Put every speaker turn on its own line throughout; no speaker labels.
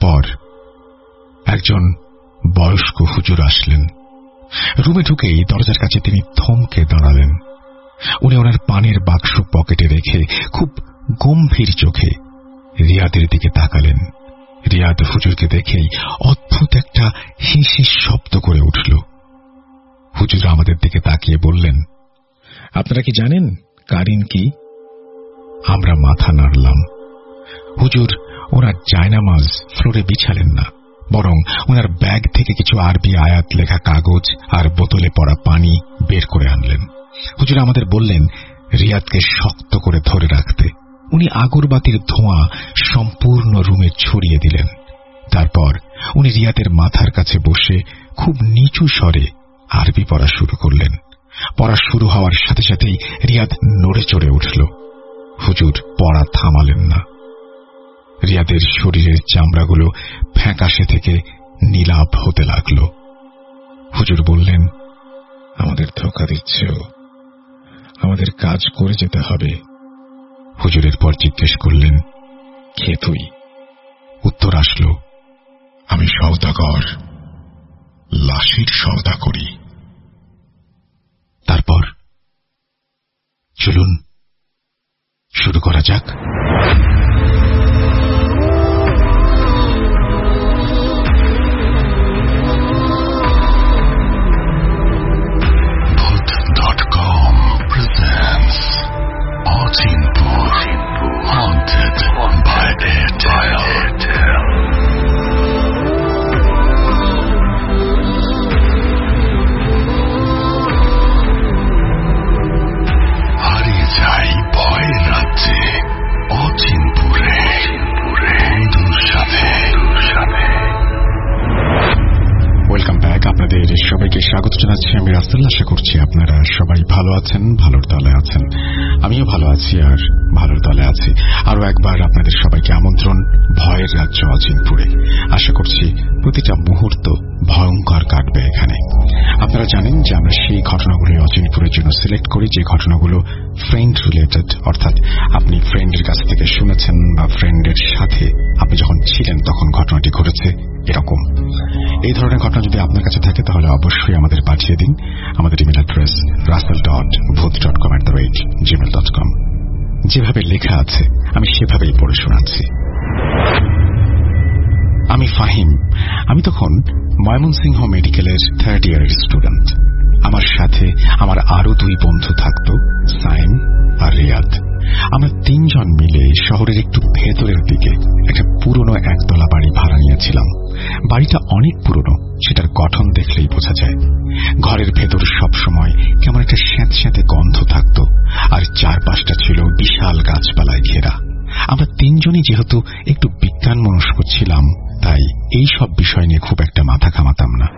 পর একজন বয়স্ক হুজুর আসলেন। রুমে ঢুকেই দরজার কাছে তিনি থমকে দাঁড়ালেন। উনি ওনার পানের বাক্স পকেটে রেখে খুব গম্ভীর চোখে রিয়াদের দিকে তাকালেন। রিয়াদ হুজুরকে দেখেই অদ্ভুত একটা হিসিস শব্দ করে উঠল। হুজুর আমাদের দিকে তাকিয়ে বললেন, আপনারা কি জানেন কারিন কি? আমরা মাথা নাড়লাম। হুজুর ওনার জায়নামাজ ফ্লোরে বিছালেন না, বরং ওনার ব্যাগ থেকে কিছু আরবি আয়াত লেখা কাগজ আর বোতলে পড়া পানি বের করে আনলেন। হুজুর আমাদের বললেন রিয়াদকে শক্ত করে ধরে রাখতে। উনি আগরবাতির ধোঁয়া সম্পূর্ণ রুমে ছড়িয়ে দিলেন। তারপর উনি রিয়াদের মাথার কাছে বসে খুব নিচু স্বরে আরবি পড়া শুরু করলেন। পড়া শুরু হওয়ার সাথে সাথেই রিয়াদ নড়ে চড়ে উঠল। হুজুর পড়া থামালেন না। রিয়াদের শরীরের চামড়াগুলো ফ্যাকাশে থেকে নীলাভ হতে লাগল। হুজুর বললেন, আমাদের ধোঁকা দিচ্ছে, আমাদের কাজ করে যেতে হবে। হুজুরের পর জিজ্ঞেস করলেন, কে তুই? উত্তর আসলো, আমি সওদাগর, লাশের সওদা করি। তারপর চলুন শুরু করা যাক। সবাইকে স্বাগত জানাচ্ছি। আমি রাসেল। আশা করছি আপনারা সবাই ভালো আছেন, ভালোর দলে আছেন। আমিও ভালো আছি আর ভালোর দলে আছি। আরো একবার আপনাদের সবাইকে আমন্ত্রণ ভয়ের রাজ্য অচিনপুরে। আশা করছি প্রতিটা মুহূর্ত ভয়ঙ্কর কাটবে এখানে। আপনারা জানেন যে আমরা সেই ঘটনাগুলো অচিনপুরের জন্য সিলেক্ট করি যে ঘটনাগুলো ফ্রেন্ড রিলেটেড, অর্থাৎ আপনি ফ্রেন্ডের কাছ থেকে শুনেছেন বা ফ্রেন্ডের সাথে আপনি যখন ছিলেন তখন ঘটনাটি ঘটেছে এরকম। এই ধরনের ঘটনা যদি আপনার কাছে থাকে তাহলে অবশ্যই আমাদের পাঠিয়ে দিন। আমাদের ইমেল অ্যাড্রেস rasal.bhoot.com@gmail.com। যেভাবে লেখা আছে আমি সেভাবেই পড়ে শোনাচ্ছি। আমি ফাহিম। আমি তখন ময়মনসিংহ মেডিকেলের 3rd ইয়ারের স্টুডেন্ট। আমার সাথে আমার আরো 2 বন্ধু থাকত, সাইম আর রিয়াদ। আমরা 3 জন মিলে শহরের একটু ভেতরের দিকে একটা পুরনো একতলা বাড়ি ভাড়া নিয়েছিলাম। বাড়িটা অনেক পুরনো, সেটার গঠন দেখলেই বোঝা যায়। ঘরের ভেতর সবসময় কেমন একটা স্যাঁতস্যাঁতে গন্ধ থাকত, আর চারপাশটা ছিল বিশাল গাছপালায় ঘেরা। আমরা 3 জনই যেহেতু একটু বিজ্ঞান মনস্ক ছিলাম, তাই এই সব বিষয় নিয়ে খুব একটা মাথা ঘামাতাম না।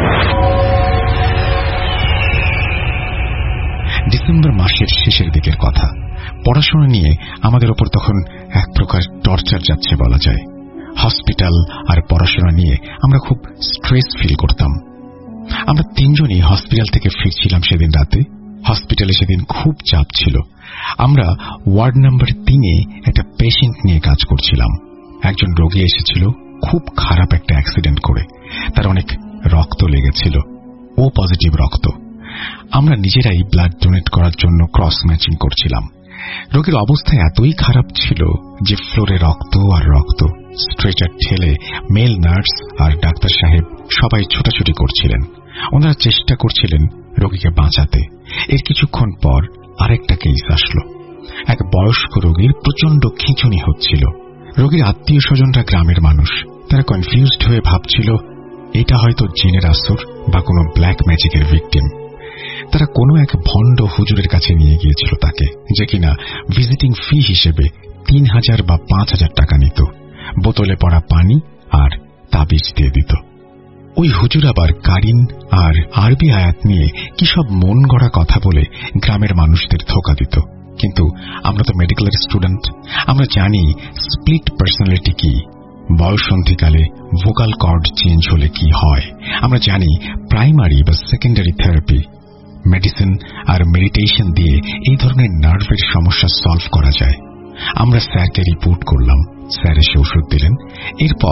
ডিসেম্বর মাসের শেষের দিকের কথা। পড়াশোনা নিয়ে আমাদের ওপর তখন এক প্রকার টর্চার যাচ্ছে বলা যায়। হসপিটাল আর পড়াশোনা নিয়ে আমরা খুব স্ট্রেস ফিল করতাম। আমরা 3 জনই হসপিটাল থেকে ফিরছিলাম সেদিন রাতে। হসপিটালে সেদিন খুব চাপ ছিল। আমরা ওয়ার্ড নাম্বার 3-এ একটা পেশেন্ট নিয়ে কাজ করছিলাম। একজন রোগী এসেছিল খুব খারাপ একটা অ্যাক্সিডেন্ট করে। তার অনেক রক্ত লেগেছিল, ও পজিটিভ রক্ত। আমরা নিজেরাই ব্লাড ডোনেট করার জন্য ক্রস ম্যাচিং করছিলাম। রোগীর অবস্থা এতই খারাপ ছিল যে ফ্লোরে রক্ত আর রক্ত। স্ট্রেচার ঠেলে মেল নার্স আর ডাক্তার সাহেব সবাই ছোটাছুটি করছিলেন। ওনারা চেষ্টা করছিলেন রোগীকে বাঁচাতে। এর কিছুক্ষণ পর আরেকটা কেস আসলো। এক বয়স্ক রোগীর প্রচন্ড খিঁচুনি হচ্ছিল। রোগীর আত্মীয় স্বজনরা গ্রামের মানুষ। তারা কনফিউজড হয়ে ভাবছিল এটা হয়তো জিনের আসর বা কোনো ব্ল্যাক ম্যাজিকের ভিকটিম। তারা কোনো এক ভণ্ড হুজুরের কাছে নিয়ে গিয়েছিল তাকে, যে কিনা ভিজিটিং ফি হিসেবে 3000 বা 5000 টাকা নিত। বোতলে পড়া পানি আর তাবিজ দিয়ে দিত। ওই হুজুর আবার কারিন আর আরবি আয়াত নিয়ে কি সব মন গড়া কথা বলে গ্রামের মানুষদের ধোঁকা দিত। কিন্তু আমরা তো মেডিকেলের স্টুডেন্ট, আমরা জানি স্প্লিট পার্সোনালিটি কি, বয়ঃসন্ধিকালে ভোকাল কর্ড চেঞ্জ হলে কি হয়। আমরা জানি প্রাইমারি বা সেকেন্ডারি থেরাপি, মেডিসিন আর মেডিটেশন দিয়ে এই ধরনের নার্ভের সমস্যা সলভ করা যায়। আমরা স্যারকে রিপোর্ট করলাম। স্যার এসে ওষুধ দিলেন। এরপর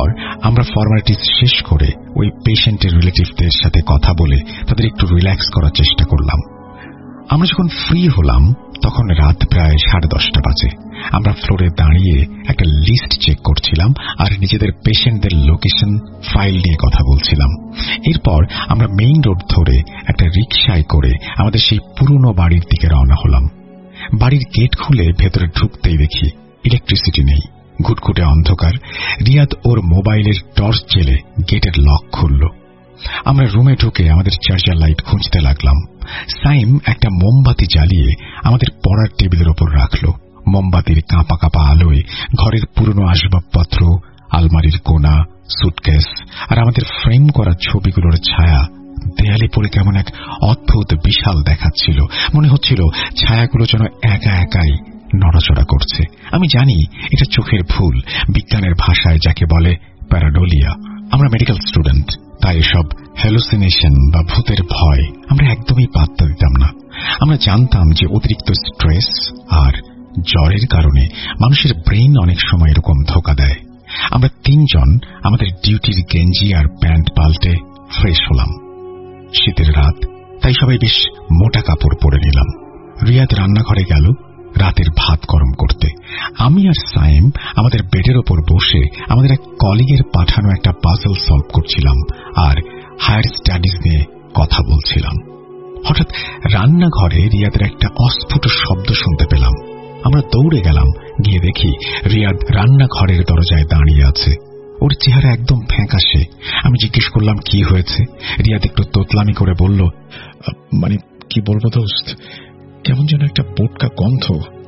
আমরা ফর্মালিটিস শেষ করে ওই পেশেন্টের রিলেটিভদের সাথে কথা বলে তাদের একটু রিল্যাক্স করার চেষ্টা করলাম। আমরা যখন ফ্রি হলাম তখন রাত প্রায় 10:30 বাজে। আমরা ফ্লোরে দাঁড়িয়ে একটা লিস্ট চেক করছিলাম আর নিজেদের পেশেন্টদের লোকেশন ফাইল নিয়ে কথা বলছিলাম। এরপর আমরা মেইন রোড ধরে একটা রিকশায় করে আমাদের সেই পুরনো বাড়ির দিকে রওনা হলাম। বাড়ির গেট খুলে ভেতরে ঢুকতেই দেখি ইলেকট্রিসিটি নেই, ঘুটঘুটে অন্ধকার। রিয়াদ ওর মোবাইলের টর্চ জেলে গেটের লক খুলল। আমরা রুমে ঢুকে আমাদের চার্জার লাইট খুঁজতে লাগলাম। সাইম একটা মোমবাতি জ্বালিয়ে আমাদের পড়ার টেবিলের ওপর রাখল। মোমবাতির কাঁপা কাঁপা আলোয় ঘরের পুরনো আসবাবপত্র, আলমারির কোণা, সুটকেস আর আমাদের ফ্রেম করা ছবিগুলোর ছায়া দেয়ালে পড়ে কেমন এক অদ্ভুত বিশাল দেখাচ্ছিল। মনে হচ্ছিল ছায়াগুলো যেন একা একাই নড়াচড়া করছে। আমি জানি এটা চোখের ভুল, বিজ্ঞানের ভাষায় যাকে বলে প্যারাডোলিয়া। আমরা মেডিকেল স্টুডেন্ট, তাই এসব হ্যালুসিনেশন বা ভূতের ভয় আমরা একদমই পাত্তা দিতাম না। আমরা জানতাম যে অতিরিক্ত স্ট্রেস আর জ্বরের কারণে মানুষের ব্রেইন অনেক সময় এরকম ধোঁকা দেয়। আমরা 3 জন আমাদের ডিউটির গেঞ্জি আর প্যান্ট পাল্টে ফ্রেশ হলাম। শীতের রাত, তাই সবাই বেশ মোটা কাপড় পরে নিলাম। রিয়াদ রান্নাঘরে গেল রাতের ভাত গরম করতে। আমি আর সাইম আমাদের বেডের ওপর বসে আমাদের এক কলিগের পাঠানো একটা পাজল সলভ করছিলাম আর হায়ার স্টাডিজ নিয়ে কথা বলছিলাম। হঠাৎ রান্নাঘরে রিয়াদের একটা অস্ফুট শব্দ শুনতে পেলাম। আমরা দৌড়ে গেলাম, গিয়ে দেখি রিয়াদ রান্নাঘরের দরজায় দাঁড়িয়ে আছে। ওর চেহারা একদম ফ্যাকাশে। আমি জিজ্ঞেস করলাম কি হয়েছে। রিয়াদ একটু তোতলামি করে বলল, মানে কি বলবো দোস্ত, কেমন যেন একটা বোটকা গন্ধ,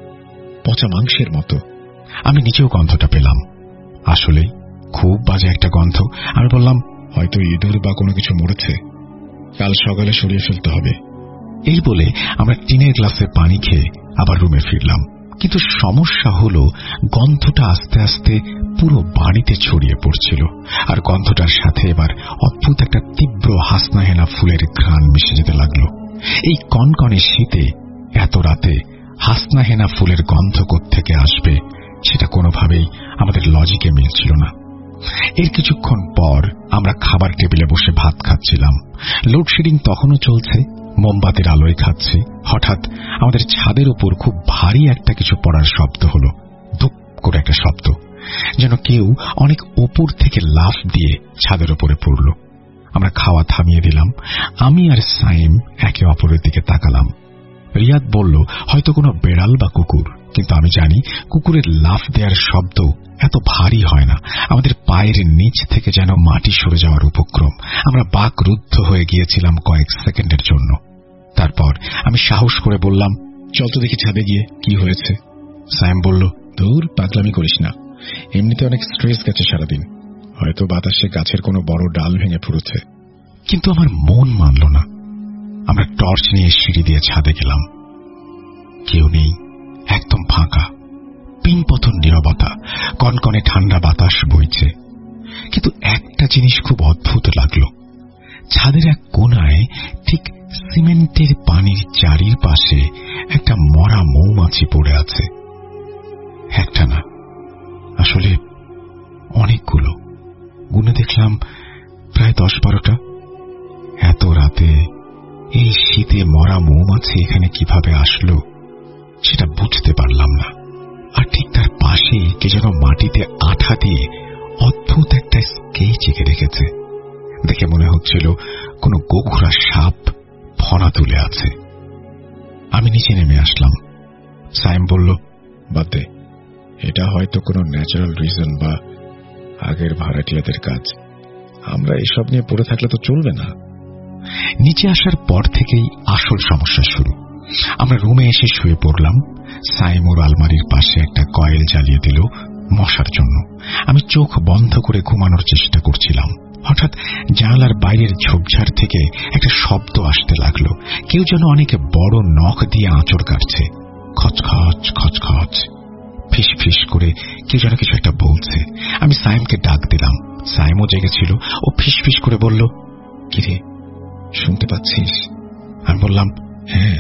পচা মাংসের মতো। আমি নিজেও গন্ধটা পেলাম। আসলে খুব বাজে একটা গন্ধ। আমি বললাম, হয়তো ইঁদুর বা কোনো কিছু মরেছে, কাল সকালে সরিয়ে ফেলতে হবে। এই বলে আমরা টিনের গ্লাসে পানি খেয়ে আবার রুমে ফিরলাম। কিন্তু সমস্যা হলো গন্ধটা আস্তে আস্তে পুরো বাড়িতে ছড়িয়ে পড়ছিল, আর গন্ধটার সাথে এবার অদ্ভুত একটা তীব্র হাসনাহেনা ফুলের ঘ্রাণ মিশে যেতে লাগলো। এই কনকনে শীতে এত রাতে হাসনাহেনা ফুলের গন্ধ কোত্থেকে আসবে সেটা কোনোভাবেই আমাদের লজিকে মিলছিল না। এর কিছুক্ষণ পর আমরা খাবার টেবিলে বসে ভাত খাচ্ছিলাম। লোডশেডিং তখনও চলছে, মোমবাতির আলোয় খাচ্ছি। হঠাৎ আমাদের ছাদের উপর খুব ভারী একটা কিছু পড়ার শব্দ হলো। ধুপ করে একটা শব্দ, যেন কেউ অনেক উপর থেকে লাফ দিয়ে ছাদের উপরে পড়ল। আমরা খাওয়া থামিয়ে দিলাম। আমি আর সাইম একে অপরের দিকে তাকালাম। রিয়াদ বলল, হয়তো কোনো বেড়াল বা কুকুর, কিন্তু আমি জানি কুকুরের লাফ দেওয়ার শব্দ এত ভারী হয় না। আমাদের পায়ের নিচ থেকে যেন মাটি সরে যাওয়ার উপক্রম। আমরা বাকরুদ্ধ হয়ে গিয়েছিলাম কয়েক সেকেন্ডের জন্য। তারপর আমি সাহস করে বললাম, চল তো দেখি ছাদে গিয়ে কি হয়েছে। সাইম বলল, দূর, পাগলামি করিস না, এমনিতে অনেক স্ট্রেস গেছে সারাদিন, হয়তো বাতাসে গাছের কোনো বড় ডাল ভেঙে পড়েছে। কিন্তু আমার মন মানল না। আমরা টর্চ নিয়ে সিঁড়ি দিয়ে ছাদে গেলাম। কেউ নেই, একদম ফাঁকা, পিনপতন নীরবতা, কনকনে ঠান্ডা বাতাস বইছে। কিন্তু একটা জিনিস খুব অদ্ভুত লাগলো। ছাদের এক কোণায় ঠিক সিমেন্টের পানির চারির পাশে একটা মরা মৌমাছি পড়ে আছে। একটা না, আসলে অনেকগুলো। গুনে দেখলাম প্রায় 10-12টা। এত রাতে এই শীতে মরা মৌমাছি এখানে কিভাবে আসলো সেটা বুঝতে পারলাম না। আর ঠিক তার পাশেই কে যেন মাটিতে আঠা দিয়ে অদ্ভুত একটা স্কেচ এঁকে রেখেছে। দেখে মনে হচ্ছিল কোনো গোঘরা সাপ ফনা তুলে আছে। আমি নিচে নেমে আসলাম। সাইম বলল, বাদ দে, এটা হয়তো কোনো ন্যাচারাল রিজন বা আগের ভাড়াটিয়াদের কাজ। আমরা এসব নিয়ে পড়ে থাকলে তো চলবে না। নিচে আসার পর থেকেই আসল সমস্যা শুরু। আমরা রুমে এসে শুয়ে পড়লাম। সাইম ওর আলমারির পাশে একটা কয়েল জ্বালিয়ে দিল মশার জন্য। আমি চোখ বন্ধ করে ঘুমানোর চেষ্টা করছিলাম। হঠাৎ জানালার বাইরের ঝোপঝাড় থেকে একটা শব্দ আসতে লাগলো। কেউ যেন অনেক বড় নখ দিয়ে আঁচড় কাটছে। খচখচ খচখচ, ফিস ফিস করে কেউ যেন কিছু একটা বলছে। আমি সাইমকে ডাক দিলাম। সাইমও জেগেছিল। ও ফিস ফিস করে বলল, কিরে, শুনতে পাচ্ছিস? আমি বললাম, হ্যাঁ।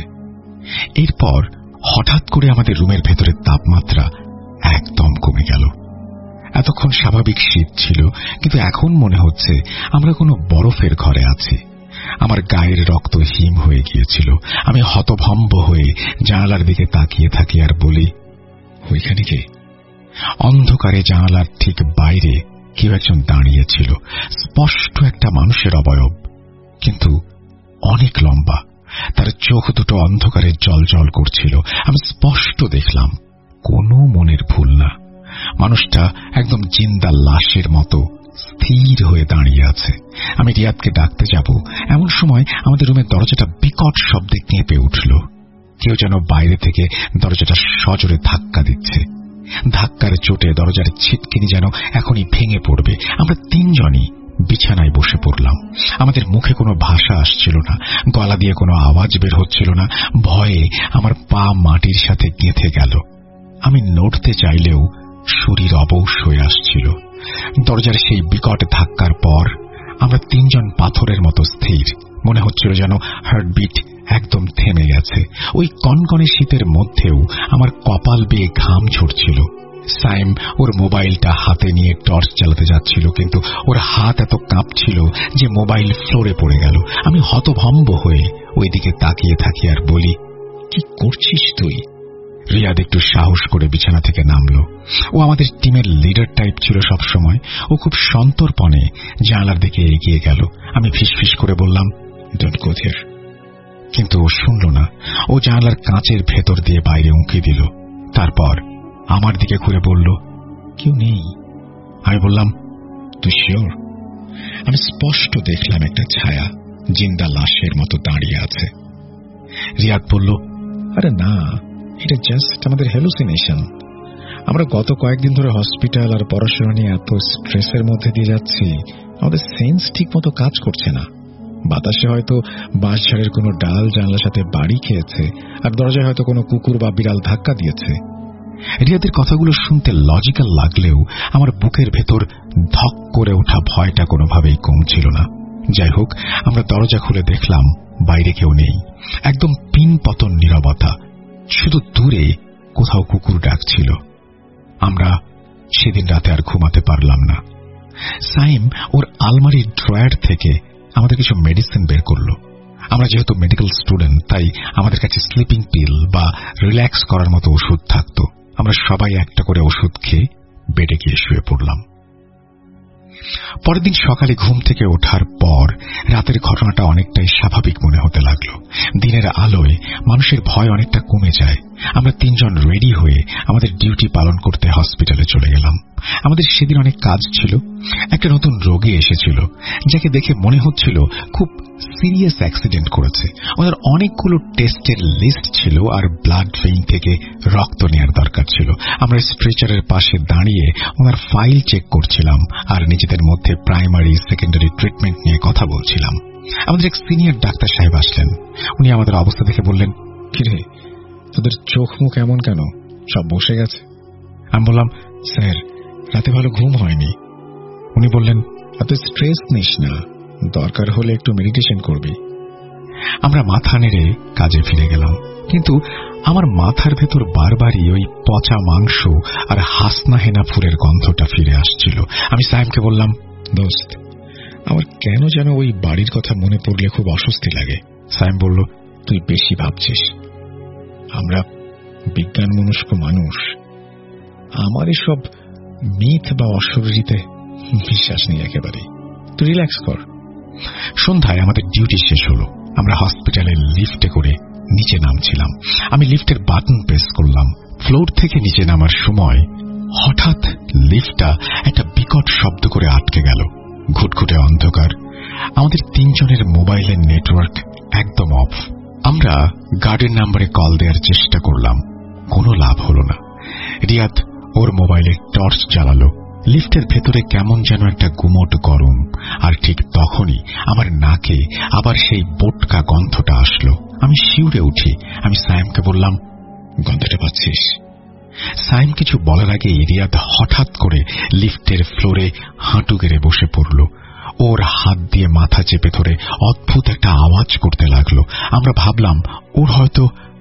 এরপর হঠাৎ করে আমাদের রুমের ভেতরের তাপমাত্রা একদম কমে গেল। এতক্ষণ স্বাভাবিক শীত ছিল, কিন্তু এখন মনে হচ্ছে আমরা কোনো বরফের ঘরে আছি। আমার গায়ের রক্ত হিম হয়ে গিয়েছিল। আমি হতভম্ব হয়ে জানালার দিকে তাকিয়ে থাকি আর বলি, ওইখানে কে? অন্ধকারে জানালার ঠিক বাইরে কেউ একজন দাঁড়িয়েছিল। স্পষ্ট একটা মানুষের অবয়ব, কিন্তু অনেক লম্বা। তার চোখ দুটো অন্ধকারে জ্বলজ্বল করছিল। আমি স্পষ্ট দেখলাম, কোনো মনের ভুল না। মানুষটা একদম জিন্দা লাশের মতো স্থির হয়ে দাঁড়িয়ে আছে। আমি রিয়াদকে ডাকতে যাব, এমন সময় আমাদের রুমের দরজাটা বিকট শব্দে কেঁপে উঠল। কেউ যেন বাইরে থেকে দরজাটা সজোরে ধাক্কা দিচ্ছে। ধাক্কার চোটে দরজার ছিটকিনি যেন এখনই ভেঙে পড়বে। আমরা তিনজনই বিছানায় বসে পড়লাম। আমাদের মুখে কোনো ভাষা আসছিল না, গলা দিয়ে কোনো আওয়াজ বের হচ্ছিল না। ভয়ে আমার পা মাটির সাথে গেঁথে গেল। আমি নড়তে চাইলেও শরীর অবশ হয়ে আসছিল। দরজার সেই বিকট ধাক্কার পর আমরা তিনজন পাথরের মতো স্থির। মনে হচ্ছিল যেন হার্টবিট একদম থেমে গেছে। ওই কনকনে শীতের মধ্যেও আমার কপাল বেয়ে ঘাম ঝরছিল। সাইম ওর মোবাইলটা হাতে নিয়ে টর্চ চালাতে যাচ্ছিল, কিন্তু ওর হাত এত কাঁপছিল যে মোবাইল ফ্লোরে পড়ে গেল। আমি হতভম্ব হয়ে ওই দিকে তাকিয়ে থাকি আর বলি, কি করছিস তুই? রিয়াদ একটু সাহস করে বিছানা থেকে নামল। ও আমাদের টিমের লিডার টাইপ ছিল সব সময়। ও খুব সন্তর্পণে জানালার দিকে এগিয়ে গেল। আমি ফিসফিস করে বললাম, ডোন্ট গো দেয়ার। কিন্তু ও শুনল না। ও জানালার কাঁচের ভেতর দিয়ে বাইরে উঁকি দিল। তারপর আমার দিকে ঘুরে বলল, কেউ নেই। আমি বললাম, তুই শিওর? আমি স্পষ্ট দেখলাম একটা ছায়া জিন্দা লাশের মতো দাঁড়িয়ে আছে। রিয়াদ বলল, আরে না, এটা জাস্ট আমাদের হ্যালুসিনেশন। আমরা গত কয়েকদিন ধরে হসপিটাল আর পড়াশোনা নিয়ে এত স্ট্রেসের মধ্যে দিয়ে যাচ্ছি, আমাদের সেন্স ঠিক মতো কাজ করছে না। বাতাসে হয়তো বাঁশঝাড়ের কোনো ডাল জানলার সাথে বাড়ি খেয়েছে, আর দরজায় হয়তো কোনো কুকুর বা বিড়াল ধাক্কা দিয়েছে। রিয়াদের কথাগুলো শুনতে লজিক্যাল লাগলেও আমার বুকের ভেতর ধক করে ওঠা ভয়টা কোনোভাবেই কমছিল না। যাই হোক, আমরা দরজা খুলে দেখলাম বাইরে কেউ নেই। একদম পিনপতন নীরবতা। শুধু দূরে কোথাও কুকুর ডাকছিল। আমরা সেদিন রাতে আর ঘুমাতে পারলাম না। সাইম ওর আলমারির ড্রয়ার থেকে আমাদের কিছু মেডিসিন বের করল। আমরা যেহেতু মেডিকেল স্টুডেন্ট, তাই আমাদের কাছে স্লিপিং পিল বা রিল্যাক্স করার মতো ওষুধ থাকত। আমরা সবাই একটা করে ওষুধ খেয়ে বেডে গিয়ে শুয়ে পড়লাম। পরের দিন সকালে ঘুম থেকে ওঠার পর রাতের ঘটনাটা অনেকটাই স্বাভাবিক মনে হতে লাগলো। দিনের আলোয় মানুষের ভয় অনেকটা কমে যায়। আমরা তিনজন রেডি হয়ে আমাদের ডিউটি পালন করতে হসপিটালে চলে গেলাম। আমাদের সেদিন অনেক কাজ ছিল। একটা নতুন রোগী এসেছিল, যাকে দেখে মনে হচ্ছিল খুব সিরিয়াস অ্যাক্সিডেন্ট করেছে। ওনার অনেকগুলো টেস্টের লিস্ট ছিল আর ব্লাড ভেইন থেকে রক্ত নেওয়ার দরকার ছিল। আমরা স্ট্রেচারের পাশে দাঁড়িয়ে ওনার ফাইল চেক করছিলাম আর নিজেদের মধ্যে প্রাইমারি সেকেন্ডারি ট্রিটমেন্ট নিয়ে কথা বলছিলাম। আমাদের এক সিনিয়র ডাক্তার সাহেব আসলেন। উনি আমাদের অবস্থা দেখে বললেন, কিরে, তোদের চোখ মুখ এমন কেন? সব বসে গেছে? আমি বললাম, স্যার, রাতে ভালো ঘুম হয়নি। উনি বললেন, এত স্ট্রেস নিস না, দরকার হলে একটু মেডিটেশন করবি। আমরা মাথা নেড়ে কাজে ফিরে গেলাম, কিন্তু আমার মাথার ভেতর বারবারই ওই পচা মাংস আর হাসনা হেনা ফুলের গন্ধটা ফিরে আসছিল। আমি সাইমকে বললাম, দোস্ত, আমার কেন যেন ওই বাড়ির কথা মনে পড়লে খুব অস্বস্তি লাগে। সাইম বলল, তুই বেশি ভাবছিস। আমরা বিজ্ঞান মনস্ক মানুষ, আমার এসব মিথ বা অশরীরিতে বিশ্বাস নেই একেবারে। তুই রিল্যাক্স কর। সন্ধ্যায় আমাদের ডিউটি শেষ হলো। আমরা হসপিটালের লিফটে করে নিচে নামছিলাম। আমি লিফটের বাটন প্রেস করলাম। ফ্লোর থেকে নিচে নামার সময় হঠাৎ লিফটটা একটা বিকট শব্দ করে আটকে গেল। ঘুটঘুটে অন্ধকার। আমাদের তিনজনের মোবাইলের নেটওয়ার্ক একদম অফ। আমরা গার্ডের নাম্বারে কল দেওয়ার চেষ্টা করলাম, কোনো লাভ হলো না। রিয়াদ ওর মোবাইলে টর্চ জ্বালালো। লিফটের ভেতরে কেমন যেন একটা গুমোট গরম, আর ঠিক তখনই আমার নাকে আবার সেই বোটকা গন্ধটা আসলো। আমি শিউরে উঠি। আমি সাইমকে বললাম, গন্ধটা পাচ্ছিস? সাইম কিছু বলার আগে রিয়াদ হঠাৎ করে লিফটের ফ্লোরে হাঁটু গেড়ে বসে পড়ল। ওর হাত দিয়ে মাথা চেপে ধরে অদ্ভুত একটা আওয়াজ করতে লাগলো। আমরা ভাবলাম ওর হয়তো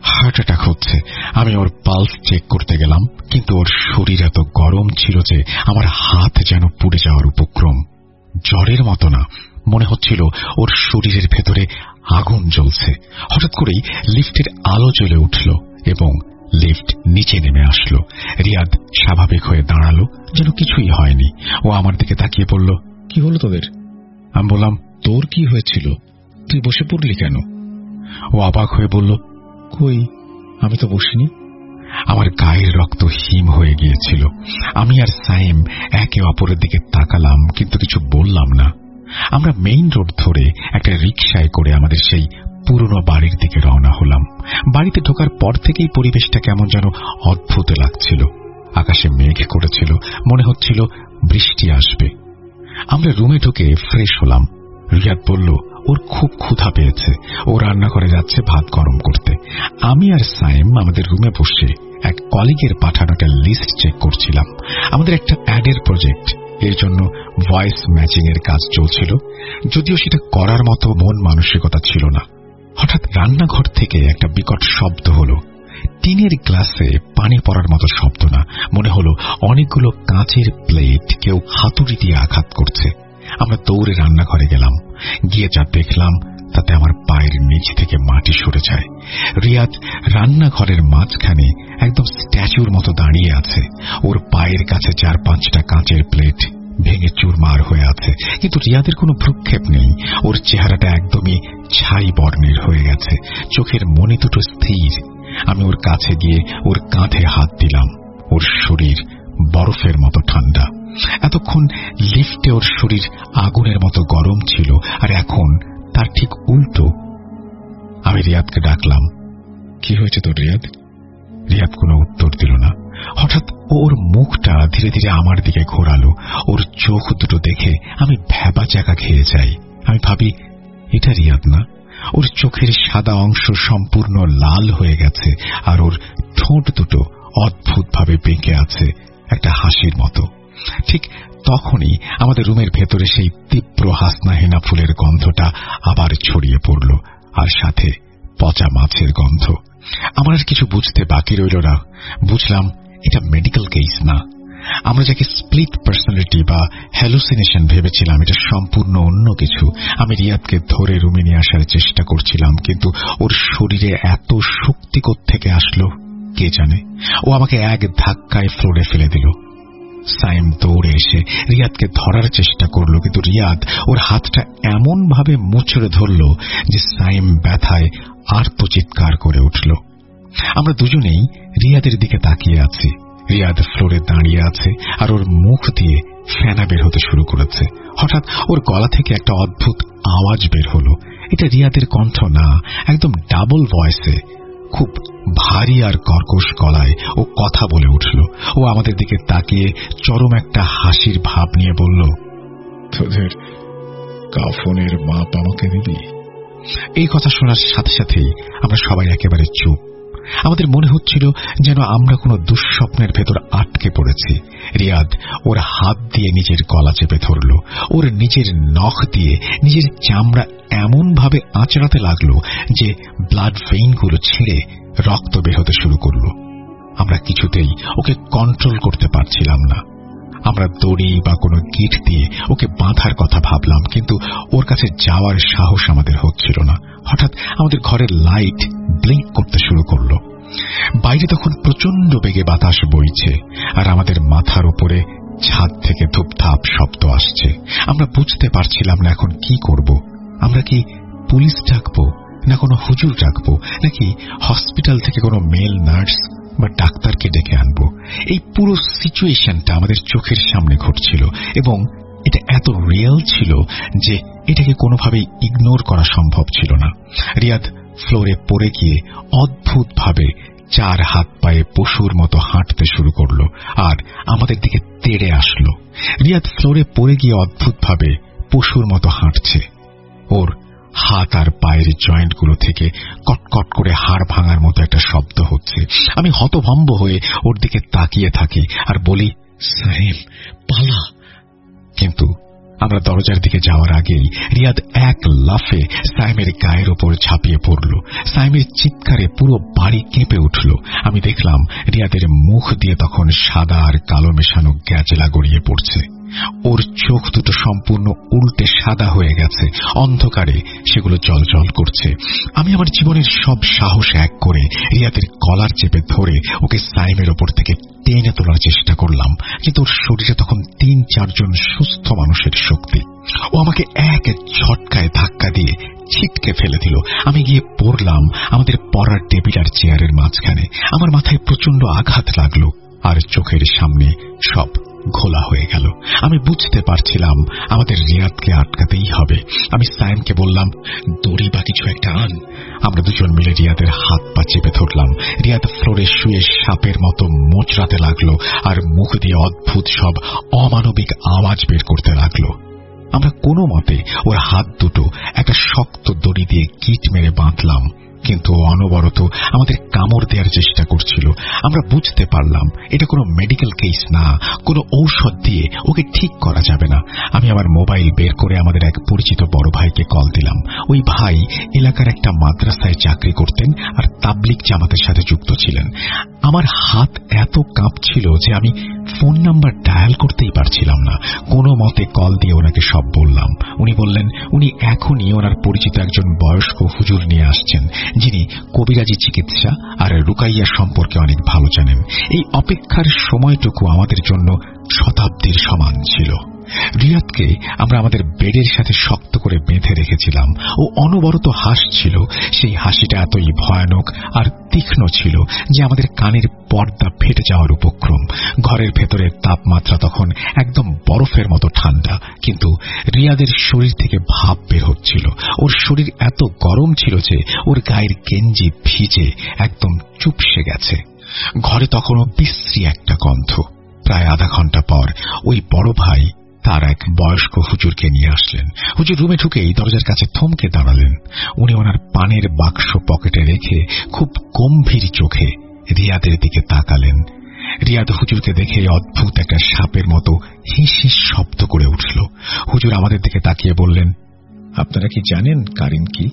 হার্ট অ্যাটাক হচ্ছে। আমি ওর পালস চেক করতে গেলাম, কিন্তু ওর শরীর এত গরম ছিল যে আমার হাত যেন পুড়ে যাওয়ার উপক্রম। জ্বরের মতো না, মনে হচ্ছিল ওর শরীরের ভেতরে আগুন জ্বলছে। হঠাৎ করেই লিফটের আলো জ্বলে উঠল এবং লিফট নিচে নেমে আসলো। রিয়াদ স্বাভাবিক হয়ে দাঁড়ালো, যেন কিছুই হয়নি। ও আমার দিকে তাকিয়ে বলল, কি হলো তোদের? আমি বললাম, তোর কি হয়েছিল? তুই বসে পড়লি কেন? ও অবাক হয়ে বলল, কই, আমি তো বসিনি। আমার গায়ের রক্ত হিম হয়ে গিয়েছিল। আমি আর সাইম একে অপরের দিকে তাকালাম, কিন্তু কিছু বললাম না। আমরা মেইন রোড ধরে একটা রিকশায় করে আমাদের সেই পুরনো বাড়ির দিকে রওনা হলাম। বাড়িতে ঢোকার পর থেকেই পরিবেশটা কেমন যেন অদ্ভুত লাগছিল। আকাশে মেঘ করেছিল, মনে হচ্ছিল বৃষ্টি আসবে। আমরা রুমে ঢুকে ফ্রেশ হলাম। রিয়াদ বলল, ওর খুব ক্ষুধা পেয়েছে, ও রান্নাঘরে যাচ্ছে ভাত গরম করতে। আমি আর সাইম আমাদের রুমে বসে এক কলিগের পাঠানো একটা লিস্ট চেক করছিলাম। আমাদের একটা অ্যাডের প্রজেক্ট, এর জন্য ভয়েস ম্যাচিং এর কাজ চলছিল, যদিও সেটা করার মতো মন মানসিকতা ছিল না। হঠাৎ রান্নাঘর থেকে একটা বিকট শব্দ হলো। টিনের গ্লাসে পানি পড়ার মতো শব্দ না, মনে হলো অনেকগুলো কাঁচের প্লেট কেউ হাতুড়ি দিয়ে আঘাত করছে। আমরা দৌড়ে রান্নাঘরে গেলাম। গিয়ে যা দেখলাম তাতে আমার পায়ের নিচ থেকে মাটি সরে যায়। রিয়াদ রান্নাঘরের মাঝখানে একদম স্ট্যাচুর মতো দাঁড়িয়ে আছে। ওর পায়ের কাছে 4-5টা কাঁচের প্লেট ভেঙে চুরমার হয়ে আছে, কিন্তু রিয়াদের কোনো ভ্রুক্ষেপ নেই। ওর চেহারাটা একদমই ছাই বর্ণের হয়ে গেছে, চোখের মনি দুটো স্থির। আমি ওর কাছে গিয়ে ওর কাঁধে হাত দিলাম। ওর শরীর বরফের মতো ঠান্ডা। এতক্ষণ লিফটে ওর শরীর আগুনের মতো গরম ছিল, আর এখন তার ঠিক উল্টো। আমি রিয়াদকে ডাকলাম, কি হয়েছে তোর রিয়াদ? রিয়াদ কোনো উত্তর দিল না। হঠাৎ ওর মুখটা ধীরে ধীরে আমার দিকে ঘোরালো। ওর চোখ দুটো দেখে আমি ভ্যাবাচ্যাকা খেয়ে যাই। আমি ভাবি, এটা রিয়াদ না। ওর চোখের সাদা অংশ সম্পূর্ণ লাল হয়ে গেছে, আর ওর ঠোঁট দুটো অদ্ভুতভাবে বেঁকে আছে একটা হাসির মতো। ঠিক তখনই আমাদের রুমের ভেতরে সেই তীব্র হাসনাহেনা ফুলের গন্ধটা আবার ছড়িয়ে পড়ল, আর সাথে পচা মাছের গন্ধ। আমার আর কিছু বুঝতে বাকি রইল না। বুঝলাম এটা মেডিকেল কেস না। আমরা যাকে স্প্লিট পার্সোনালিটি বা হ্যালুসিনেশন ভেবেছিলাম, এটা সম্পূর্ণ অন্য কিছু। আমি রিয়াদকে ধরে রুমে নিয়ে আসার চেষ্টা করছিলাম, কিন্তু ওর শরীরে এত শক্তি কোত্থেকে আসলো কে জানে। ও আমাকে এক ধাক্কায় ফ্লোরে ফেলে দিল। সাইম দৌড়ে এসে রিয়াদকে ধরার চেষ্টা করল, কিন্তু রিয়াদ ওর হাতটা এমন ভাবে মুচড়ে ধরল যে সাইম ব্যথায় আর্তচিৎকার করে উঠল। আমরা দুজনেই রিয়াদের দিকে তাকিয়ে আছি। রিয়াদ ফ্লোরে দাঁড়িয়ে আছে, আর ওর মুখ দিয়ে ফেনা বের হতে শুরু করেছে। হঠাৎ ওর গলা থেকে একটা অদ্ভুত আওয়াজ বের হলো। এটা রিয়াদের কণ্ঠ না, একদম ডাবল ভয়েসে, খুব ভারী আর কর্কশ গলায় ও কথা বলে উঠল। ও আমাদের দিকে তাকিয়ে চরম একটা হাসির ভাব নিয়ে বলল, তোদের কাফনের মাপ আমাকে দিবি? এই কথা শোনার সাথে সাথেই আমরা সবাই একেবারে চুপ। আমাদের মনে হচ্ছিল যেন আমরা কোনো দুঃস্বপ্নের ভেতর আটকে পড়েছি। রিয়াদ ওর হাত দিয়ে নিজের গলা চেপে ধরল। ওর নিজের নখ দিয়ে নিজের চামড়া এমন ভাবে আঁচড়াতে লাগলো যে ব্লাড ভেইনগুলো ছিঁড়ে রক্ত বের হতে শুরু করল। আমরা কিছুতেই ওকে কন্ট্রোল করতে পারছিলাম না। আমরা দড়ি বা কোনো গিট দিয়ে ওকে বাঁধার কথা ভাবলাম, কিন্তু ওর কাছে যাওয়ার সাহস আমাদের হচ্ছিল না। হঠাৎ আমাদের ঘরের লাইট ব্লিঙ্ক করতে শুরু করল। বাইরে তখন প্রচন্ড বেগে বাতাস বইছে, আর আমাদের মাথার উপরে ছাদ থেকে ধূপধাপ শব্দ আসছে। আমরা বুঝতে পারছিলাম না এখন কি করব। আমরা কি পুলিশ ডাকবো, না কোনো হুজুর ডাকবো, নাকি হসপিটাল থেকে কোনো মেল নার্স বা ডাক্তারকে ডেকে আনবো? এই পুরো সিচুয়েশনটা আমাদের চোখের সামনে ঘটছিল, এবং এটা এত রিয়েল ছিল যে এটাকে কোনোভাবেই ইগনোর করা সম্ভব ছিল না। রিয়াদ ফ্লোরে পড়ে গিয়ে অদ্ভুতভাবে 4 হাত পায়ে পশুর মতো হাঁটতে শুরু করল, আর আমাদের দিকে তেড়ে আসলো। রিয়াদ ফ্লোরে পড়ে গিয়ে অদ্ভুতভাবে পশুর মতো হাঁটছে। ওর হাত আর পায়ের জয়েন্টগুলো থেকে কটকট করে হাড় ভাঙার মতো একটা শব্দ হচ্ছে। আমি হতভম্ব হয়ে ওর দিকে তাকিয়ে থাকি আর বলি, সাইম পালা। কিন্তু আমরা দরজার দিকে যাওয়ার আগেই রিয়াদ এক লাফে সাইমের গায়ের ওপর ঝাঁপিয়ে পড়ল। সাইমের চিৎকারে পুরো বাড়ি কেঁপে উঠল। আমি দেখলাম রিয়াদের মুখ দিয়ে তখন সাদা আর কালো মেশানো গ্যাজলা গড়িয়ে পড়ছে। ওর চোখ দুটো সম্পূর্ণ উল্টে সাদা হয়ে গেছে, অন্ধকারে সেগুলো জলজল করছে। আমি আমার জীবনের সব সাহস এক করে রিয়াদের কলার চেপে ধরে ওকে সাইমের ওপর থেকে টেনে তোলার চেষ্টা করলাম, কিন্তু ওর শরীরে তখন ৩-৪ জন সুস্থ মানুষের শক্তি। ও আমাকে এক ঝটকায় ধাক্কা দিয়ে ছিটকে ফেলে দিল। আমি গিয়ে পড়লাম আমাদের পড়ার টেবিল আর চেয়ারের মাঝখানে। আমার মাথায় প্রচন্ড আঘাত লাগলো আর চোখের সামনে সব ঘোলা হয়ে গেল। আমি বুঝতে পারছিলাম আমাদের রিয়াদকে আটকাতেই হবে। আমি সাইমকে বললাম, দড়ি বা কিছু একটা আন। আমরা দুজন মিলে রিয়াদের হাত পা চেপে ধরলাম। রিয়াদ ফ্লোরে শুয়ে সাপের মতো মোচড়াতে লাগলো আর মুখ দিয়ে অদ্ভুত সব অমানবিক আওয়াজ বের করতে লাগলো। আমরা কোনো মতে ওর হাত দুটো একটা শক্ত দড়ি দিয়ে গিট মেরে বাঁধলাম, কিন্তু অনবরত আমাদের কামড় দেওয়ার চেষ্টা করছিল। আমরা বুঝতে পারলাম এটা কোনো মেডিকেল কেস না, কোনো ঔষধ দিয়ে ওকে ঠিক করা যাবে না। আমি আমার মোবাইল বের করে আমাদের এক পরিচিত বড় ভাইকে কল দিলাম। ওই ভাই এলাকার একটা মাদ্রাসায় চাকরি করতেন আর তাবলিগ জামাতের সাথে যুক্ত ছিলেন। আমার হাত এত কাঁপছিল যে আমি ফোন নাম্বার ডায়াল করতেই পারছিলাম না। কোনো মতে কল দিয়ে ওনাকে সব বললাম। উনি বললেন উনি এখনই ওনার পরিচিত একজন বয়স্ক হুজুর নিয়ে আসছেন, যিনি কবিরাজি চিকিৎসা আর রুকাইয়া সম্পর্কে অনেক ভালো জানেন। এই অপেক্ষার সময়টুকু আমাদের জন্য শতাব্দীর সমান ছিল। রিয়াদকে আমরা আমাদের বেডের সাথে শক্ত করে বেঁধে রেখেছিলাম। ও অনবরত হাসছিল। সেই হাসিটা এতই ভয়ানক আর তীক্ষ্ণ ছিল যে আমাদের কানের পর্দা ফেটে যাওয়ার উপক্রম। ঘরের ভেতরের তাপমাত্রা তখন একদম বরফের মতো ঠান্ডা, কিন্তু রিয়াদের শরীর থেকে ভাপ বের হচ্ছিল। ওর শরীর এত গরম ছিল যে ওর গায়ের গেঞ্জি ভিজে একদম চুপসে গেছে। ঘরে তখনও বিশ্রী একটা গন্ধ। প্রায় আধা ঘন্টা পর ওই বড় ভাই তার এক বয়স্ক হুজুরকে নিয়ে আসলেন। হুজুর রুমে ঢুকেই দরজার কাছে থমকে দাঁড়ালেন। উনি ওনার পানের বাক্স পকেটে রেখে খুব গম্ভীর চোখে রিয়াদের দিকে তাকালেন। রিয়াদ হুজুরকে দেখে অদ্ভুত একটা সাপের মতো হিস হিস শব্দ করে উঠল। হুজুর আমাদের দিকে তাকিয়ে বললেন, আপনারা কি জানেন কারিন কি?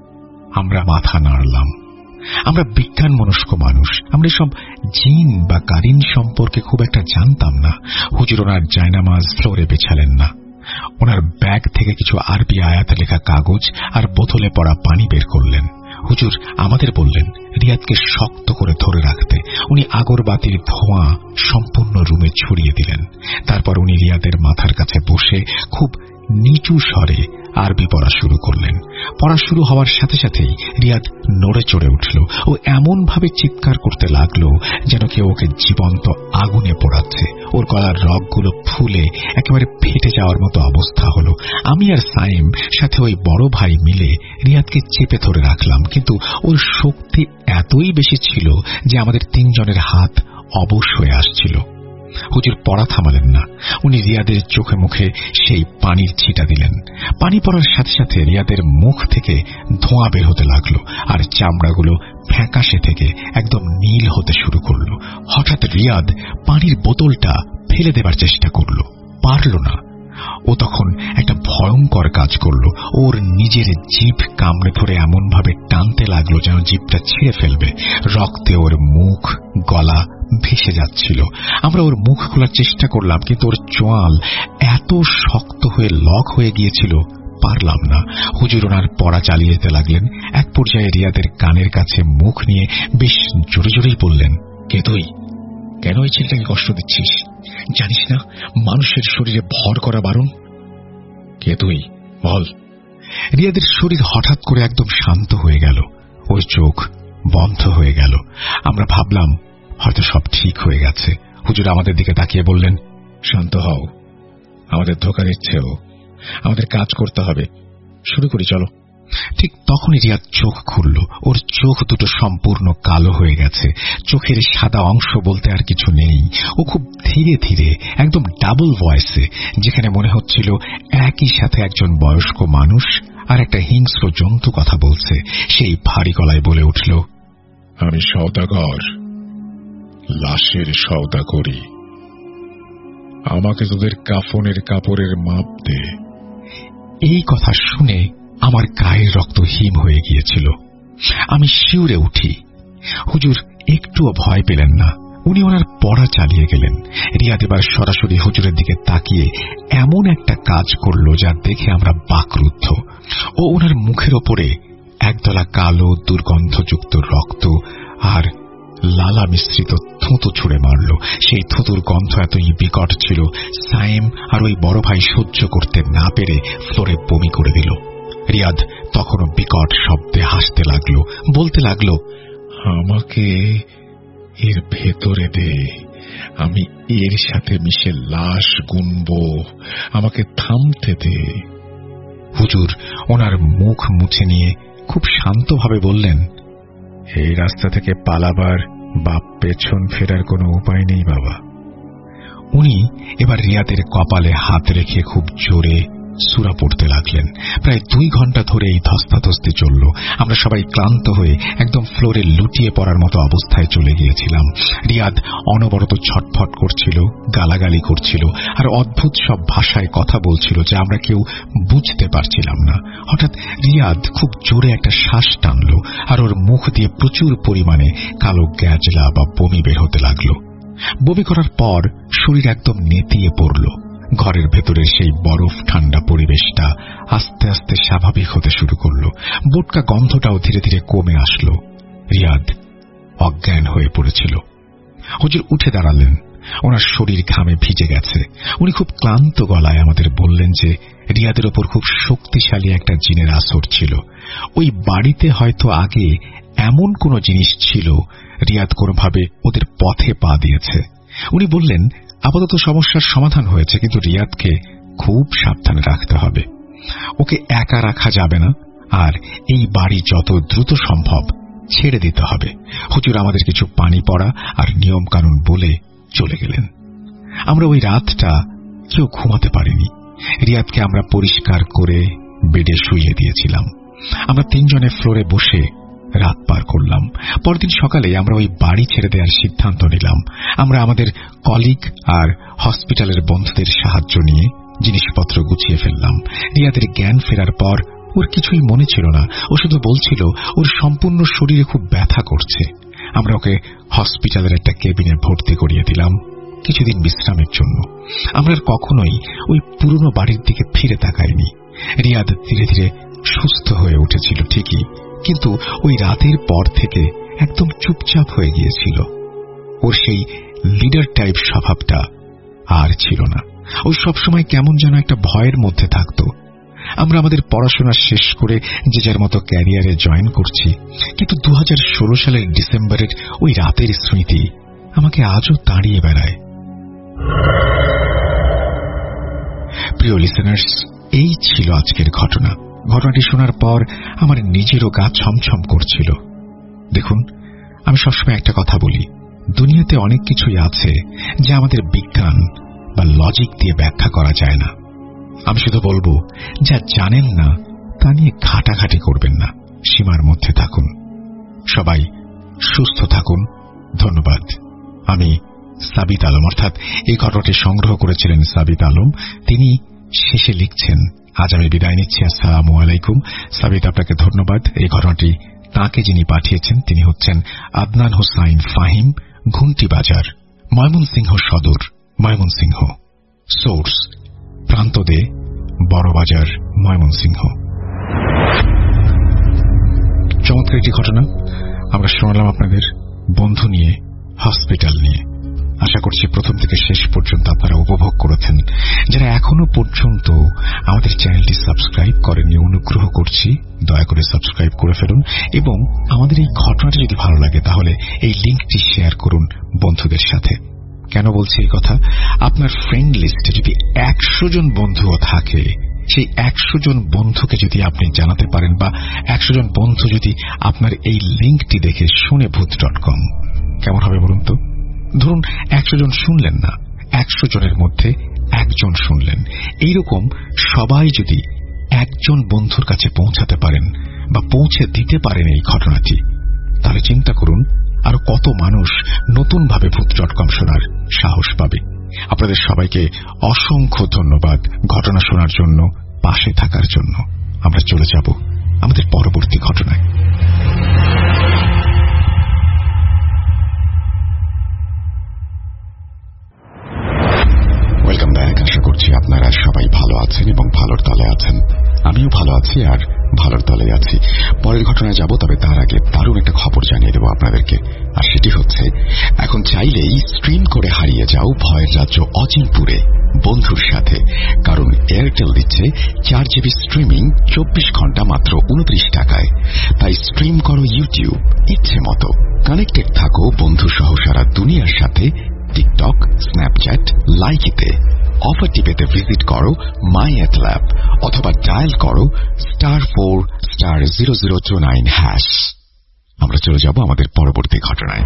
আমরা মাথা নাড়লাম। আমরা বিজ্ঞান মনস্ক মানুষ, আমরা সব জিন বা কারিন সম্পর্কে খুব একটা জানতাম না। হুজুর ওনার জায়নামাজ ফ্লোরে বেছালেন না। ওনার ব্যাগ থেকে কিছু আরবি আয়াতে লেখা কাগজ আর বোতলে পড়া পানি বের করলেন। হুজুর আমাদের বললেন রিয়াদকে শক্ত করে ধরে রাখতে। উনি আগরবাতির ধোঁয়া সম্পূর্ণ রুমে ছড়িয়ে দিলেন। তারপর উনি রিয়াদের মাথার কাছে বসে খুব নিচু স্বরে আরবি পড়া শুরু করলেন। পড়া শুরু হওয়ার সাথে সাথেই রিয়াদ নড়ে চড়ে উঠল। ও এমন ভাবে চিৎকার করতে লাগলো যেন কেউ ওকে জীবন্ত আগুনে পোড়াচ্ছে। ওর গলার রগগুলো ফুলে একেবারে ফেটে যাওয়ার মতো অবস্থা হলো। আমি আর সাইম সাথে ওই বড় ভাই মিলে রিয়াদকে চেপে ধরে রাখলাম, কিন্তু ওর শক্তি এতই বেশি ছিল যে আমাদের 3 জনের হাত অবশ হয়ে আসছিল। হুজুর পড়া থামালেন না। উনি রিয়াদের চোখে মুখে সেই পানির ছিটা দিলেন। পানি পড়ার সাথে সাথে রিয়াদের মুখ থেকে ধোঁয়া বের হতে লাগলো আর চামড়াগুলো ফ্যাকাশে থেকে একদম নীল হতে শুরু করলো। হঠাৎ রিয়াদ পানির বোতলটা ফেলে দেবার চেষ্টা করলো, পারল না। ও তখন একটা ভয়ঙ্কর কাজ করলো। ওর নিজের জিভ কামড়ে ধরে এমন ভাবে টানতে লাগলো যেন জিভটা ছিঁড়ে ফেলবে। রক্তে ওর মুখ গলা ভেসে যাচ্ছিল। আমরা ওর মুখ খোলার চেষ্টা করলাম, কিন্তু ওর চোয়াল এত শক্ত হয়ে লক হয়ে গিয়েছিল, পারলাম না। হুজুর ওনার পড়া চালিয়ে যেতে লাগলেন। এক পর্যায়ে রিয়াদের কানের কাছে মুখ নিয়ে বেশ জোরে জোরেই বললেন, কে তুই? কেন এই ছেলেটাকে কষ্ট দিচ্ছিস? জানিস না মানুষের শরীরে ভর করা বারণ? কে তুই বল। রিয়াদের শরীর হঠাৎ করে একদম শান্ত হয়ে গেল। ওর চোখ বন্ধ হয়ে গেল। আমরা ভাবলাম হয়তো সব ঠিক হয়ে গেছে। হুজুর আমাদের দিকে তাকিয়ে বললেন, শান্ত হও, আমাদের ধোকা দিচ্ছেও, আমাদের কাজ করতে হবে, শুরু করি চলো। ঠিক তখনই রিয়াদ চোখ খুলল। ওর চোখ দুটো সম্পূর্ণ কালো হয়ে গেছে। চোখের সাদা অংশ বলতে আর কিছু নেই। ও খুব ধীরে ধীরে একদম ডাবল ভয়েসে, যেখানে মনে হচ্ছিল একই সাথে একজন বয়স্ক মানুষ আর একটা হিংস্র জন্তু কথা বলছে, সেই ভারী গলায় বলে উঠল, আমি সওদাগর, লাশের সওদা করি।
আমাকে তোদের কাফনের কাপড়ের মাপ দে।
এই কথা শুনে আমার গায়ের রক্ত হিম হয়ে গিয়েছিল। আমি শিউরে উঠি। হুজুর একটুও ভয় পেলেন না, উনি ওনার পড়া চালিয়ে গেলেন। রিয়াদ এবার সরাসরি হুজুরের দিকে তাকিয়ে এমন একটা কাজ করল যা দেখে আমরা বাকরুদ্ধ। ও ওনার মুখের ওপরে একদলা কালো দুর্গন্ধযুক্ত রক্ত আর লালা মিশ্রিত থুতু ছুঁড়ে মারল। সেই থুতুর গন্ধ এতই বিকট ছিল, সায়েম আর ওই বড় ভাই সহ্য করতে না পেরে ফ্লোরে বমি করে দিল। রিয়াদ তখনও বিকট শব্দে হাসতে লাগলো, বলতে লাগলো,
আমাকে এর ভেতরে দে, আমি এর সাথে মিশে লাশ গুনব, আমাকে থামতে দে।
হুজুর ওনার মুখ মুছে নিয়ে খুব শান্তভাবে বললেন,
এই রাস্তা থেকে পালাবার বা পেছন ফেরার কোনো উপায় নেই বাবা।
উনি এবার রিয়াদের কপালে হাত রেখে খুব জোরে সূরা পড়তে লাগলেন। প্রায় 2 ঘন্টা ধরে এই ধস্তাধস্তি চলল। আমরা সবাই ক্লান্ত হয়ে একদম ফ্লোরে লুটিয়ে পড়ার মতো অবস্থায় চলে গিয়েছিলাম। রিয়াদ অনবরত ছটফট করছিল, গালাগালি করছিল আর অদ্ভুত সব ভাষায় কথা বলছিল যা আমরা কেউ বুঝতে পারছিলাম না। হঠাৎ রিয়াদ খুব জোরে একটা শ্বাস টানল আর ওর মুখ দিয়ে প্রচুর পরিমাণে কালো গ্যাজলা বা বমি বের হতে লাগলো। বমি করার পর শরীর একদম নেতিয়ে পড়ল। ঘরের ভেতরের সেই বরফ ঠান্ডা পরিবেশটা আস্তে আস্তে স্বাভাবিক হতে শুরু করল। বোটকা গন্ধটাও ধীরে ধীরে কমে আসলো। রিয়াদ অজ্ঞান হয়ে পড়েছিল। হুজুর উঠে দাঁড়ালেন, ওনার শরীর ঘামে ভিজে গেছে। উনি খুব ক্লান্ত গলায় আমাদের বললেন যে রিয়াদের ওপর খুব শক্তিশালী একটা জিনের আসর ছিল। ওই বাড়িতে হয়তো আগে এমন কোন জিনিস ছিল, রিয়াদ কোনোভাবে ওদের পথে পা দিয়েছে। উনি বললেন, আপাতত সমস্যার সমাধান হয়েছে, কিন্তু রিয়াদকে খুব সাবধানে রাখতে হবে। ওকে একা রাখা যাবে না, আর এই বাড়ি যত দ্রুত সম্ভব ছেড়ে দিতে হবে। হুজুর আমাদের কিছু পানি পড়া আর নিয়ম কানুন বলে চলে গেলেন। আমরা ওই রাতটা কেউ ঘুমাতে পারিনি। রিয়াদকে আমরা পরিষ্কার করে বেডে শুইয়ে দিয়েছিলাম। আমরা 3 জনে ফ্লোরে বসে রাত পার করলাম। পরদিন সকালে আমরা ওই বাড়ি ছেড়ে দেওয়ার সিদ্ধান্ত নিলাম। আমরা আমাদের কলিগ আর হসপিটালের বন্ধুদের সাহায্য নিয়ে জিনিসপত্র গুছিয়ে ফেললাম। রিয়াদের জ্ঞান ফেরার পর ওর কিছুই মনে ছিল না। ও শুধু বলছিল ওর সম্পূর্ণ শরীরে খুব ব্যথা করছে। আমরা ওকে হসপিটালের একটা কেবিনে ভর্তি করিয়ে দিলাম কিছুদিন বিশ্রামের জন্য। আমরা আর কখনোই ওই পুরনো বাড়ির দিকে ফিরে তাকাইনি। রিয়াদ ধীরে ধীরে সুস্থ হয়ে উঠেছিল ঠিকই, কিন্তু ওই রাতের পর থেকে একদম চুপচাপ হয়ে গিয়েছিল। ওর সেই লিডার টাইপ স্বভাবটা আর ছিল না। ও সবসময় কেমন যেন একটা ভয়ের মধ্যে থাকত। আমরা আমাদের পড়াশোনা শেষ করে যে যার মতো ক্যারিয়ারে জয়েন করছি, কিন্তু 2016 সালের ডিসেম্বরের ওই রাতের স্মৃতি আমাকে আজও তাড়িয়ে বেড়ায়। প্রিয় লিসেনার্স, এই ছিল আজকের ঘটনা। ঘটনাটি শোনার পর আমার নিজেরও গা ছমছম করছিল। দেখুন, আমি সবসময় একটা কথা বলি, দুনিয়াতে অনেক কিছুই আছে যা আমাদের বিজ্ঞান বা লজিক দিয়ে ব্যাখ্যা করা যায় না। আমি শুধু বলবো, যা জানেন না তা নিয়ে ঘাটাঘাটি করবেন না, সীমার মধ্যে থাকুন। সবাই সুস্থ থাকুন। ধন্যবাদ। আমি সাবিত আলম, অর্থাৎ এই ঘটনাটি সংগ্রহ করেছিলেন সাবিত আলম। তিনি শেষে লিখছেন, আজ আমি বিদায় নিচ্ছি, আসসালামু আলাইকুম। সাবিত, আপনাকে ধন্যবাদ। এই ঘটনাটি তাঁকে যিনি পাঠিয়েছেন তিনি হচ্ছেন আদনান হোসাইন ফাহিম, ঘুন্টি বাজার, ময়মনসিংহ সদর, ময়মনসিংহ। সোর্স প্রান্তদে, বড়বাজার, ময়মনসিংহ। চমৎকার একটি ঘটনা আমরা শোনালাম আপনাদের বন্ধু নিয়ে, হসপিটাল নিয়ে। আশা করছি প্রথম থেকে শেষ পর্যন্ত আপনারা উপভোগ করেছেন। যারা এখনো পর্যন্ত আমাদের চ্যানেলটি সাবস্ক্রাইব করেননি, অনুগ্রহ করছি দয়া করে সাবস্ক্রাইব করে ফেলুন, এবং আমাদের এই ঘটনাটি যদি ভালো লাগে তাহলে এই লিঙ্কটি শেয়ার করুন বন্ধুদের সাথে। কেন বলছি এই কথা? আপনার ফ্রেন্ড লিস্টে যদি 100 জন বন্ধুও থাকে, সেই 100 জন বন্ধুকে যদি আপনি জানাতে পারেন, বা 100 জন বন্ধু যদি আপনার এই লিঙ্কটি দেখে শুনে ভূত.com, কেমন হবে বলুন তো? ধরুন 100 জন শুনলেন না, 100 জনের মধ্যে 1 জন শুনলেন। এইরকম সবাই যদি 1 জন বন্ধুর কাছে পৌঁছাতে পারেন বা পৌঁছে দিতে পারেন এই ঘটনাটি, তাহলে চিন্তা করুন আরো কত মানুষ নতুনভাবে ভূত.com শোনার সাহস পাবে। আপনাদের সবাইকে অসংখ্য ধন্যবাদ ঘটনা শোনার জন্য, পাশে থাকার জন্য। আমরা চলে যাব আমাদের পরবর্তী ঘটনায়। Welcome back. আশা করছি আপনারা সবাই ভালো আছেন এবং ভালোর তলে আছেন। আমিও ভালো আছি আর ভালোর তলে আছি। পরের ঘটনায় যাব, তবে তার আগে দারুণ একটা খবর জানিয়ে দেব আপনাদেরকে। আর সেটি হচ্ছে, এখন চাইলেই স্ট্রিম করে হারিয়ে যাও ভয়ের রাজ্য অচিনপুরে বন্ধুর সাথে। কারণ এয়ারটেল দিচ্ছে 4 GB স্ট্রিমিং 24 ঘন্টা মাত্র 29 টাকায়। তাই স্ট্রিম করো ইউটিউব ইচ্ছে মতো, কানেক্টেড থাকো বন্ধু সহ সারা দুনিয়ার সাথে টিকটক, স্ন্যাপচ্যাট, লাইকিতে। অফারটি পেতে ভিজিট করো মাই এয়ারটেল অ্যাপ অথবা ডায়াল করো *4*0029#। আমরা চলে যাব আমাদের পরবর্তী ঘটনায়।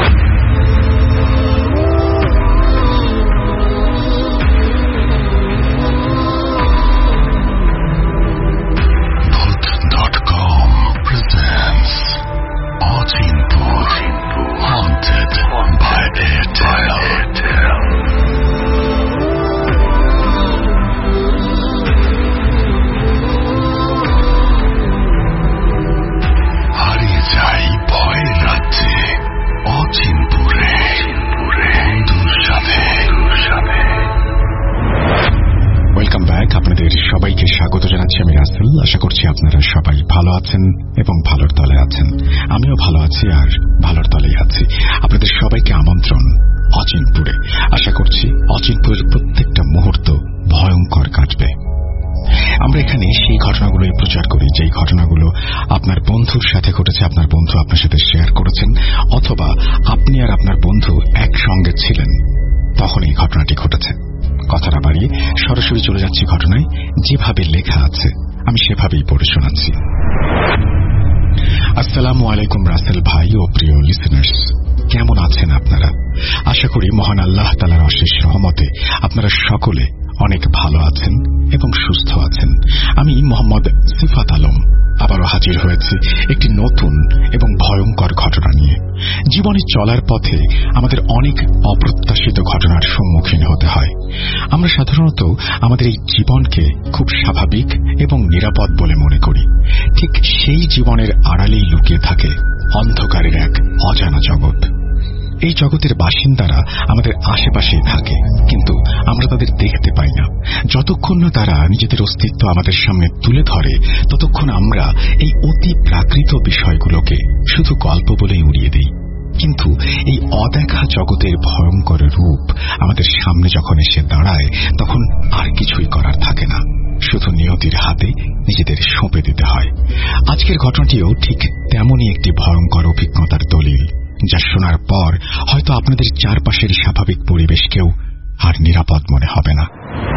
Bhoot.com presents Achinpur Haunted by Airtel. হারিয়ে যাই ভয়ের রাজ্যে অচিনপুরে বন্ধুর সাথে। Welcome back. আপনাদের সবাইকে স্বাগত জানাচ্ছি আমি রাসেল। আশা করছি আপনারা সবাই ভালো আছেন এবং ভালোর তলে আছেন। আমিও ভালো আছি আর ভালোর তলেই আছি। আপনাদের সবাইকে আমন্ত্রণ অচিনপুরে। আশা করছি অচিনপুরের প্রত্যেকটা মুহূর্ত ভয়ঙ্কর কাটবে। আমরা এখানে সেই ঘটনাগুলোই প্রচার করি যেই ঘটনাগুলো আপনার বন্ধুর সাথে ঘটেছে, আপনার বন্ধু আপনার সাথে শেয়ার করেছেন, অথবা আপনি আর আপনার বন্ধু একসঙ্গে ছিলেন, তখন এই ঘটনাটি ঘটেছে। কথা না বাড়িয়ে সরাসরি চলে যাচ্ছি ঘটনায়। যেভাবে লেখা আছে আমি সেভাবেই পড়ে শোনাচ্ছি। আসসালামু আলাইকুম রাসেল ভাই ও প্রিয় লিসেনার্স, কেমন আছেন আপনারা? আশা করি মহান আল্লাহ তাআলার অশেষ রহমতে আপনারা সকলে অনেক ভালো আছেন এবং সুস্থ আছেন। আমি মোহাম্মদ সিফাত আলম আবারও হাজির হয়েছি একটি নতুন এবং ভয়ঙ্কর ঘটনা নিয়ে। জীবনে চলার পথে আমাদের অনেক অপ্রত্যাশিত ঘটনার সম্মুখীন হতে হয়। আমরা সাধারণত আমাদের এই জীবনকে খুব স্বাভাবিক এবং নিরাপদ বলে মনে করি। ঠিক সেই জীবনের আড়ালেই লুকিয়ে থাকে অন্ধকারের এক অজানা জগৎ। এই জগতের বাসিন্দারা আমাদের আশেপাশেই থাকে, কিন্তু আমরা তাদের দেখতে পাই না। যতক্ষণ না তারা নিজেদের অস্তিত্ব আমাদের সামনে তুলে ধরে, ততক্ষণ আমরা এই অতি প্রাকৃত বিষয়গুলোকে শুধু গল্প বলেই উড়িয়ে দিই। কিন্তু এই অদেখা জগতের ভয়ঙ্কর রূপ আমাদের সামনে যখন এসে দাঁড়ায়, তখন আর কিছুই করার থাকে না, শুধু নিয়তির হাতে নিজেদের সঁপে দিতে হয়। আজকের ঘটনাটিও ঠিক তেমনই একটি ভয়ঙ্কর অভিজ্ঞতার দলিল, যা শোনার পর হয়তো আপনাদের চারপাশের স্বাভাবিক পরিবেশকেও আর নিরাপদ মনে হবে না।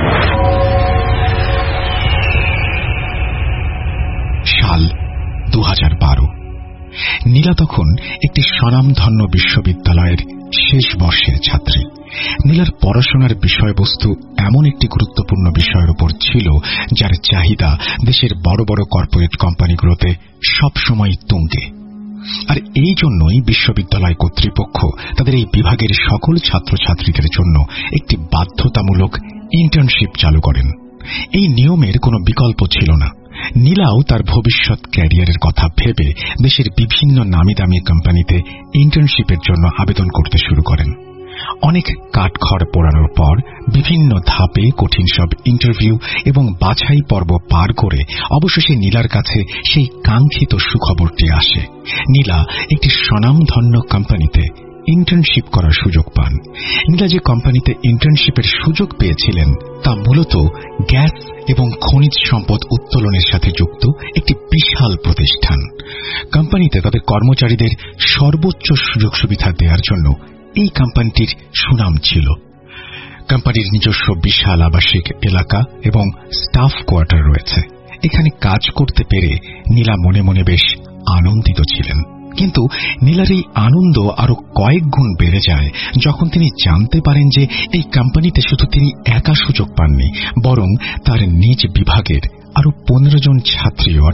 সাল 2012। নীলা তখন একটি স্বনামধন্য বিশ্ববিদ্যালয়ের শেষ বর্ষের ছাত্রী। নীলার পড়াশোনার বিষয়বস্তু এমন একটি গুরুত্বপূর্ণ বিষয়ের উপর ছিল যার চাহিদা দেশের বড় বড় কর্পোরেট কোম্পানিগুলোতে সবসময় তুঙ্গে। আর এই জন্যই বিশ্ববিদ্যালয় কর্তৃপক্ষ তাদের এই বিভাগের সকল ছাত্রছাত্রীদের জন্য একটি বাধ্যতামূলক ইন্টার্নশিপ চালু করেন। এই নিয়মের কোনো বিকল্প ছিল না। নীলাও তার ভবিষ্যৎ ক্যারিয়ারের কথা ভেবে দেশের বিভিন্ন নামিদামি কোম্পানিতে ইন্টার্নশিপের জন্য আবেদন করতে শুরু করেন। অনেক কাঠখড় পোড়ানোর পর বিভিন্ন ধাপে কঠিন সব ইন্টারভিউ এবং বাছাই পর্ব পার করে অবশেষে নীলার কাছে সেই কাঙ্ক্ষিত সুখবরটি আসে। নীলা একটি স্বনামধন্য কোম্পানিতে ইন্টার্নশিপ করার সুযোগ পান। নীলা যে কোম্পানিতে ইন্টার্নশিপের সুযোগ পেয়েছিলেন তা মূলত গ্যাস এবং খনিজ সম্পদ উত্তোলনের সাথে যুক্ত একটি বিশাল প্রতিষ্ঠান। কোম্পানিতে তাদের কর্মচারীদের সর্বোচ্চ সুযোগ সুবিধা দেওয়ার জন্য এই কোম্পানিটির সুনাম ছিল। কোম্পানির নিজস্ব বিশাল আবাসিক এলাকা এবং স্টাফ কোয়ার্টার রয়েছে। এখানে কাজ করতে পেরে নীলা মনে মনে বেশ আনন্দিত ছিলেন। কিন্তু নীলার এই আনন্দ আরো কয়েক গুণ বেড়ে যায় যখন তিনি জানতে পারেন যে এই কোম্পানিতে শুধু তিনি একা সুযোগ পাননি, বরং তার নিজ বিভাগের আরো 15 জন ছাত্রী অর্থাৎ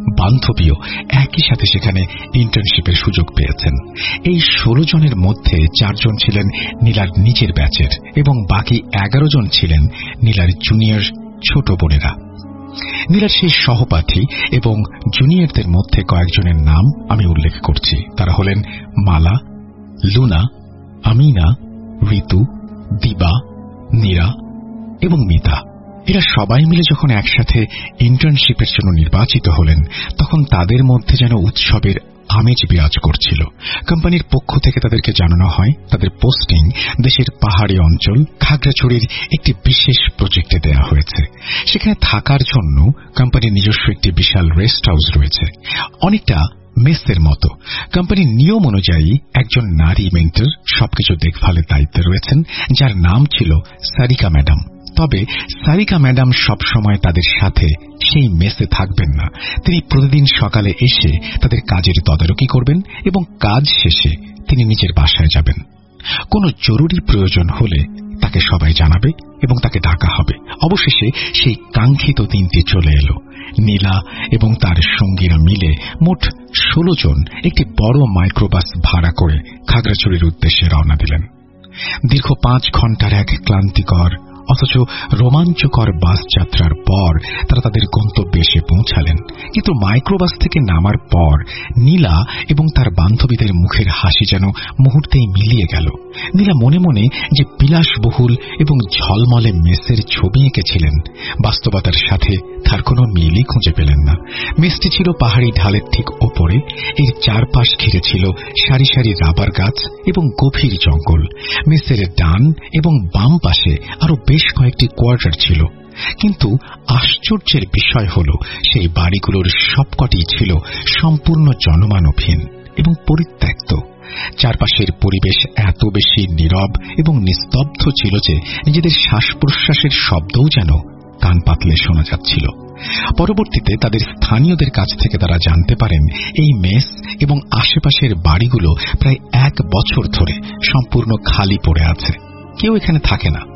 বান্ধবীও একই সাথে সেখানে ইন্টার্নশিপের সুযোগ পেয়েছেন। এই 16 জনের মধ্যে 4 জন ছিলেন নীলার নিজের ব্যাচের এবং বাকি 11 জন ছিলেন নীলার জুনিয়র ছোট বোনেরা। নীলার সেই সহপাঠী এবং জুনিয়রদের মধ্যে কয়েকজনের নাম আমি উল্লেখ করছি। তারা হলেন মালা, লুনা, আমিনা, ঋতু, দিবা, নীরা এবং মিতা। এরা সবাই মিলে যখন একসাথে ইন্টার্নশিপের জন্য নির্বাচিত হলেন তখন তাদের মধ্যে যেন উৎসবের আমেজ বিরাজ করছিল। কোম্পানির পক্ষ থেকে তাদেরকে জানানো হয় তাদের পোস্টিং দেশের পাহাড়ি অঞ্চল খাগড়াছড়ির একটি বিশেষ প্রজেক্টে দেয়া হয়েছে। সেখানে থাকার জন্য কোম্পানির নিজস্ব একটি বিশাল রেস্ট হাউস রয়েছে, অনেকটা মেসের মতো। কোম্পানির নিয়ম অনুযায়ী একজন নারী মেন্টর সবকিছু দেখভালের দায়িত্বে রয়েছেন, যার নাম ছিল সারিকা ম্যাডাম। তবে সারিকা ম্যাডাম সবসময় তাদের সাথে সেই মেসে থাকবেন না। তিনি প্রতিদিন সকালে এসে তাদের কাজের তদারকি করবেন এবং কাজ শেষে তিনি নিজের বাসায় যাবেন। কোনো জরুরি প্রয়োজন হলে তাকে সবাই জানাবে এবং তাকে ডাকা হবে। অবশেষে সেই কাঙ্ক্ষিত দিনটি চলে এলো। নীলা এবং তার সঙ্গীরা মিলে মোট 16 জন একটি বড় মাইক্রোবাস ভাড়া করে খাগড়াছড়ির উদ্দেশ্যে রওনা দিলেন। দীর্ঘ 5 ঘন্টার এক ক্লান্তিকর অথচ রোমাঞ্চকর বাস যাত্রার পর তারা তাদের গন্তব্যে এসে পৌঁছালেন। কিন্তু মাইক্রোবাস থেকে নামার পর নীলা এবং তার বান্ধবীদের মুখের হাসি যেন মুহূর্তেই মিলিয়ে গেল। নীলা মনে মনে যে বিলাসবহুল এবং ঝলমলে মেসের ছবি এঁকেছিলেন, বাস্তবতার সাথে তার কোনো মিলই খুঁজে পেলেন না। মেসটি ছিল পাহাড়ি ঢালের ঠিক ওপরে। এর চারপাশ ঘিরে ছিল সারি সারি রাবার গাছ এবং গভীর জঙ্গল। মেসের ডান এবং বাম পাশে আরো বেশ কয়েকটি কোয়ার্টার ছিল। কিন্তু আশ্চর্যের বিষয় হল সেই বাড়িগুলোর সবকটি ছিল সম্পূর্ণ জনমানবহীন এবং পরিত্যক্ত। চারপাশের পরিবেশ এত বেশি নীরব এবং নিস্তব্ধ ছিল যে নিজেদের শ্বাস প্রশ্বাসের শব্দও যেন কান পাতলে শোনা যাচ্ছিল। পরবর্তীতে তাদের স্থানীয়দের কাছ থেকে তারা জানতে পারেন এই মেস এবং আশেপাশের বাড়িগুলো প্রায় 1 বছর ধরে সম্পূর্ণ খালি পড়ে আছে, কেউ এখানে থাকে না।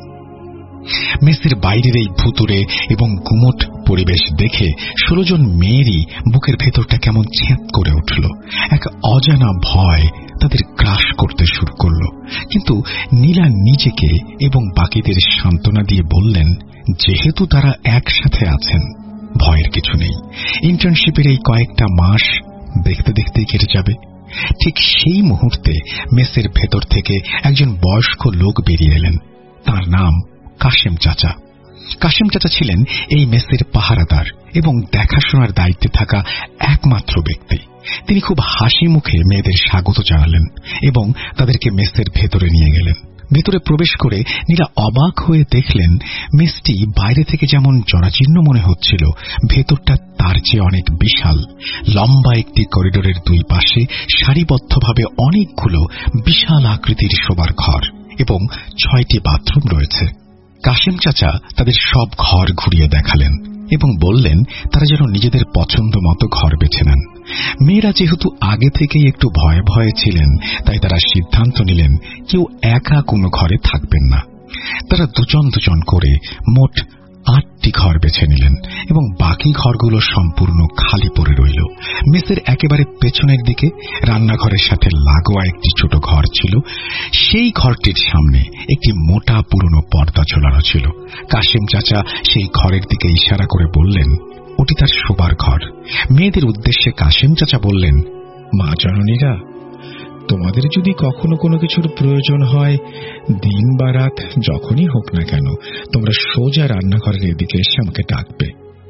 মেসের বাইরের এই ভুতুড়ে এবং গুমট পরিবেশ দেখে 16 জন মেয়েরই বুকের ভেতরটা কেমন ছেদ করে উঠল। এক অজানা ভয় তাদের গ্রাস করতে শুরু করল। কিন্তু নীলা নিজেকে এবং বাকিদের সান্ত্বনা দিয়ে বললেন, যেহেতু তারা একসাথে আছেন, ভয়ের কিছু নেই। ইন্টার্নশিপের এই কয়েকটা মাস দেখতে দেখতেই কেটে যাবে। ঠিক সেই মুহূর্তে মেসের ভেতর থেকে একজন বয়স্ক লোক বেরিয়ে এলেন। তার নাম কাশেম চাচা। কাশেম চাচা ছিলেন এই মেসের পাহারাদার এবং দেখাশোনার দায়িত্বে থাকা একমাত্র ব্যক্তি। তিনি খুব হাসি মুখে মেয়েদের স্বাগত জানালেন এবং তাদেরকে মেসের ভেতরে নিয়ে গেলেন। ভেতরে প্রবেশ করে নীলা অবাক হয়ে দেখলেন মেসটি বাইরে থেকে যেমন জরাজীর্ণ মনে হচ্ছিল, ভেতরটা তার চেয়ে অনেক বিশাল। লম্বা একটি করিডোরের 2 পাশে সারিবদ্ধভাবে অনেকগুলো বিশাল আকৃতির শোবার ঘর এবং 6টি বাথরুম রয়েছে। কাশেম চাচা তাদের সব ঘর ঘুরিয়ে দেখালেন এবং বললেন তারা যেন নিজেদের পছন্দ মতো ঘর বেছে নেন। মেয়েরা যেহেতু আগে থেকেই একটু ভয়ে ভয়ে ছিলেন, তাই তারা সিদ্ধান্ত নিলেন কেউ একা কোনো ঘরে থাকবেন না। তারা দুজন দুজন করে মোট 8টি ঘর বেছে নিলেন এবং বাকি ঘরগুলো সম্পূর্ণ খালি পড়ে রইল। মেসের একেবারে পেছনের দিকে রান্নাঘরের সাথে লাগোয়া একটি ছোট ঘর ছিল। সেই ঘরটির সামনে একটি মোটা পুরনো পর্দা ঝোলানো ছিল। কাশেম চাচা সেই ঘরের দিকে ইশারা করে বললেন, ওটি তার শোবার ঘর। মেয়েদের উদ্দেশ্যে কাশেম চাচা বললেন,
মা জননীরা, তোমাদের যদি কখনো কোনো কিছুর প্রয়োজন হয়, দিন বা রাত যখনই হোক না কেন, তোমরা সোজা রান্নাঘরের এদিকে এসে আমাকে ডাকবে।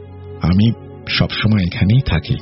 আমি সবসময় এখানেই থাকি।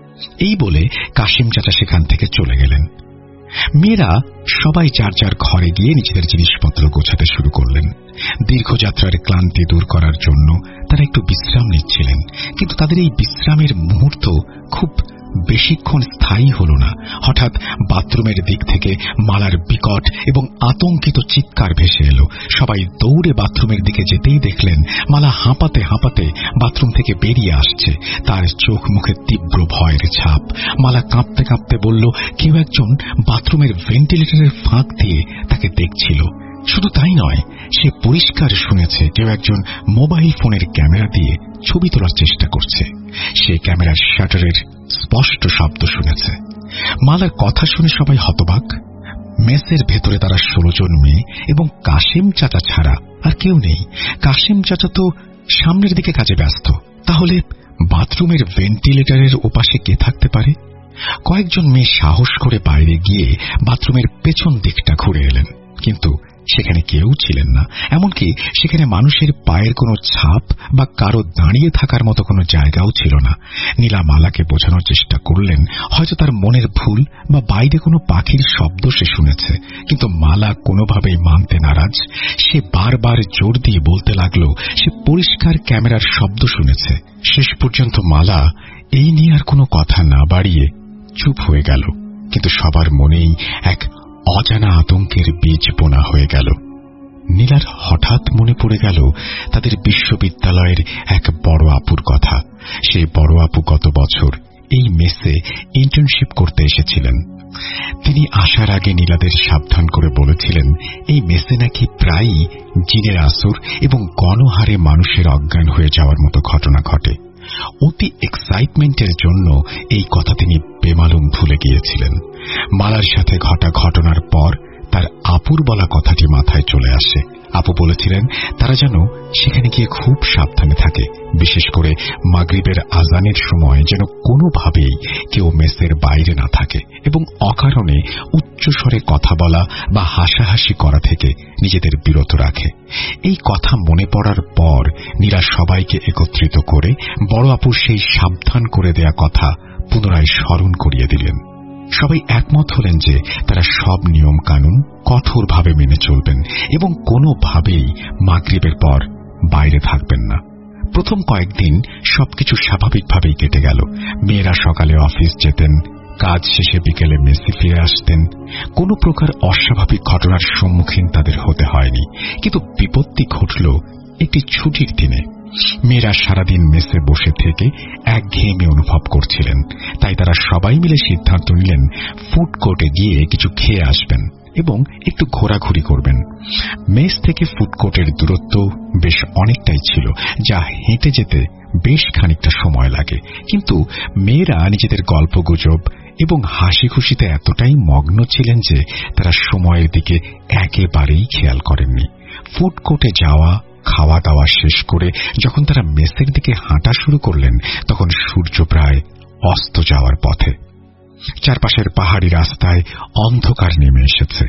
এই বলে কাশেম চাচা সেখান থেকে চলে গেলেন। মেয়েরা সবাই যার যার ঘরে গিয়ে নিজেদের জিনিসপত্র গোছাতে শুরু করলেন। দীর্ঘযাত্রার ক্লান্তি দূর করার জন্য তারা একটু বিশ্রাম নিচ্ছিলেন, কিন্তু তাদের এই বিশ্রামের মুহূর্ত খুব বেশিক্ষণ স্থায়ী হল না। হঠাৎ বাথরুমের দিক থেকে মালার বিকট এবং আতঙ্কিত চিৎকার ভেসে এলো। সবাই দৌড়ে বাথরুমের দিকে যেতেই দেখলেন মালা হাঁপাতে হাঁপাতে বাথরুম থেকে বেরিয়ে আসছে। তার চোখ মুখে তীব্র ভয়ের ছাপ। মালা কাঁপতে কাঁপতে বলল, কেউ একজন বাথরুমের ভেন্টিলেটরের ফাঁক দিয়ে তাকে দেখছিল। শুধু তাই নয়, সে পরিষ্কার শুনেছে কেউ একজন মোবাইল ফোনের ক্যামেরা দিয়ে ছবি তোলার চেষ্টা করছে। সে ক্যামেরার শাটারের স্পষ্ট শব্দ শুনেছে। মালার কথা শুনে সবাই হতবাক। মেসের ভেতরে তারা 16 জন মেয়ে এবং কাশেম চাচা ছাড়া আর কেউ নেই। কাশেম চাচা তো সামনের দিকে কাজে ব্যস্ত। তাহলে বাথরুমের ভেন্টিলেটরের ওপাশে কে থাকতে পারে? কয়েকজন মেয়ে সাহস করে বাইরে গিয়ে বাথরুমের পেছন দিকটা ঘুরে এলেন, কিন্তু সেখানে কেউ ছিলেন না। এমনকি সেখানে মানুষের পায়ের কোনো ছাপ বা কারো দাঁড়িয়ে থাকার মতো কোনো জায়গাও ছিল না। নীলা মালাকে বোঝানোর চেষ্টা করলেন হয়তো তার মনের ভুল বা বাইরে কোনো পাখির শব্দ সে শুনেছে, কিন্তু মালা কোনোভাবেই মানতে নারাজ। সে বারবার জোর দিয়ে বলতে লাগল সে পরিষ্কার ক্যামেরার শব্দ শুনেছে। শেষ পর্যন্ত মালা এই নিয়ে আর কোনো কথা না বাড়িয়ে চুপ হয়ে গেল, কিন্তু সবার মনেই এক অজানা আতঙ্কের বীজ বোনা হয়ে গেল। নীলার হঠাৎ মনে পড়ে গেল তাদের বিশ্ববিদ্যালয়ের এক বড় আপুর কথা। সেই বড় আপু গত বছর এই মেসে ইন্টার্নশিপ করতে এসেছিলেন। তিনি আসার আগে নীলাদের সাবধান করে বলেছিলেন এই মেসে নাকি প্রায়ই জিনের আসর এবং গণহারে মানুষের অজ্ঞান হয়ে যাওয়ার মতো ঘটনা ঘটে। অতি এক্সাইটমেন্টের জন্য এই কথা তিনি বেমালুম ভুলে গিয়েছিলেন। মালার সাথে ঘটা ঘটনার পর তার আপুর বলা কথাটি মাথায় চলে আসে। আপু বলেছিলেন তারা যেন সেখানে গিয়ে খুব সাবধানে থাকে, বিশেষ করে মাগরিবের আজানের সময় যেন কোনোভাবেই কেউ মেসের বাইরে না থাকে এবং অকারণে উচ্চস্বরে কথা বলা বা হাসাহাসি করা থেকে নিজেদের বিরত রাখে। এই কথা মনে পড়ার পর নীলা সবাইকে একত্রিত করে বড় আপুর সেই সাবধান করে দেয়া কথা পুনরায় স্মরণ করিয়ে দিলেন। সবাই একমত হলেন যে তারা সব নিয়ম কানুন কঠোরভাবে মেনে চলবেন এবং কোনোভাবেই মাগরিবের পর বাইরে থাকবেন না। প্রথম কয়েকদিন সবকিছু স্বাভাবিকভাবেই কেটে গেল। মেয়েরা সকালে অফিস যেতেন, কাজ শেষে বিকেলে মেসে ফিরে আসতেন। কোনো প্রকার অস্বাভাবিক ঘটনার সম্মুখীন তাদের হতে হয়নি। কিন্তু বিপত্তি ঘটল একটি ছুটির দিনে। মেয়েরা সারাদিন মেসে বসে থেকে একঘেয়েমি অনুভব করছিলেন, তাই তারা সবাই মিলে সিদ্ধান্ত নিলেন ফুড কোর্টে গিয়ে কিছু খেয়ে আসবেন এবং একটু ঘোরাঘুরি করবেন। মেস থেকে ফুড কোর্টের দূরত্ব বেশ অনেকটাই ছিল, যা হেঁটে যেতে বেশ খানিকটা সময় লাগে। কিন্তু মেয়েরা নিজেদের গল্পগুজব এবং হাসি খুশিতে এতটাই মগ্ন ছিলেন যে তারা সময়ের দিকে একেবারেই খেয়াল করেননি। ফুড কোর্টে যাওয়া, খাওয়া দাওয়া শেষ করে যখন তারা মেসের দিকে হাঁটা শুরু করলেন তখন সূর্য প্রায় অস্ত যাওয়ার পথে। চারপাশের পাহাড়ি রাস্তায় অন্ধকার নেমে এসেছে।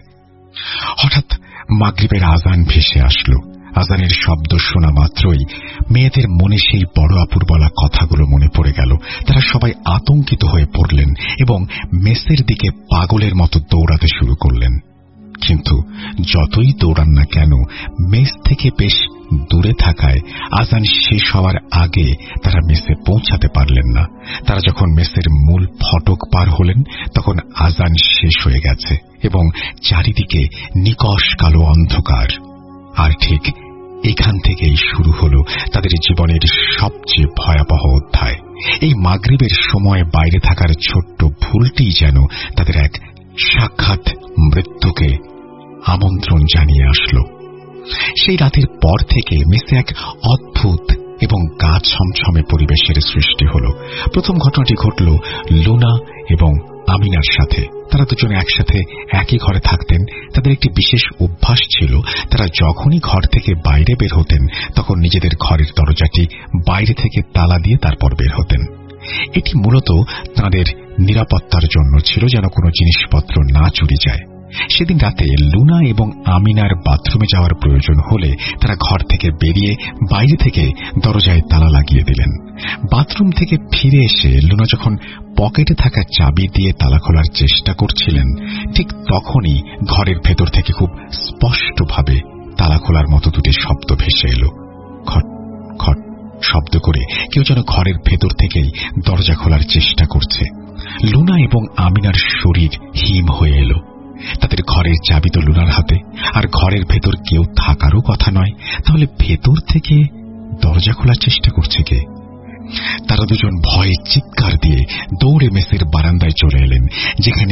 হঠাৎ মাগরিবের আজান ভেসে আসলো। আজানের শব্দ শোনা মাত্রই মেয়েদের মনে সেই বড় আপুর বলা কথাগুলো মনে পড়ে গেল। তারা সবাই আতঙ্কিত হয়ে পড়লেন এবং মেসের দিকে পাগলের মতো দৌড়াতে শুরু করলেন। কিন্তু যতই দৌড়ান না কেন, মেস থেকে বেশ দূরে থাকায় আজান শেষ হওয়ার আগে তারা মেসে পৌঁছাতে পারলেন না। তারা যখন মেসের মূল ফটক পার হলেন তখন আজান শেষ হয়ে গেছে এবং চারিদিকে নিকষ কালো অন্ধকার। আর ঠিক এখান থেকেই শুরু হল তাদের জীবনের সবচেয়ে ভয়াবহ অধ্যায়। এই মাগরিবের সময় বাইরে থাকার ছোট্ট ভুলটি যেন তাদের এক সাক্ষাৎ মৃত্যুকে আমন্ত্রণ জানিয়ে আসলো। সেই রাতের পর থেকে মেসে এক অদ্ভুত এবং গা ছমছমে পরিবেশের সৃষ্টি হল। প্রথম ঘটনাটি ঘটল লুনা এবং আমিনার সাথে। তারা দুজনে একসাথে একই ঘরে থাকতেন। তাদের একটি বিশেষ অভ্যাস ছিল, তারা যখনই ঘর থেকে বাইরে বের হতেন তখন নিজেদের ঘরের দরজাটি বাইরে থেকে তালা দিয়ে তারপর বের হতেন। এটি মূলত তাদের নিরাপত্তার জন্য ছিল, যেন কোনো জিনিসপত্র না চুরি যায়। সেদিন রাতে লুনা এবং আমিনার বাথরুমে যাওয়ার প্রয়োজন হলে তারা ঘর থেকে বেরিয়ে বাইরে থেকে দরজায় তালা লাগিয়ে দিলেন। বাথরুম থেকে ফিরে এসে লুনা যখন পকেটে থাকা চাবি দিয়ে তালা খোলার চেষ্টা করছিলেন, ঠিক তখনই ঘরের ভেতর থেকে খুব স্পষ্টভাবে তালা খোলার মতো দুটি শব্দ ভেসে এলো। খট খট শব্দ করে কেউ যেন ঘরের ভেতর থেকেই দরজা খোলার চেষ্টা করছে। লুনা এবং আমিনার শরীর হিম হয়ে এলো। তাদের ঘরের চাবি তো লুনার হাতে, আর ঘরের ভেতর কেউ থাকারও কথা নয়। তাহলে ভেতর থেকে দরজা খোলার চেষ্টা করছে কে? তারা দুজন ভয়ে চিৎকার দিয়ে দৌড়ে মেসের বারান্দায় চলে এলেন, যেখানে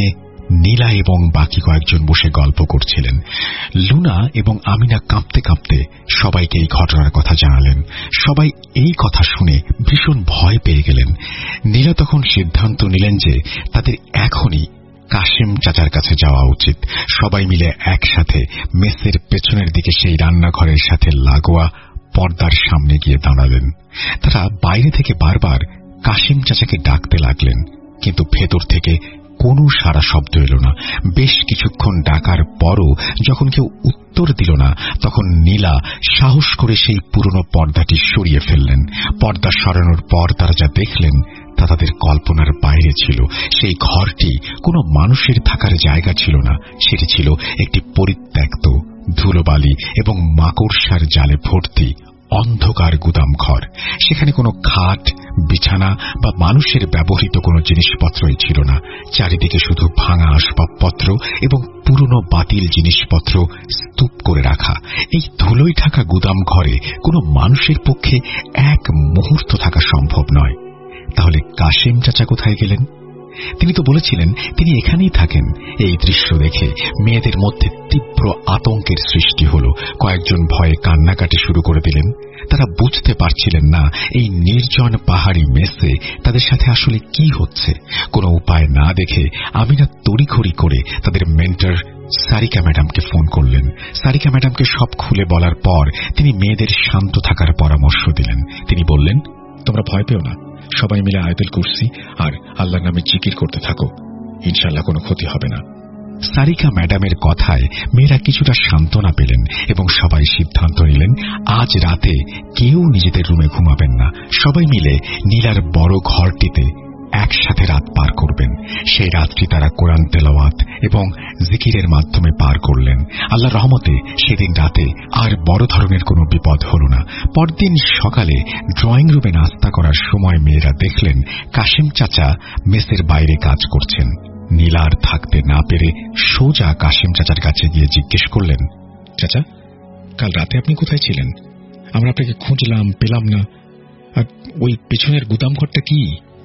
নীলা এবং বাকি কয়েকজন বসে গল্প করছিলেন। লুনা এবং আমিনা কাঁপতে কাঁপতে সবাইকে এই ঘটনার কথা জানালেন। সবাই এই কথা শুনে ভীষণ ভয় পেয়ে গেলেন। নীলা তখন সিদ্ধান্ত নিলেন যে তাদের এখনই কাশেম চাচার কাছে যাওয়া উচিত। সবাই মিলে একসাথে মেসের পেছনের দিকে সেই রান্নাঘরের সাথে লাগোয়া পর্দার সামনে গিয়ে দাঁড়ালেন। তারা বাইরে থেকে বারবার কাশেম চাচাকে ডাকতে লাগলেন, কিন্তু ভেতর থেকে কোনো সাড়া শব্দ এলো না। বেশ কিছুক্ষণ ডাকার পরও যখন কেউ উত্তর দিল না, তখন নীলা সাহস করে সেই পুরনো পর্দাটি সরিয়ে ফেললেন। পর্দা সরানোর পর তারা যা দেখলেন তা তাদের কল্পনার বাইরে ছিল। সেই ঘরটি কোনো মানুষের থাকার জায়গা ছিল না, সেটি ছিল একটি পরিত্যক্ত, ধুলোবালি এবং মাকড়সার জালে ভর্তি অন্ধকার গুদাম ঘর। সেখানে কোনো খাট, বিছানা বা মানুষের ব্যবহৃত কোনো জিনিসপত্রই ছিল না। চারিদিকে শুধু ভাঙা আসবাবপত্র এবং পুরনো বাতিল জিনিসপত্র স্তূপ করে রাখা। এই ধুলোয় ঢাকা গুদাম ঘরে কোনো মানুষের পক্ষে এক মুহূর্ত থাকা সম্ভব নয়। তাহলে কাশেম চাচা কোথায় গেলেন? তিনি তো বলেছিলেন তিনি এখানেই থাকেন। এই দৃশ্য দেখে মেয়েদের মধ্যে তীব্র আতঙ্কের সৃষ্টি হল। কয়েকজন ভয়ে কান্নাকাটি শুরু করে দিলেন। তারা বুঝতে পারছিলেন না এই নির্জন পাহাড়ি মেসে তাদের সাথে আসলে কি হচ্ছে। কোনো উপায় না দেখে আমিনা তড়িঘড়ি করে তাদের মেন্টর সারিকা ম্যাডামকে ফোন করলেন। সারিকা ম্যাডামকে সব খুলে বলার পর তিনি মেয়েদের শান্ত থাকার পরামর্শ দিলেন। তিনি বললেন, তোমরা ভয় পেও না, সবাই মিলে আয়াতুল কুরসি আর আল্লাহর নামে জিকির করতে থাকো, ইনশাআল্লাহ কোনো ক্ষতি হবে না। সারিকা ম্যাডামের কথায় মেয়েরা কিছুটা সান্ত্বনা পেলেন এবং সবাই সিদ্ধান্ত নিলেন আজ রাতে কেউ নিজেদের রুমে ঘুমাবেন না। সবাই মিলে নীলার বড় ঘরটিতে একসাথে রাত পার করবেন। সেই রাতটি তারা কোরআন তেলাওয়াত এবং জিকিরের মাধ্যমে পার করলেন। আল্লাহর রহমতে সেদিন রাতে আর বড় ধরনের কোনো বিপদ হল না। পরদিন সকালে ড্রয়িং রুমে নাস্তা করার সময় মেয়েরা দেখলেন কাশেম চাচা মেসের বাইরে কাজ করছেন। নীলার থাকতে না পেরে সোজা কাশেম চাচার কাছে গিয়ে জিজ্ঞেস করলেন, চাচা, কাল রাতে আপনি কোথায় ছিলেন? আমরা আপনাকে খুঁজলাম, পেলাম না। আর ওই পেছনের গুদাম ঘরটা কি?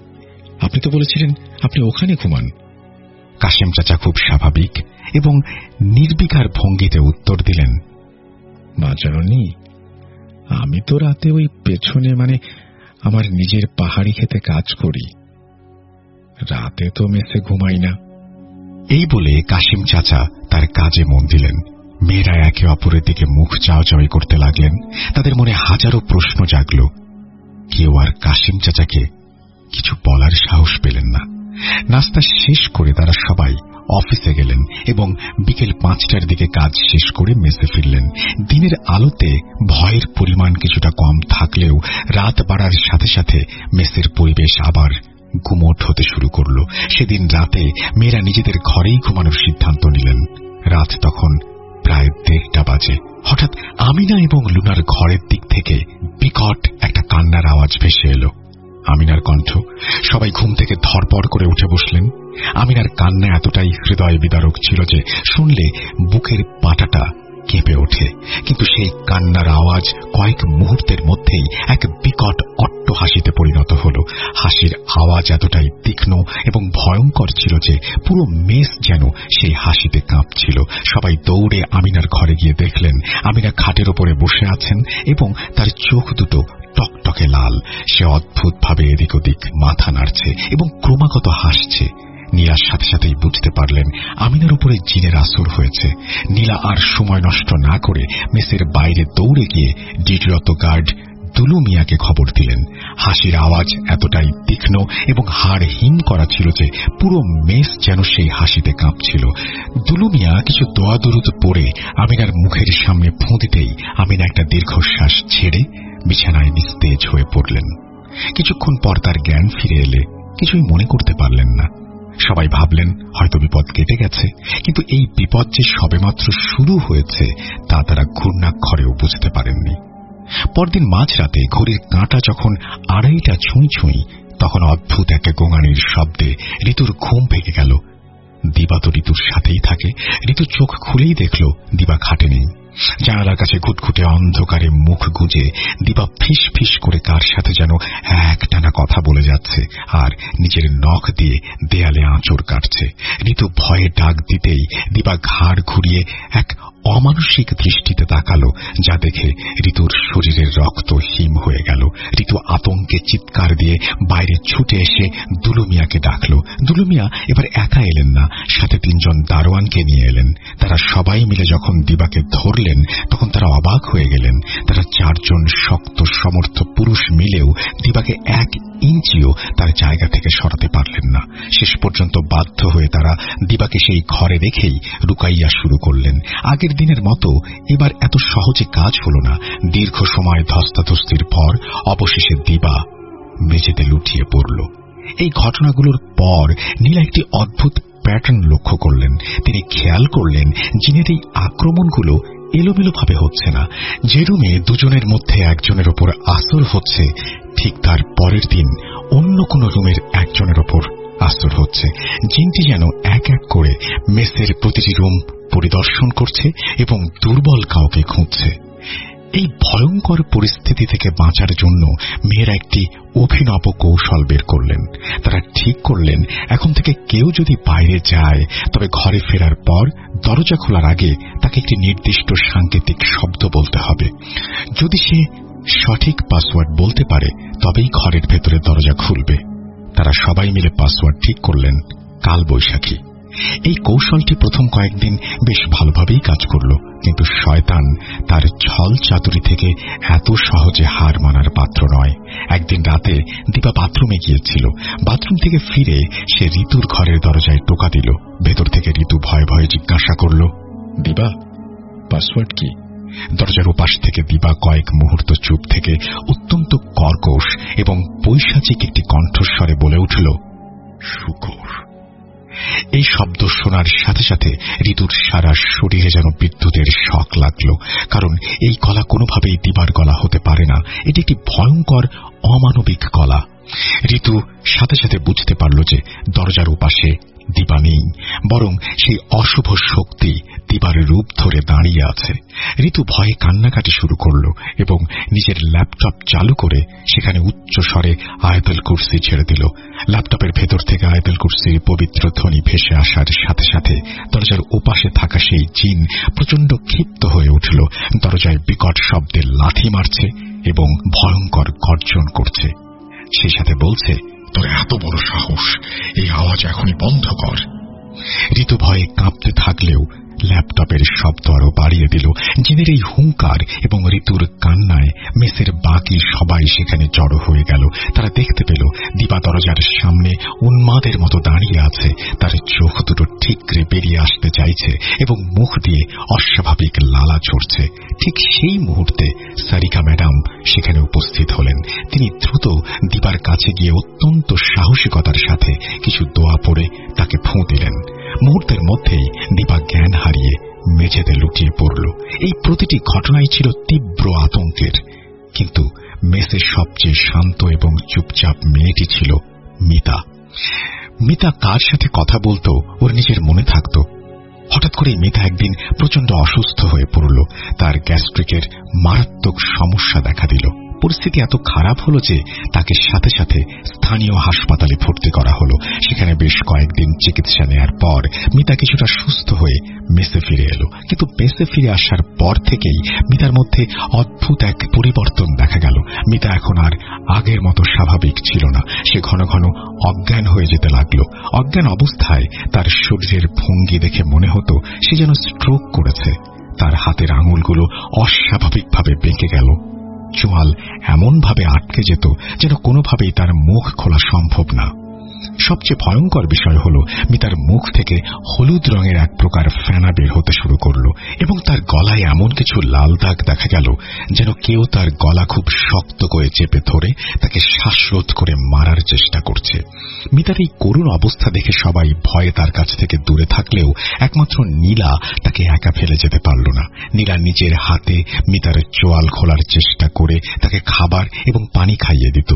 আপনি তো বলেছিলেন আপনি ওখানে ঘুমান। কাশেম চাচা খুব স্বাভাবিক এবং নির্বিকার ভঙ্গিতে উত্তর দিলেন, মা জননী, আমি তো রাতে ওই পেছনে আমার নিজের পাহাড়ি খেতে কাজ করি, রাতে তো মেসে ঘুমাই না। এই বলে কাশেম চাচা তার কাজে মন দিলেন। মেয়েরা একে অপরের দিকে মুখ চাওয়াচাওয়ি করতে লাগলেন। তাদের মনে হাজারো প্রশ্ন জাগল। কেউ আর কাশেম চাচাকে কিছু বলার সাহস পেলেন না। নাস্তা শেষ করে তারা সবাই অফিসে গেলেন এবং বিকেল 5টার দিকে কাজ শেষ করে মেসে ফিরলেন। দিনের আলোতে ভয়ের পরিমাণ কিছুটা কম থাকলেও রাত বাড়ার সাথে সাথে মেসের পরিবেশ আবার গুমোট হতে শুরু করল। সেদিন রাতে মেয়েরা নিজেদের ঘরেই ঘুমানোর সিদ্ধান্ত নিলেন। রাত তখন প্রায় 1:30 বাজে। হঠাৎ আমিনা এবং লুনার ঘরের দিক থেকে বিকট একটা কান্নার আওয়াজ ভেসে এলো। আমিনার কণ্ঠ। সবাই ঘুম থেকে ধরপড় করে উঠে বসলেন। আমিনার কান্না এতটাই হৃদয় বিদারক ছিল যে শুনলে বুকের পাটাটা কেঁপে ওঠে। কিন্তু সেই কান্নার আওয়াজ কয়েক মুহূর্তের মধ্যেই এক বিকট অট্টহাসিতে পরিণত হল। হাসির আওয়াজ এতটাই তীক্ষ্ণ এবং ভয়ঙ্কর ছিল যে পুরো মেস যেন সেই হাসিতে কাঁপছিল। সবাই দৌড়ে আমিনার ঘরে গিয়ে দেখলেন আমিনা খাটের ওপরে বসে আছেন এবং তার চোখ দুটো টকটকে লাল। সে অদ্ভুতভাবে এদিক ওদিক মাথা নাড়ছে এবং ক্রমাগত হাসছে। নীলার সাথে সাথেই বুঝতে পারলেন আমিনার উপরে জিনের আসর হয়েছে। নীলা আর সময় নষ্ট না করে মেসের বাইরে দৌড়ে গিয়ে ডিউটিরত গার্ড দুলু মিয়াকে খবর দিলেন। হাসির আওয়াজ এতটাই তীক্ষ্ণ এবং হাড় হিম করা ছিল যে পুরো মেস যেন সেই হাসিতে কাঁপছিল। দুলু মিয়া কিছু দোয়া দরুদ পড়ে আমিনার মুখের সামনে ফুঁ দিতেই আমিনা একটা দীর্ঘশ্বাস ছেড়ে বিছানায় নিস্তেজ হয়ে পড়লেন। কিছুক্ষণ পর তার জ্ঞান ফিরে এলে কিছুই মনে করতে পারলেন না। সবাই ভাবলেন হয়তো বিপদ কেটে গেছে, কিন্তু এই বিপদ যে সবেমাত্র শুরু হয়েছে তা তারা ঘূর্ণাক্ষরেও বুঝতে পারেননি। পরদিন মাঝরাতে ঘড়ির কাঁটা যখন 2:30 ছুঁই ছুঁই, তখন অদ্ভুত একটা গোঙানির শব্দে ঋতুর ঘুম ভেঙে গেল। দিবা তো ঋতুর সাথেই থাকে। ঋতু চোখ খুলেই দেখল দিবা খাটে নেই। জানালার কাছে ঘুটঘুটে অন্ধকারে মুখ গুজে দিবা ফিস ফিস করে কার সাথে যেন একটানা কথা বলে যাচ্ছে আর নিজের নখ দিয়ে দেয়ালে আঁচড় কাটছে। ঋতু ভয়ে ডাক দিতেই দিবা ঘাড় ঘুরিয়ে এক অমানসিক দৃষ্টিতে তাকালো, যা দেখে ঋতুর শরীরের রক্ত হিম হয়ে গেল। ঋতু আতঙ্কে চিৎকার দিয়ে বাইরে ছুটে এসে দুলু মিয়াকে ডাকল। দুলু মিয়া এবার একা এলেন না, সাথে 3 জন দারোয়ানকে নিয়ে এলেন। তারা সবাই মিলে যখন দিবাকে ধরলেন তখন তারা অবাক হয়ে গেলেন। তারা 4 জন শক্ত সমর্থ পুরুষ মিলেও দিবাকে 1 ইঞ্চিও তার জায়গা থেকে সরাতে পারলেন না। শেষ পর্যন্ত বাধ্য হয়ে তারা দিবাকে সেই ঘরে রেখেই রুকাইয়া শুরু করলেন। আগের দিনের মতো এবার এত সহজে কাজ হল না। দীর্ঘ সময় ধস্তাধস্তির পর অবশেষে দিবা মেঝেতে লুটিয়ে পড়ল। এই ঘটনাগুলোর পর নীলা একটি অদ্ভুত প্যাটার্ন লক্ষ্য করলেন। তিনি খেয়াল করলেন জিনের এই আক্রমণগুলো এলোমেলোভাবে হচ্ছে না। যে রুমে দুজনের মধ্যে একজনের ওপর আসর হচ্ছে, ঠিক তার পরের দিন অন্য কোন রুমের একজনের ওপর আসর হচ্ছে। জিনটি যেন এক এক করে মেসের প্রতিটি রুম পরিদর্শন করছে এবং দুর্বল কাউকে খুঁজছে। এই ভয়ঙ্কর পরিস্থিতি থেকে বাঁচার জন্য মেয়েরা একটি অভিনব কৌশল বের করলেন। তারা ঠিক করলেন এখন থেকে কেউ যদি বাইরে যায় তবে ঘরে ফেরার পর দরজা খোলার আগে তাকে একটি নির্দিষ্ট সাংকেতিক শব্দ বলতে হবে। যদি সে সঠিক পাসওয়ার্ড বলতে পারে তবেই ঘরের ভেতরে দরজা খুলবে। তারা সবাই মিলে পাসওয়ার্ড ঠিক করলেন কালবৈশাখী। এই কৌশলটি প্রথম কয়েকদিন বেশ ভালোভাবেই কাজ করল, কিন্তু শয়তান তার ছল চাতুরি থেকে এত সহজে হার মানার পাত্র নয়। একদিন রাতে দিবা বাথরুমে গিয়েছিল। বাথরুম থেকে ফিরে সে ঋতুর ঘরের দরজায় টোকা দিল। ভেতর থেকে ঋতু ভয়ে ভয়ে জিজ্ঞাসা করল,
দিবা, পাসওয়ার্ড কি?
দরজার ওপাশ থেকে দিবা কয়েক মুহূর্ত চুপ থেকে অত্যন্ত কর্কশ এবং পৈশাচিক একটি কণ্ঠস্বরে বলে উঠল, শুকর। এই শব্দ শোনার সাথে সাথে ঋতুর সারা শরীরে যেন বিদ্যুতের শক লাগল। কারণ এই গলা কোনোভাবেই দিবার গলা হতে পারে না। এটি একটি ভয়ঙ্কর অমানবিক গলা। ঋতু সাথে সাথে বুঝতে পারল যে দরজার ওপাশে দিবা নেই, বরং সেই অশুভ শক্তি দিবার রূপ ধরে দাঁড়িয়ে আছে। ঋতু ভয়ে কান্নাকাটি শুরু করল এবং নিজের ল্যাপটপ চালু করে সেখানে উচ্চ স্বরে আয়াতুল কুরসি ছেড়ে দিল। ল্যাপটপের ভেতর থেকে আয়াতুল কুরসির পবিত্র ধ্বনি ভেসে আসার সাথে সাথে দরজার ওপাশে থাকা সেই জিন প্রচন্ড ক্ষিপ্ত হয়ে উঠল। দরজায় বিকট শব্দে লাথি মারছে এবং ভয়ঙ্কর গর্জন করছে। সেই সাথে বলছে, তোর এত বড় সাহস, এই আওয়াজ এখনই বন্ধ কর। ঋতু ভয়ে কাঁপতে থাকলেও ল্যাপটপের শব্দ আরো বাড়িয়ে দিল। জিনের এই হুঙ্কার এবং ঋতুর কান্নায় মেসের বাকি সবাই সেখানে জড়ো হয়ে গেল। তারা দেখতে পেল দিবা দরজার সামনে উন্মাদের মতো দাঁড়িয়ে আছে। তার চোখ দুটো ঠিকরে বেরিয়ে আসতে চাইছে এবং মুখ দিয়ে অস্বাভাবিক লালা ঝরছে। ঠিক সেই মুহূর্তে সারিকা ম্যাডাম সেখানে উপস্থিত হলেন। তিনি দ্রুত দিবার কাছে গিয়ে অত্যন্ত সাহসিকতার সাথে কিছু দোয়া পড়ে তাকে ফুঁ দিলেন। মুহূর্তের মধ্যেই দিবা জ্ঞান হারিয়ে মেঝেতে লুটিয়ে পড়ল। এই প্রতিটি ঘটনাই ছিল তীব্র আতঙ্কের। কিন্তু মেসের সবচেয়ে শান্ত এবং চুপচাপ মেয়েটি ছিল মিতা। মিতা কার সাথে কথা বলতো ওর নিজের মনে থাকত। হঠাৎ করে মিতা একদিন প্রচন্ড অসুস্থ হয়ে পড়ল। তার গ্যাস্ট্রিকের মারাত্মক সমস্যা দেখা দিল। পরিস্থিতি এত খারাপ হল যে তাকে সাথে সাথে স্থানীয় হাসপাতালে ভর্তি করা হল। সেখানে বেশ কয়েকদিন চিকিৎসা নেয়ার পর মিতা কিছুটা সুস্থ হয়ে মেসে ফিরে এলো। কিন্তু মেসে ফিরে আসার পর থেকেই মিতার মধ্যে অদ্ভুত এক পরিবর্তন দেখা গেল। মিতা এখন আর আগের মতো স্বাভাবিক ছিল না। সে ঘন ঘন অজ্ঞান হয়ে যেতে লাগলো। অজ্ঞান অবস্থায় তার শরীরের ভঙ্গি দেখে মনে হতো সে যেন স্ট্রোক করেছে। তার হাতের আঙুলগুলো অস্বাভাবিকভাবে বেঁকে গেল। চোয়াল এমনভাবে আটকে যেত যেন কোনোভাবেই তার মুখ খোলা সম্ভব না। সবচেয়ে ভয়ঙ্কর বিষয় হল মিতার মুখ থেকে হলুদ রঙের এক প্রকার ফেনা বের হতে শুরু করল এবং তার গলায় এমন কিছু লাল দাগ দেখা গেল যেন কেউ তার গলা খুব শক্ত করে চেপে ধরে তাকে শ্বাসরোধ করে মারার চেষ্টা করছে। মিতার এই করুণ অবস্থা দেখে সবাই ভয়ে তার কাছ থেকে দূরে থাকলেও একমাত্র নীলা তাকে একা ফেলে যেতে পারল না। নীলা নিজের হাতে মিতার চোয়াল খোলার চেষ্টা করে তাকে খাবার এবং পানি খাইয়ে দিত।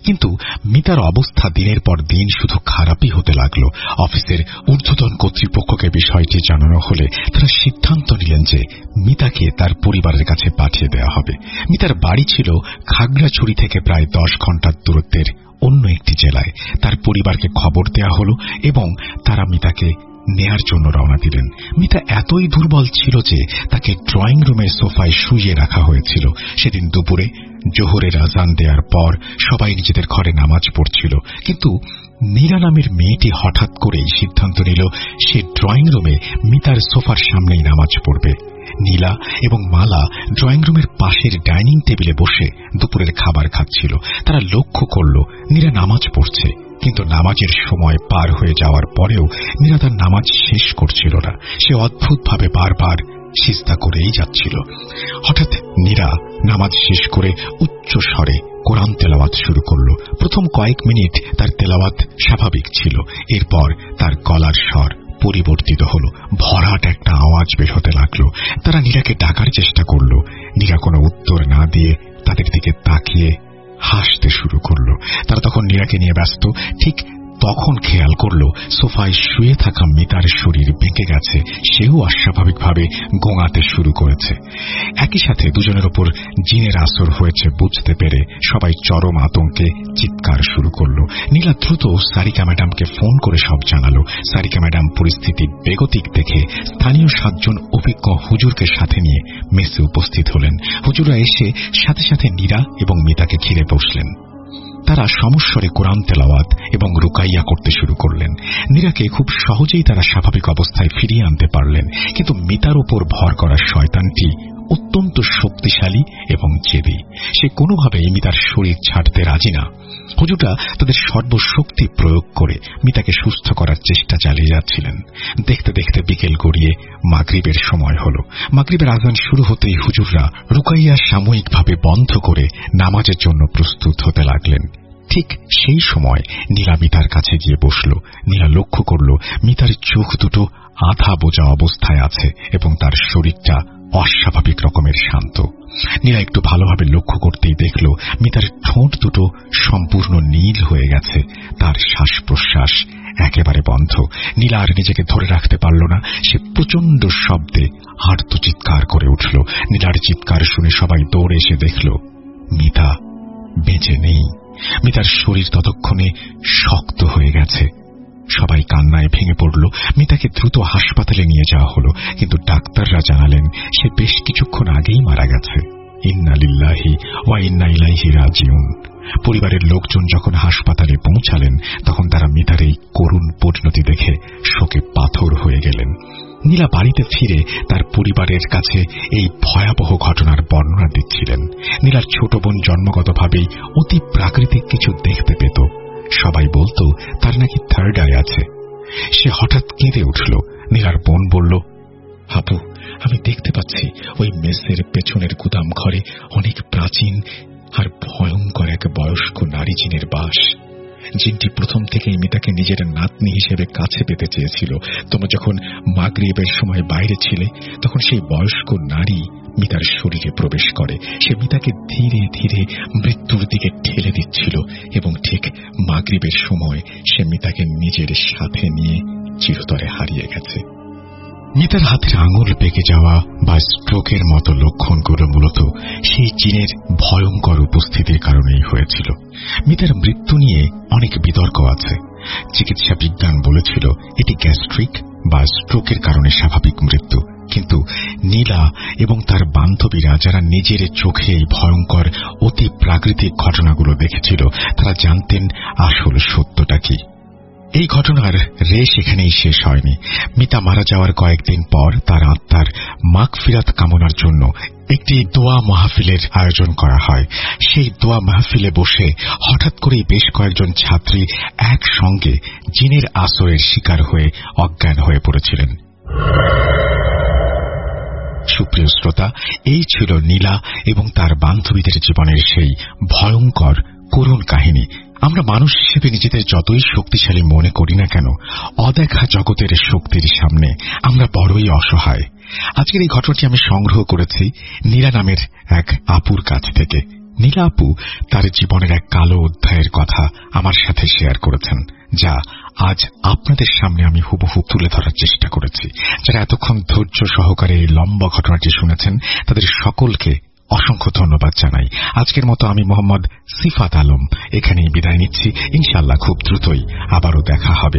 কিন্তু মিতার অবস্থা দিনের পর দিন শুধু খারাপই হতে লাগলো। অফিসের ঊর্ধ্বতন কর্তৃপক্ষকে বিষয়টি জানানো হলে তারা সিদ্ধান্ত নিলেন যে মিতাকে তার পরিবারের কাছে পাঠিয়ে দেওয়া হবে। মিতার বাড়ি ছিল খাগড়াছড়ি থেকে প্রায় 10 ঘণ্টার দূরত্বের অন্য একটি জেলায়। তার পরিবারকে খবর দেওয়া হল এবং তারা মিতাকে নেয়ার জন্য রওনা দিলেন। মিতা এতই দুর্বল ছিল যে তাকে ড্রয়িং রুমের সোফায় শুইয়ে রাখা হয়েছিল। সেদিন দুপুরে জোহরের আজান দেওয়ার পর সবাই নিজেদের ঘরে নামাজ পড়ছিল, কিন্তু নীলা নামের মেয়েটি হঠাৎ করেই সিদ্ধান্ত নিল সে ড্রয়িং রুমে মিতার সোফার সামনেই নামাজ পড়বে। নীলা এবং মালা ড্রয়িং রুমের পাশের ডাইনিং টেবিলে বসে দুপুরের খাবার খাচ্ছিল। তারা লক্ষ্য করল নীলা নামাজ পড়ছে, কিন্তু নামাজের সময় পার হয়ে যাওয়ার পরেও নীলা তার নামাজ শেষ করছিল না। সে অদ্ভুতভাবে বারবার সিজদা করেই যাচ্ছিল। হঠাৎ নীলা নামাজ শেষ করে উচ্চ স্বরে কোরআন তেলাওয়াত শুরু করল। প্রথম কয়েক মিনিট তার তেলাওয়াত স্বাভাবিক ছিল, এরপর তার গলার স্বর পরিবর্তিত হল। ভরাট একটা আওয়াজ বের হতে লাগলো। তারা নীলাকে ডাকার চেষ্টা করল। নীলা কোনো উত্তর না দিয়ে তাদের দিকে তাকিয়ে হাসতে শুরু করল। তারা তখন নীলাকে নিয়ে ব্যস্ত। ঠিক তখন খেয়াল করল সোফায় শুয়ে থাকা মিতার শরীর বেঁকে গেছে, সেও অস্বাভাবিকভাবে গোঙাতে শুরু করেছে। একই সাথে দুজনের ওপর জিনের আসর হয়েছে বুঝতে পেরে সবাই চরম আতঙ্কে চিৎকার শুরু করল। নীলা দ্রুত সারিকা ম্যাডামকে ফোন করে সব জানালো। সারিকা ম্যাডাম পরিস্থিতি বেগতিক দেখে স্থানীয় 7 জন অভিজ্ঞ হুজুরকে সাথে নিয়ে মেসে উপস্থিত হলেন। হুজুররা এসে সাথে সাথে নীলা এবং মিতাকে ঘিরে বসলেন। তারা সমস্বরে কোরআন তেলাওয়াত এবং রুকাইয়া করতে শুরু করলেন। নীলাকে খুব সহজেই তারা স্বাভাবিক অবস্থায় ফিরিয়ে আনতে পারলেন, কিন্তু মিতার উপর ভর করা শয়তানটি অত্যন্ত শক্তিশালী এবং জেদি। সে কোনোভাবেই মিতার শরীর ছাড়তে রাজি না। হুজুররা তাদের সর্বশক্তি প্রয়োগ করে মিতাকে সুস্থ করার চেষ্টা চালিয়ে যাচ্ছিলেন। দেখতে দেখতে বিকেল গড়িয়ে মাগরিবের সময় হল। মাগরিবের আজান শুরু হতেই হুজুররা রুকাইয়া সাময়িকভাবে বন্ধ করে নামাজের জন্য প্রস্তুত হতে লাগলেন। ঠিক সেই সময় নীলা মিতার কাছে গিয়ে বসল। নীলা লক্ষ্য করল মিতার চোখ দুটো আধা বোঝা অবস্থায় আছে এবং তার শরীরটা অস্বাভাবিক রকমের শান্ত। নীলা একটু ভালোভাবে লক্ষ্য করতেই দেখল মিতার ঠোঁট দুটো সম্পূর্ণ নীল হয়ে গেছে। তার শ্বাস প্রশ্বাস একেবারে বন্ধ। নীলা আর নিজেকে ধরে রাখতে পারল না। সে প্রচন্ড শব্দে আর্তচিৎকার করে উঠল। নীলার চিৎকার শুনে সবাই দৌড়ে এসে দেখল মিতা বেঁচে নেই। মিতার শরীর ততক্ষণে শক্ত হয়ে গেছে। সবাই কান্নায় ভেঙে পড়ল। মিতাকে দ্রুত হাসপাতালে নিয়ে যাওয়া হল, কিন্তু ডাক্তাররা জানালেন সে বেশ কিছুক্ষণ আগেই মারা গেছে। ইন্না লিল্লাহি ওয়া ইন্না ইলাইহি রাজিউন। পরিবারের লোকজন যখন হাসপাতালে পৌঁছালেন তখন তারা মিতার এই করুণ পরিণতি দেখে শোকে পাথর হয়ে গেলেন। নীলা বাড়িতে ফিরে তার পরিবারের কাছে এই ভয়াবহ ঘটনার বর্ণনা দিচ্ছিলেন। নীলার ছোট বোন জন্মগতভাবেই অতি প্রাকৃতিক কিছু দেখতে পেত। সবাই বলতো তার নাকি থার্ড আই আছে। সে হঠাৎ কেঁদে উঠল। নীলার বোন বলল, আপু, আমি দেখতে পাচ্ছি ওই মেসের পেছনের গুদাম ঘরে অনেক প্রাচীন আর ভয়ঙ্কর এক বয়স্ক নারী জিনের বাস। জিনটি প্রথম থেকেই মিতাকে নিজের নাতনি হিসেবে কাছে পেতে চেয়েছিল। তোমরা যখন মাগরিবের সময় বাইরে ছিলে তখন সেই বয়স্ক নারী মিতার শরীরে প্রবেশ করে। সে মিতাকে ধীরে ধীরে মৃত্যুর দিকে ঠেলে দিচ্ছিল এবং ঠিক মাগরিবের সময় সে মিতাকে নিজের সাথে নিয়ে চিরতরে হারিয়ে গেছে। মিতার হাতের আঙুল পেকে যাওয়া বা স্ট্রোকের মতো লক্ষণগুলো মূলত সেই জিনের ভয়ঙ্কর উপস্থিতির কারণেই হয়েছিল। মিতার মৃত্যু নিয়ে অনেক বিতর্ক আছে। চিকিৎসা বিজ্ঞান বলেছিল এটি গ্যাস্ট্রিক বা স্ট্রোকের কারণে স্বাভাবিক মৃত্যু, কিন্তু নীলা এবং তার বান্ধবীরা যারা নিজের চোখে এই ভয়ঙ্কর অতি প্রাকৃতিক ঘটনাগুলো দেখেছিল তারা জানতেন আসল সত্যটা কি। এই ঘটনার রেশ এখানেই শেষ হয়নি। মিতা মারা যাওয়ার কয়েকদিন পর তার আত্মার মাগফিরাত কামনার জন্য একটি দোয়া মাহফিলের আয়োজন করা হয়। সেই দোয়া মাহফিলে বসে হঠাৎ করেই বেশ কয়েকজন ছাত্রী একসঙ্গে জিনের আসরের শিকার হয়ে অজ্ঞান হয়ে পড়েছিলেন। সুপ্রিয় শ্রোতা, এই ছিল নীলা এবং তার বান্ধবীদের জীবনের সেই ভয়ঙ্কর করুণ কাহিনী। আমরা মানুষ হিসেবে নিজেদের যতই শক্তিশালী মনে করি না কেন, অদেখা জগতের শক্তির সামনে আমরা বড়ই অসহায়। আজকের এই ঘটনাটি আমি সংগ্রহ করেছি নীলা নামের এক আপুর কাছ থেকে। নীলা আপু তার জীবনের এক কালো অধ্যায়ের কথা আমার সাথে শেয়ার করেছেন, যা আজ আপনাদের সামনে আমি হুবহু তুলে ধরার চেষ্টা করেছি। যারা এতক্ষণ ধৈর্য সহকারে এই লম্বা ঘটনাটি শুনেছেন, তাদের সকলকে অসংখ্য ধন্যবাদ জানাই। আজকের মতো আমি মোহাম্মদ সিফাত আলম এখানেই বিদায় নিচ্ছি। ইনশাআল্লাহ খুব দ্রুতই আবারও দেখা হবে।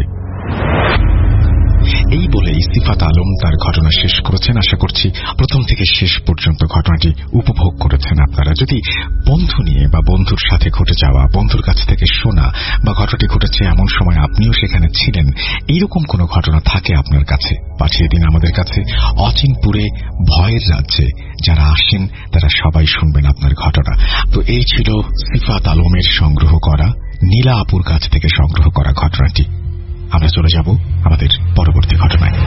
এই বলেই সিফাত আলম তার ঘটনা শেষ করেছেন। আশা করছি প্রথম থেকে শেষ পর্যন্ত ঘটনাটি উপভোগ করেছেন আপনারা। যদি বন্ধু নিয়ে বা বন্ধুর সাথে ঘটে যাওয়া, বন্ধুর কাছ থেকে শোনা বা ঘটনাটি ঘটেছে এমন সময় আপনিও সেখানে ছিলেন, এইরকম কোনো ঘটনা থাকে আপনার কাছে, পাঠিয়ে দিন আমাদের কাছে। অচিনপুরে ভয়ের রাজ্যে যারা আসেন তারা সবাই শুনবেন আপনার ঘটনা। তো এই ছিল সিফাত আলমের সংগ্রহ করা, নীলা আপুর কাছ থেকে সংগ্রহ করা ঘটনাটি। আমরা চলে যাব আমাদের পরবর্তী ঘটনায়।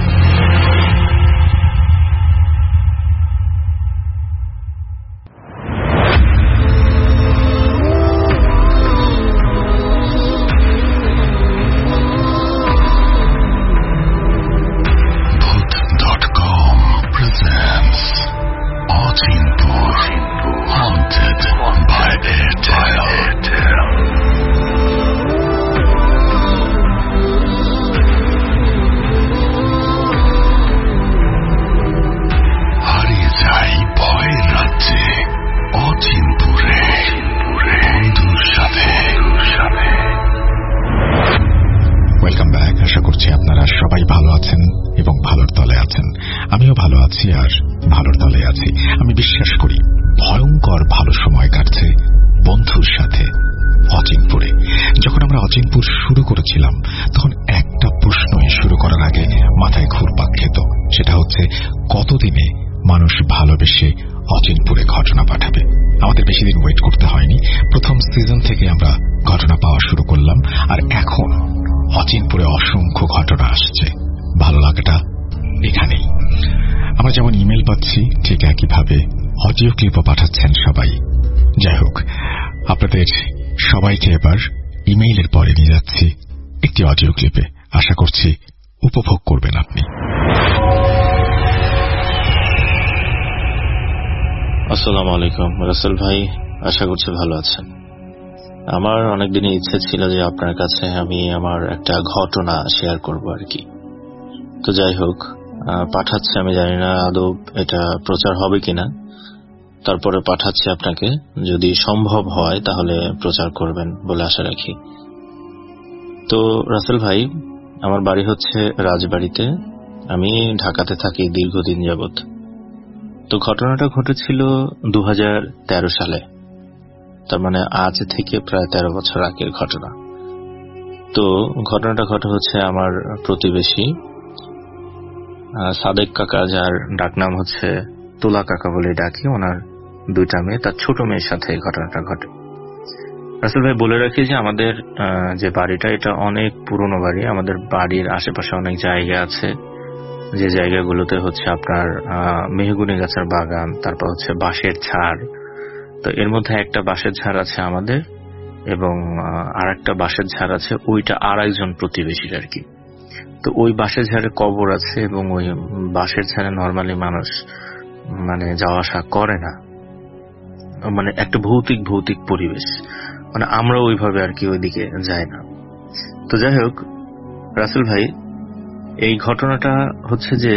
আমিও ভালো আছি আর ভালোর দলে আছি। আমি বিশ্বাস করি ভয়ঙ্কর ভালো সময় কাটছে বন্ধুর সাথে অচিনপুরে। যখন আমরা অচিনপুর শুরু করেছিলাম তখন একটা প্রশ্নই শুরু করার আগে মাথায় ঘুরপাক খেত, সেটা হচ্ছে কতদিনে মানুষ ভালোবেসে অচিনপুরে ঘটনা পাঠাবে। আমাদের বেশি দিন ওয়েট করতে হয়নি। প্রথম সিজন থেকে আমরা ঘটনা পাওয়া শুরু করলাম, আর এখন অচিনপুরে অসংখ্য ঘটনা আসছে। ভালো লাগাটা এখানেই। আমরা যেমন ইমেল পাচ্ছি ঠিক একইভাবে অডিও ক্লিপও পাঠাচ্ছেন সবাই। যাই হোক, আপনাদের সবাইকে এবার ইমেইলের পরে নিয়ে যাচ্ছি একটি অডিও ক্লিপে। আশা করছি উপভোগ করবেন আপনি।
আসসালামু আলাইকুম রাসেল ভাই, আশা করছি ভালো আছেন। আমার অনেকদিনই ইচ্ছে ছিল যে আপনার কাছে আমি আমার একটা ঘটনা শেয়ার করব আর কি। তো যাই হোক, পাঠাচ্ছি। আমি জানি না আদৌ এটা প্রচার হবে কিনা, তারপরে পাঠাচ্ছি আপনাকে। যদি সম্ভব হয় তাহলে প্রচার করবেন বলে আশা রাখি। তো রাসেল ভাই, আমার বাড়ি হচ্ছে রাজবাড়িতে। আমি ঢাকাতে থাকি দীর্ঘদিন যাবত। তো ঘটনাটা ঘটেছিল 2013 সালে, তার মানে আজ থেকে প্রায় 13 বছর আগের ঘটনা। তো ঘটনাটা ঘটে হচ্ছে আমার প্রতিবেশী সাদেক কাকা, যার ডাকনাম হচ্ছে তুলা কাকা বলে ডাকি, ওনার 2টা মেয়ে, তার ছোট মেয়ের সাথে ঘটনাটা ঘটে। রাসেল ভাই বলে রাখি যে আমাদের যে বাড়িটা, এটা অনেক পুরনো বাড়ি। আমাদের বাড়ির আশেপাশে অনেক জায়গা আছে, যে জায়গাগুলোতে হচ্ছে আপনার মেহগুনি গাছের বাগান, তারপর হচ্ছে বাঁশের ঝাড়। তো এর মধ্যে একটা বাঁশের ঝাড় আছে আমাদের, এবং আর একটা বাঁশের ঝাড় আছে ওইটা আর একজন প্রতিবেশীর আর কি। তো ওই বাঁশের ঝাড়ে কবর আছে, এবং ওই বাঁশের ঝাড়ে নর্মালি মানুষ মানে যাওয়া আসা করে না। মানে একটা ভৌতিক পরিবেশ, মানে আমরা ওইভাবে আর কি ওইদিকে যাই না। তো যাই হোক রাসেল ভাই, এই ঘটনাটা হচ্ছে যে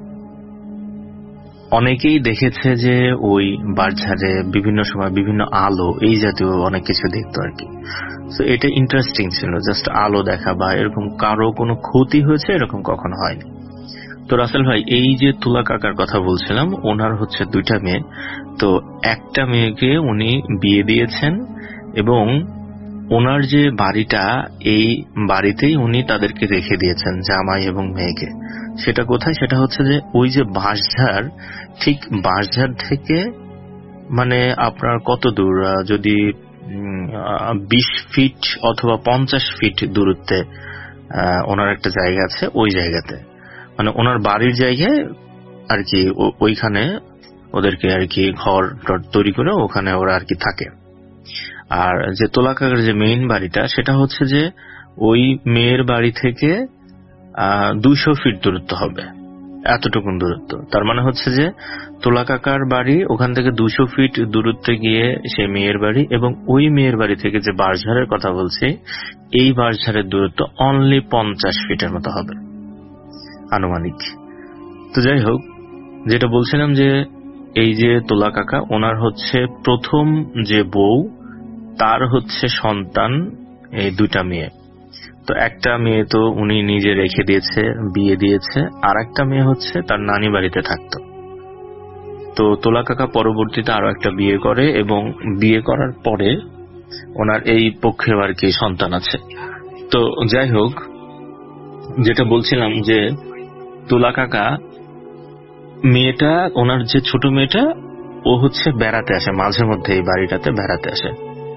অনেকেই দেখেছে যে ওই বাঁশঝাড়ে বিভিন্ন সময় বিভিন্ন আলো, এই জাতীয় অনেক কিছু দেখতো আর কি। তো এটা ইন্টারেস্টিং ছিল, জাস্ট আলো দেখা বা এরকম কারো কোনো ক্ষতি হয়েছে এরকম কখনো হয়নি। তো রাসেল ভাই, এই যে তুলা কাকার কথা বলছিলাম, ওনার হচ্ছে 2টা মেয়ে। তো একটা মেয়েকে উনি বিয়ে দিয়েছেন, এবং ওনার যে বাড়িটা, এই বাড়িতেই উনি তাদেরকে রেখে দিয়েছেন, জামাই এবং মেয়েকে। সেটা কোথায়? সেটা হচ্ছে যে ওই যে বাঁশঝাড়, ঠিক বাঁশঝাড় থেকে মানে আপনার কত দূর, যদি 20 ফিট অথবা 50 ফিট দূরত্বে ওনার একটা জায়গা আছে। ওই জায়গাতে মানে ওনার বাড়ির জায়গায় আর কি, ওইখানে ওদেরকে আর কি ঘর তৈরি করে ওখানে ওরা আর কি থাকে। আর যে তোলা কাকার যে মেইন বাড়িটা, সেটা হচ্ছে যে ওই মেয়ের বাড়ি থেকে 200 ফিট দূরত্ব হবে এতটুকু দূরত্ব। তার মানে হচ্ছে যে তোলা কাকার বাড়ি ওখান থেকে 200 ফিট দূরত্বে গিয়ে সেই মেয়ের বাড়ি, এবং ওই মেয়ের বাড়ি থেকে যে বাঁশঝাড়ের কথা বলছি এই বাঁশঝাড়ের দূরত্ব অনলি 50 ফিটের মতো হবে আনুমানিক। তো যাই হোক, যেটা বলছিলাম যে এই যে তোলা কাকা, ওনার হচ্ছে প্রথম যে বউ, তার হচ্ছে সন্তান এই 2টা মেয়ে। তো একটা মেয়ে তো উনি নিজে রেখে দিয়েছে, বিয়ে দিয়েছে, আর একটা মেয়ে হচ্ছে তার নানি বাড়িতে থাকতো। তো তোলা কাকা পরবর্তীতে আরো একটা বিয়ে করে, এবং বিয়ে করার পরে ওনার এই পক্ষেও আর কি সন্তান আছে। তো যাই হোক, যেটা বলছিলাম যে তোলা কাকা মেয়েটা, ওনার যে ছোট মেয়েটা, ও হচ্ছে বেড়াতে আসে মাঝে মধ্যে, এই বাড়িটাতে বেড়াতে আসে।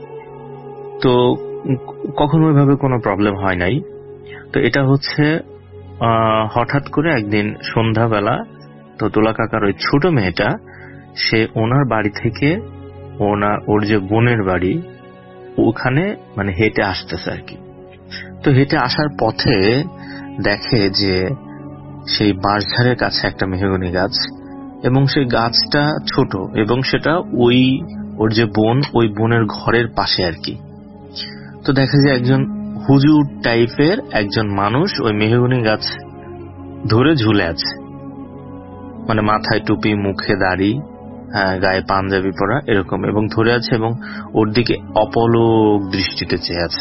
তো কখনো ওইভাবে কোনো প্রবলেম হয় নাই। তো এটা হচ্ছে হঠাৎ করে একদিন সন্ধ্যাবেলা তো তোলা কাকার ওই ছোট মেয়েটা সে ওনার বাড়ি থেকে ওর যে বোনের বাড়ি ওখানে মানে হেঁটে আসতেছে আর কি। তো হেঁটে আসার পথে দেখে যে সেই বাঁশঝাড়ের কাছে একটা মেহগনি গাছ, এবং সেই গাছটা ছোট, এবং সেটা ওর যে বোন, ওই বোনের ঘরের পাশে আর কি। তো দেখে যে একজন হুজুর টাইপের একজন মানুষ ওই মেহগনি গাছ ধরে ঝুলে আছে, মানে মাথায় টুপি, মুখে দাড়ি, গায়ে পাঞ্জাবি পরা এরকম, এবং ধরে আছে, এবং ওর দিকে অপলক দৃষ্টিতে চেয়ে আছে।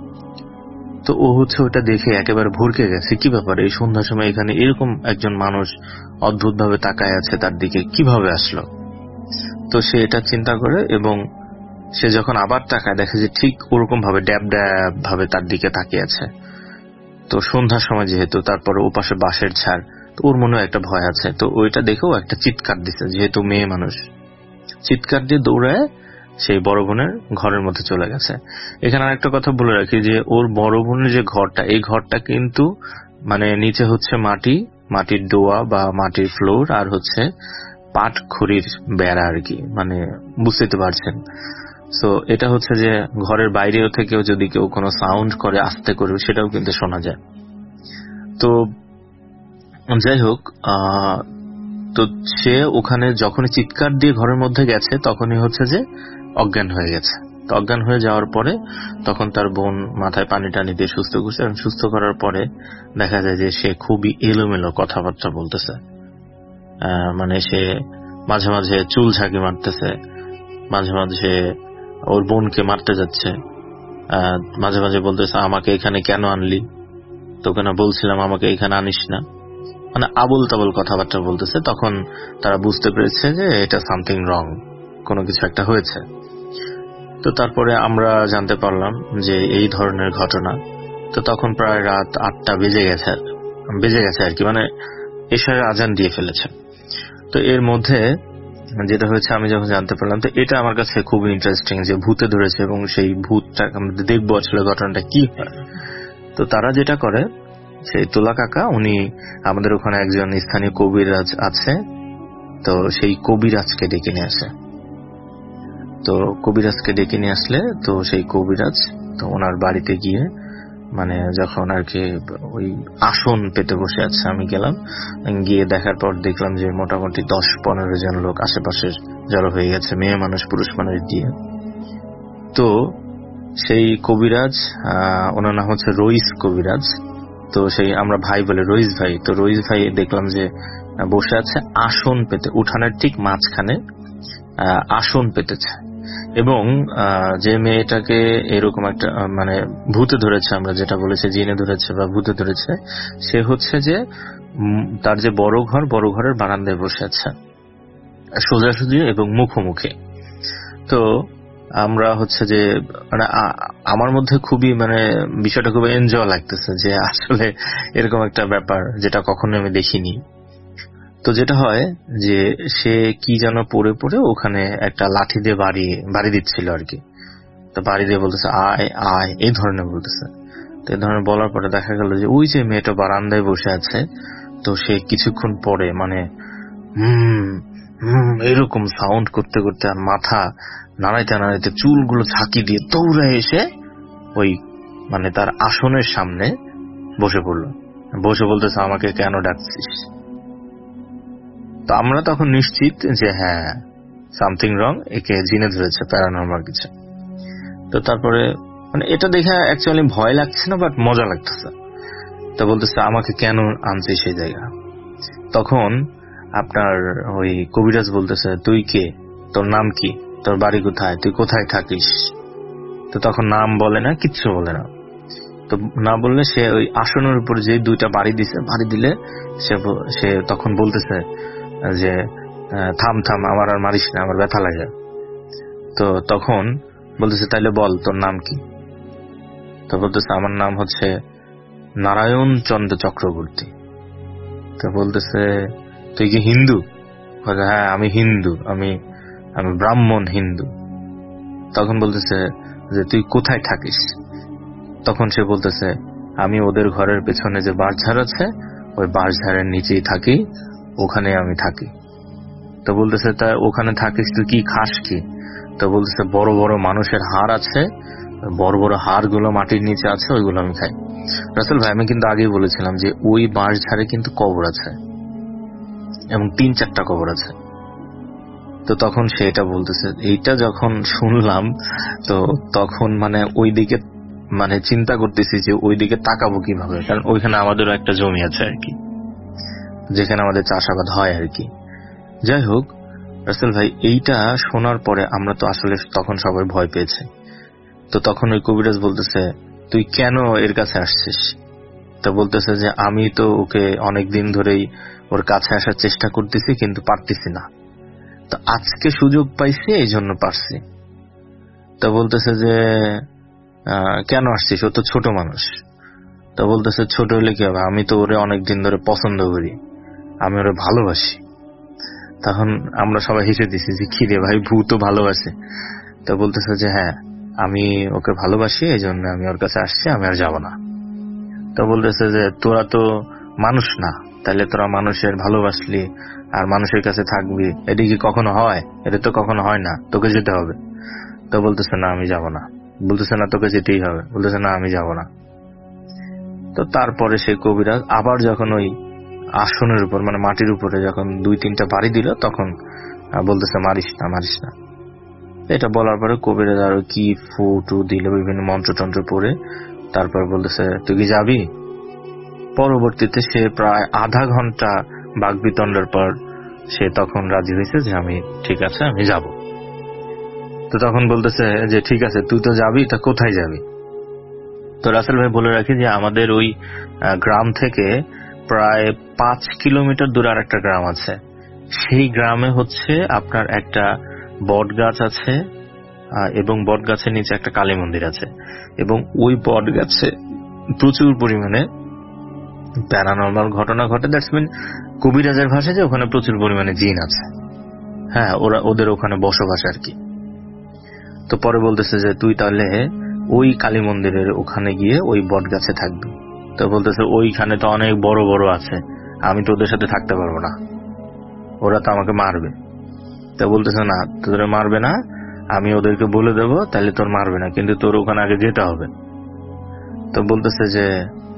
তো ও হচ্ছে ওটা দেখে একেবারে ভরকে গেছে, কি ব্যাপার, এই সন্ধ্যার সময় এখানে এরকম একজন মানুষ অদ্ভুত ভাবে তাকায় আছে, তার দিকে কিভাবে আসলো। তো সে এটা চিন্তা করে, এবং সে যখন আবার তাকায় দেখে যে ঠিক ওরকম ভাবে ড্যাব ড্যাব ভাবে তার দিকে তাকিয়ে আছে। তো সন্ধ্যার সময় যেহেতু, তারপরে ওপাশে বাঁশের ঝাড়, তো ওর মনে একটা ভয় আছে। তো ওইটা দেখেও একটা চিৎকার দিছে, যেহেতু মেয়ে মানুষ, চিৎকার দিয়ে দৌড়ায় সেই বড় বোনের ঘরের মধ্যে চলে গেছে। এখানে আরেকটা কথা বলে রাখি যে ওর বড় বোনের যে ঘরটা, এই ঘরটা কিন্তু মানে নিচে হচ্ছে মাটির ডোয়া বা মাটির ফ্লোর, আর হচ্ছে পাট খড়ির বেড়া আর কি, মানে বুঝতে পারছেন। সো এটা হচ্ছে যে ঘরের বাইরেও থেকেও যদি কেউ কোনো সাউন্ড করে, আস্তে করে, সেটাও কিন্তু শোনা যায়। তো যাই হোক, তো সে ওখানে যখনই চিৎকার দিয়ে ঘরের মধ্যে গেছে তখনই হচ্ছে যে অজ্ঞান হয়ে গেছে। তো অজ্ঞান হয়ে যাওয়ার পরে তখন তার বোন মাথায় পানি টানি দিয়ে সুস্থ করছে, এবং সুস্থ করার পরে দেখা যায় যে সে খুবই এলোমেলো কথাবার্তা বলতেছে। মানে সে মাঝে মাঝে চুল ঝাঁকি মারতেছে, মাঝে মাঝে ওর বোনকে মারতে যাচ্ছে, মাঝে মাঝে বলতেছে আমাকে এখানে কেন আনলি, তোকে না বলছিলাম আমাকে এখানে আনিস না, মানে আবল তাবল কথাবার্তা বলতেছে। তখন তারা বুঝতে পেরেছে যে এটা সামথিং রং, কোনো কিছু একটা হয়েছে। তো তারপরে আমরা জানতে পারলাম যে এই ধরনের ঘটনা। তো তখন প্রায় রাত 8টা বেজে গেছে আর কি, মানে এশারের আজান দিয়ে ফেলেছে। তো এর মধ্যে যেটা হয়েছে আমি যখন জানতে পারলাম, তো এটা আমার কাছে খুবই ইন্টারেস্টিং যে ভূতে ধরেছে, এবং সেই ভূতটা আমরা দেখবো আসলে ঘটনাটা কি হয়। তো তারা যেটা করে, সেই তোলা কাকা উনি আমাদের ওখানে একজন স্থানীয় কবিরাজ আছে, তো সেই কবিরাজকে ডেকে নিয়ে আসে। তো কবিরাজকে ডেকে নিয়ে আসলে তো সেই কবিরাজ তো ওনার বাড়িতে গিয়ে মানে যখন আর কি ওই আসন পেতে বসে আছে, আমি গেলাম, গিয়ে দেখার পর দেখলাম যে মোটামুটি 10-15 জন লোক আশেপাশের জড়ো হয়ে গেছে, মেয়ে মানুষ পুরুষ মানুষ দিয়ে। তো সেই কবিরাজ, ওনার নাম হচ্ছে রইস কবিরাজ, তো সেই আমরা ভাই বলে রইস ভাই। তো রইস ভাই দেখলাম যে বসে আছে আসন পেতে, উঠানের ঠিক মাঝখানে আসন পেতেছে, এবং যে মেয়েটাকে এরকম একটা মানে ভূতে ধরেছে, আমরা যেটা বলেছি জিনে ধরেছে বা ভূতে ধরেছে, সে হচ্ছে যে তার যে বড় ঘরের বারান্দায় বসে আছে সোজাসুজি এবং মুখোমুখি। তো আমরা হচ্ছে যে মানে আমার মধ্যে খুবই মানে বিষয়টা খুব এনজয় লাগতেছে যে আসলে এরকম একটা ব্যাপার যেটা কখনো আমি দেখিনি। তো যেটা হয় যে সে কি যেন পড়ে ওখানে একটা লাঠি দিয়ে বাড়ি দিচ্ছিল আর কি। তো বাড়ি দিয়ে বলতেছে আয় আয়, এই ধরনের বলতেছে। তো এই ধরনের বলার পরে দেখা গেল যে ওই যে মেয়েটা বারান্দায় বসে আছে, তো সে কিছুক্ষণ পরে মানে এরকম সাউন্ড করতে করতে আর মাথা নাড়াইতে চুলগুলো ঝাঁকি দিয়ে দৌড়ে এসে ওই মানে তার আসনের সামনে বসে পড়লো, বসে বলতেছে আমাকে কেন ডাকছিস। তো আমরা তখন নিশ্চিত যে হ্যাঁ সামথিং রং, একে জিনে ধরেছে, প্যারানর্মাল কিছু। তো তারপরে মানে এটা দেখে অ্যাকচুয়ালি ভয় লাগছে না, বাট মজা লাগতেছে। তো বলতেছে আমাকে কেন আনছে সেই জায়গা। তখন আপনার ওই কবিরাজ বলতেছে তুই কে, তোর নাম কি, তোর বাড়ি কোথায়, তুই কোথায় থাকিস। তো তখন নাম বলে না, কিচ্ছু বলে না। তো না বললে সে ওই আসনের উপর যে 2টা বাড়ি দিছে, বাড়ি দিলে সে তখন বলতেছে যে থাম থাম, আমার আর মারিস না, আমার ব্যথা লাগে। তো তখন বলতেছে তাইলে বল তোর নাম কি। তো বলতেছে আমার নাম হচ্ছে নারায়ণ চন্দ্র চক্রবর্তী। তো বলতেছে তুই কি হিন্দু? হ্যাঁ আমি হিন্দু, আমি ব্রাহ্মণ হিন্দু। তখন বলতেছে যে তুই কোথায় থাকিস? তখন সে বলতেছে আমি ওদের ঘরের পেছনে যে বাঁশঝাড় আছে ওই বাঁশঝাড়ের নিচেই থাকি, ওখানে আমি থাকি। তো বলতেছে তা ওখানে থাকিস তুই কি খাস কি? তো বলতেছে বড় বড় মানুষের হাড় আছে, বড় বড় হাড় গুলো মাটির নিচে আছে, ওইগুলো আমি খাই। রাসেল ভাই আমি কিন্তু আগেই বলেছিলাম যে ওই বাঁশঝাড়ে কিন্তু কবর আছে এবং 3-4টা কবর আছে। তো তখন সে এটা বলতেছে, এইটা যখন শুনলাম তো তখন মানে ওইদিকে মানে চিন্তা করতেছি যে ওইদিকে তাকাবো কিভাবে, কারণ ওইখানে আমাদেরও একটা জমি আছে আর কি, যেখানে আমাদের চাষাবাদ হয় আর কি। যাই হোক রাসেল ভাই, এইটা শোনার পরে আমরা তো আসলে তখন সবাই ভয় পেয়েছে। তো তখন ওই কবিরাজ বলতেছে তুই কেন এর কাছে আসছিস? তো বলতেছে যে আমি তো ওকে অনেক দিন ধরেই ওর কাছে আসার চেষ্টা করতেছি কিন্তু পারতেছি না, তো আজকে সুযোগ পাইছি এই জন্য পারছি। তো বলতেছে যে কেন আসছিস, ও তো ছোট মানুষ। তো বলতেছে ছোট হলে কি হবে, আমি তো ওরে অনেকদিন ধরে পছন্দ করি, আমি ওরে ভালোবাসি। তখন আমরা সবাই হেসে দিছি যে কি রে ভাই, ভূত তো ভালোবাসে। তো বলতেছে যে হ্যাঁ আমি ওকে ভালোবাসি, এই জন্য আমি ওর কাছে আসছি, আমি আর যাব না। তো বলতেছে যে তোরা তো মানুষ না, তাহলে তোরা মানুষের ভালোবাসলি আর মানুষের কাছে থাকবি, এটা কি কখনো হয়? এটা তো কখনো হয় না, তোকে যেতে হবে। তো বলতেছে না আমি যাব না। বলতেছে না তোকে যেতেই হবে। বলতেছে না আমি যাব না। তো তারপরে সেই কবিরাজ আবার যখন ওই আসনের উপর মানে মাটির উপরে যখন 2-3টা বাড়ি দিল, তখন বলতেছে মারিস না মারিস না। এটা বলার পরে কবিরাজ আরো কি ফু দিল, বিভিন্ন মন্ত্রতন্ত্র পড়ে তারপর বলতেছে তুই কি যাবি? পরবর্তীতে সে প্রায় আধা ঘন্টা বাকবিতণ্ডার পর সে তখন রাজি হয়েছে যে আমি ঠিক আছে আমি যাব। তো তখন বলতেছে যে ঠিক আছে তুই তো যাবি, তা কোথায় যাবি? তো রাসেল ভাই বলে রাখি যে আমাদের ওই গ্রাম থেকে প্রায় 5 কিলোমিটার দূরে আর একটা গ্রাম আছে। সেই গ্রামে হচ্ছে আপনার একটা বট গাছ আছে এবং বট গাছের নিচে একটা কালী মন্দির আছে, এবং ওই বট গাছে প্রচুর পরিমাণে প্যারানর্মাল ঘটনা ঘটে। দ্যাটস মিন কবিরাজের ভাষায় যে ওখানে প্রচুর পরিমাণে জিন আছে। হ্যাঁ ওদের ওখানে বসবাস আর কি। তো পরে বলতেছে যে তুই তাহলে ওই কালী মন্দিরের ওখানে গিয়ে ওই বট গাছে থাকবি। তো বলতেছে ওইখানে তো অনেক বড় বড় আছে, আমি তো ওদের সাথে থাকতে পারবো না, ওরা তো আমাকে মারবে। তো বলতেছে না তোদের মারবে না, আমি ওদেরকে বলে দেবো তাহলে তোর মারবে না, কিন্তু তোর ওখানে আগে যেতে হবে। তো বলতেছে যে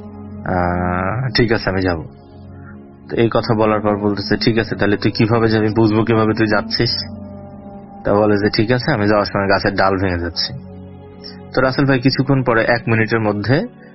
ঠিক আছে আমি যাব। তো এই কথা বলার পর বলতেছে ঠিক আছে তাহলে তুই কিভাবে যাবি, বুঝবো কিভাবে তুই যাচ্ছিস? তা বলে যে ঠিক আছে আমি যাওয়ার সময় গাছের ডাল ভেঙে যাচ্ছি। তো রাসেল ভাই কিছুক্ষণ পরে 1 মিনিটের মধ্যে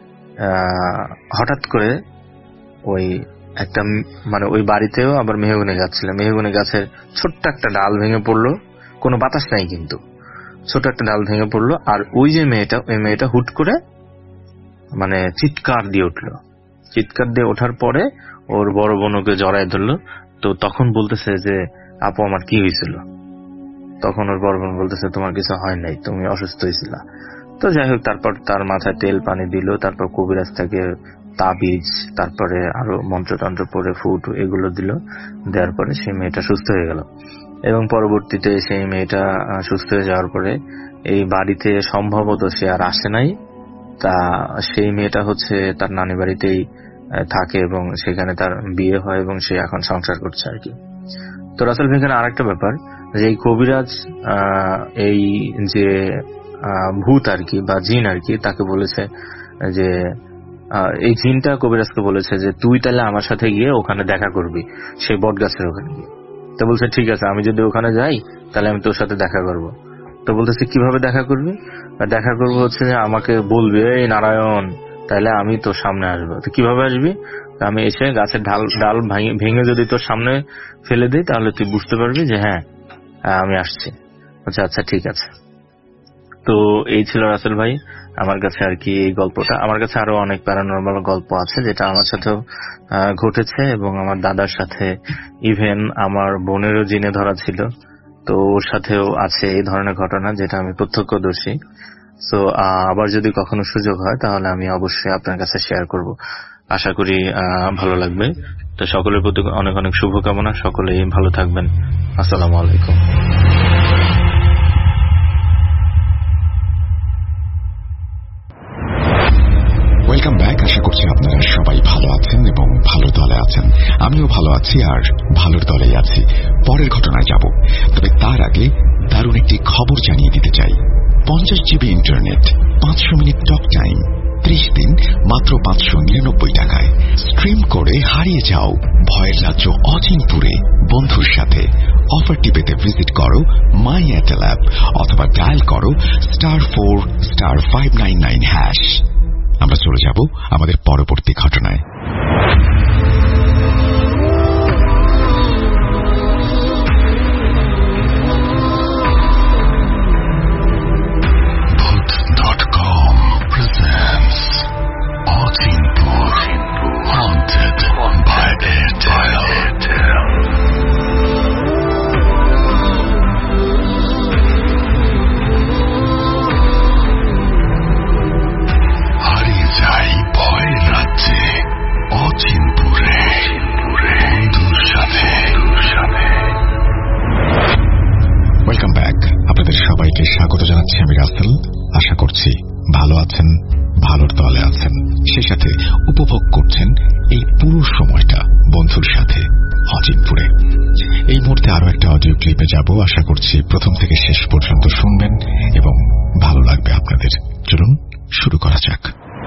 হঠাৎ করে ওই একটা মানে ওই বাড়িতেও আবার মেহগনি গাছ ছিল, মেহগনি গাছের ছোট্ট একটা ডাল ভেঙে পড়লো, কোনো বাতাস নাই কিন্তু ছোট একটা ডাল ভেঙে পড়লো। আর ওই যে মেয়েটা, ওই মেয়েটা হুট করে মানে চিৎকার দিয়ে উঠলো। চিৎকার দিয়ে ওঠার পরে ওর বড় বোনকে জড়ায় ধরলো। তো তখন বলতেছে যে আপু আমার কি হয়েছিল? তখন ওর বড় বোন বলতেছে তোমার কিছু হয় নাই, তুমি অসুস্থ হয়েছিল। তো যাই হোক তারপর তার মাথায় তেল পানি দিল, তারপর কবিরাজ থেকে তাবিজ, তারপরে আরো মন্ত্রতন্ত্র পড়ে ফুট এগুলো দিল, দেওয়ার পরে সেই মেয়েটা সুস্থ হয়ে গেল। এবং পরবর্তীতে সেই মেয়েটা সুস্থ হয়ে যাওয়ার পরে এই বাড়িতে সম্ভবত সে আর আসে নাই। তা সেই মেয়েটা হচ্ছে তার নানি বাড়িতেই থাকে এবং সেখানে তার বিয়ে হয় এবং সে এখন সংসার করছে আর কি। তো রাসেল ভাইখানে আরেকটা ব্যাপার যে এই কবিরাজ এই যে ভূত আর কি বা জিন আর কি, তাকে বলেছে যে এই জিনটা কবিরাজকে বলেছে যে তুই তাহলে আমার সাথে গিয়ে ওখানে দেখা করবি, সেই বট গাছের ওখানে গিয়ে। তো বলছে ঠিক আছে, আমি যদি ওখানে যাই তাহলে আমি তোর সাথে দেখা করব। তো বলতেছে কিভাবে দেখা করবি? দেখা করবো হচ্ছে যে আমাকে বলবি এই নারায়ণ, তাহলে আমি তোর সামনে আসবো। তো কিভাবে আসবি? আমি এসে গাছের ডাল ভেঙে যদি তোর সামনে ফেলে দিই তাহলে তুই বুঝতে পারবি যে হ্যাঁ আমি আসছি। আচ্ছা ঠিক আছে। তো এই ছিল রাসেল ভাই আমার কাছে আর কি এই গল্পটা। আমার কাছে আরো অনেক প্যারানরমাল গল্প আছে যেটা আমার সাথেও ঘটেছে এবং আমার দাদার সাথে, ইভেন আমার বোনেরও জিনে ধরা ছিল, তো ওর সাথেও আছে এই ধরনের ঘটনা যেটা আমি প্রত্যক্ষদর্শী। তো আবার যদি কখনো সুযোগ হয় তাহলে আমি অবশ্যই আপনার কাছে শেয়ার করব, আশা করি ভালো লাগবে। তো সকলের প্রতি অনেক অনেক শুভকামনা, সকলেই ভালো থাকবেন। আসসালামু আলাইকুম।
Welcome back. আশা করছি আপনারা সবাই ভালো আছেন এবং ভালো দলে আছেন। আমিও ভালো আছি আর ভালোর দলেই আছি। পরের ঘটনায় যাব, তবে তার আগে দারুণ একটি খবর জানিয়ে দিতে চাই। 50 GB internet, 500 minute talk time, 30 দিন মাত্র 599 টাকায়। স্ট্রিম করে হারিয়ে যাও ভয়ের রাজ্য অচিনপুরে বন্ধুর সাথে। অফারটি পেতে ভিজিট করো মাই এয়ারটেল অ্যাপ অথবা ডায়াল করো *4*599#। আমরা চলে যাব আমাদের পরবর্তী ঘটনায়। Bhoot.com presents Achimpur Haunted by Airtel. হারিয়ে যাই ভয়ের রাজ্যে অচিনপুরে বন্ধুর সাথে। Welcome back. আপনাদের সবাইকে স্বাগত জানাচ্ছি আমি রাসেল। আশা করছি ভালো আছেন, ভালোর দলে আছেন, সেই সাথে উপভোগ করছেন এই পুরো সময়টা বন্ধুর সাথে অচিনপুরে। এই মুহূর্তে আরো একটা অডিও ক্লিপে যাব। আশা করছি প্রথম থেকে শেষ পর্যন্ত শুনবেন এবং ভালো লাগবে আপনাদের। চলুন শুরু করা যাক।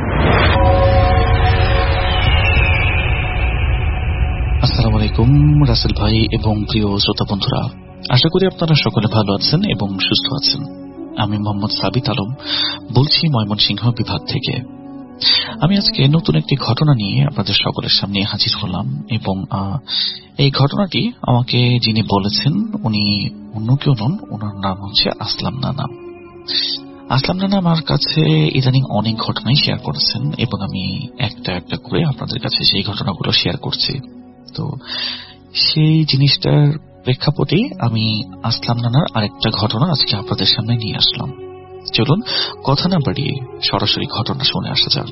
আসসালামু আলাইকুম রাসেল ভাই এবং প্রিয় শ্রোতা বন্ধুরা, আশা করি আপনারা সকলে ভালো আছেন এবং সুস্থ আছেন। আমি মোহাম্মদ সাবিত আলম বলছি ময়মনসিংহ বিভাগ থেকে। আমি আজকে নতুন একটি ঘটনা নিয়ে আপনাদের সকলের সামনে হাজির হলাম এবং এই ঘটনাটি আমাকে যিনি বলেছেন উনি অন্য কেউ নন, ওনার নাম হচ্ছে আসলাম নানা। আসলাম নানা আমার কাছে ইদানিং অনেক ঘটনাই শেয়ার করেছেন এবং আমি একটা একটা করে আপনাদের কাছে সেই ঘটনাগুলো শেয়ার করছি। তো সেই জিনিসটার প্রেক্ষাপটে আমি আসলাম নানার আরেকটা ঘটনা আজকে আপনাদের সামনে নিয়ে আসলাম। চলুন কথা না বাড়িয়ে সরাসরি ঘটনা শুনে আসা যাক।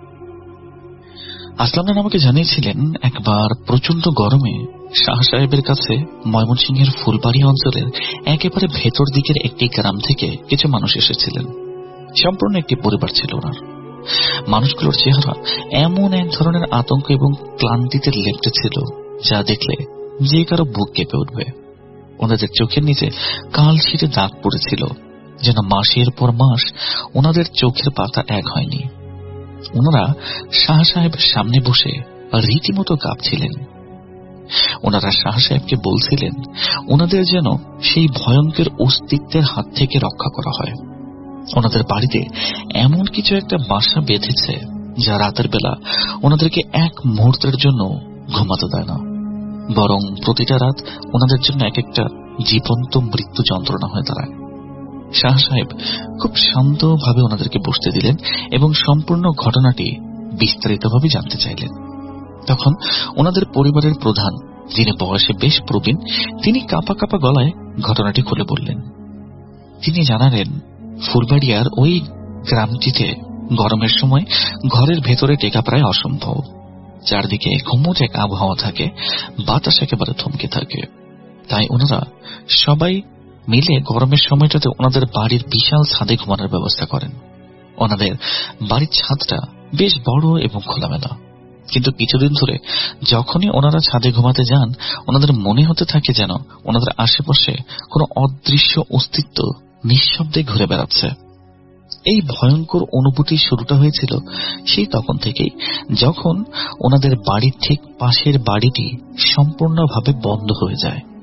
আসলাম নানা আমাকে জানিয়েছিলেন একবার প্রচন্ড গরমে শাহ সাহেবের কাছে ময়মনসিংহের ফুলবাড়ি অঞ্চলের একেবারে ভেতর দিকের একটি গ্রাম থেকে কিছু মানুষ এসেছিলেন। সম্পূর্ণ একটি পরিবার ছিল ওনার। মানুষগুলোর চেহারা এমন এক ধরনের আতঙ্ক এবং ক্লান্তিতে লেপ্টে ছিল যা দেখলে যে কারো বুক কেঁপে উঠবে। ওনাদের চোখের নিচে কাল ছিটে দাগ পড়েছিল, যেন মাসের পর মাস ওনাদের চোখের পাতা এক হয়নি। ওনারা শাহ সাহেবের সামনে বসে রীতিমতো কাঁপছিলেন। ওনারা শাহ সাহেবকে বলছিলেন ওনাদের যেন সেই ভয়ঙ্কর অস্তিত্বের হাত থেকে রক্ষা করা হয়। ওনাদের বাড়িতে এমন কিছু একটা বাসা বেঁধেছে যা রাতের বেলা ওনাদেরকে এক মুহূর্তের জন্য ঘুমাতে দেয় না, বরং প্রতিটা রাত ওনাদের জন্য এক একটা জীবন্ত মৃত্যু যন্ত্রণা হয়ে দাঁড়ায়। শাহ সাহেব খুব শান্তভাবে ওনাদেরকে বসতে দিলেন এবং সম্পূর্ণ ঘটনাটি বিস্তারিতভাবে জানতে চাইলেন। তখন ওনাদের পরিবারের প্রধান, যিনি বয়সে বেশ প্রবীণ, তিনি কাঁপা কাঁপা গলায় ঘটনাটি খুলে বললেন। তিনি জানালেন ফুলবাড়িয়ার ওই গ্রামটিতে গরমের সময় ঘরের ভেতরে টেকা প্রায় অসম্ভব। চারদিকে ঘুমোট এক আবহাওয়া থাকে, বাতাস একেবারে থমকে থাকে। তাই ওনারা সবাই মিলে গরমের সময়টাতে ওনাদের বাড়ির বিশাল ছাদে ঘুমানোর ব্যবস্থা করেন। ওনাদের বাড়ির ছাদটা বেশ বড় এবং খোলামেলা, কিন্তু কিছুদিন ধরে যখনই ওনারা ছাদে ঘুমাতে যান ওনাদের মনে হতে থাকে যেন ওনাদের আশেপাশে কোনো অদৃশ্য অস্তিত্ব নিঃশব্দে ঘুরে বেড়াচ্ছে। এই ভয়ঙ্কর অনুভূতির শুরুটা হয়েছিল সেই তখন থেকেই, যখন ওনাদের বাড়ির ঠিক পাশের বাড়িটি সম্পূর্ণভাবে বন্ধ হয়ে যায়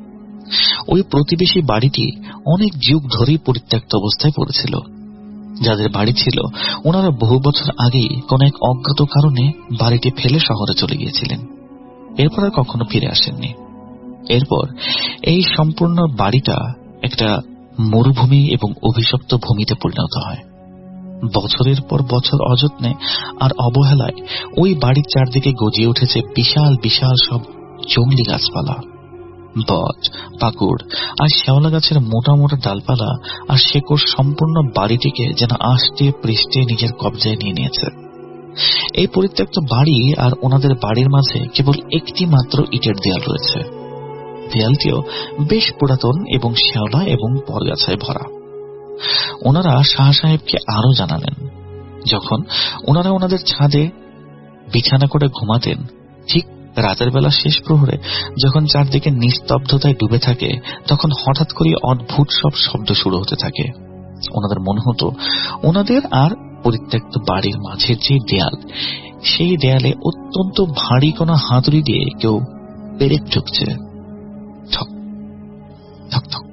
ওই প্রতিবেশী বাড়িটি অনেক যুগ ধরেই পরিত্যক্ত অবস্থায় পড়েছিল। যাদের বাড়ি ছিল ওনারা বহু বছর আগেই কোন এক অজ্ঞাত কারণে বাড়িটি ফেলে শহরে চলে গিয়েছিলেন, এরপর আর কখনো ফিরে আসেননি। এরপর এই সম্পূর্ণ বাড়িটা একটা মরুভূমি এবং অভিশপ্ত ভূমিতে পরিণত হয়। বছরের পর বছর অযত্নে আর অবহেলায় ওই বাড়ির চারদিকে গজিয়ে উঠেছে বিশাল বিশাল সব জংলি গাছপালা, বট, পাকুড় আর শেওলা গাছের মোটা মোটা ডালপালা আর শেকড় সম্পূর্ণ বাড়িটিকে যেন আষ্টে পৃষ্ঠে নিজের কবজায় নিয়ে নিয়েছে। এই পরিত্যক্ত বাড়ি আর ওনাদের বাড়ির মাঝে কেবল একটি মাত্র ইটের দেয়াল রয়েছে। দেয়ালটিও বেশ পুরাতন এবং শেওলা এবং বরগাছায় ভরা। ওনারা শাহ সাহেবকে আরো জানালেন, যখন ওনারা ওনাদের ছাদে বিছানা করে ঘুমাতেন, ঠিক রাতের বেলা শেষ প্রহরে যখন চারদিকে নিস্তব্ধতায় ডুবে থাকে, তখন হঠাৎ করে অদ্ভুত সব শব্দ শুরু হতে থাকে। ওনাদের মনে হতো ওনাদের আর পরিত্যক্ত বাড়ির মাঝের যে দেয়াল, সেই দেয়ালে অত্যন্ত ভারী কোন হাতুড়ি দিয়ে কেউ পেরেক ঠুকছে। ঠক ঠক ঠক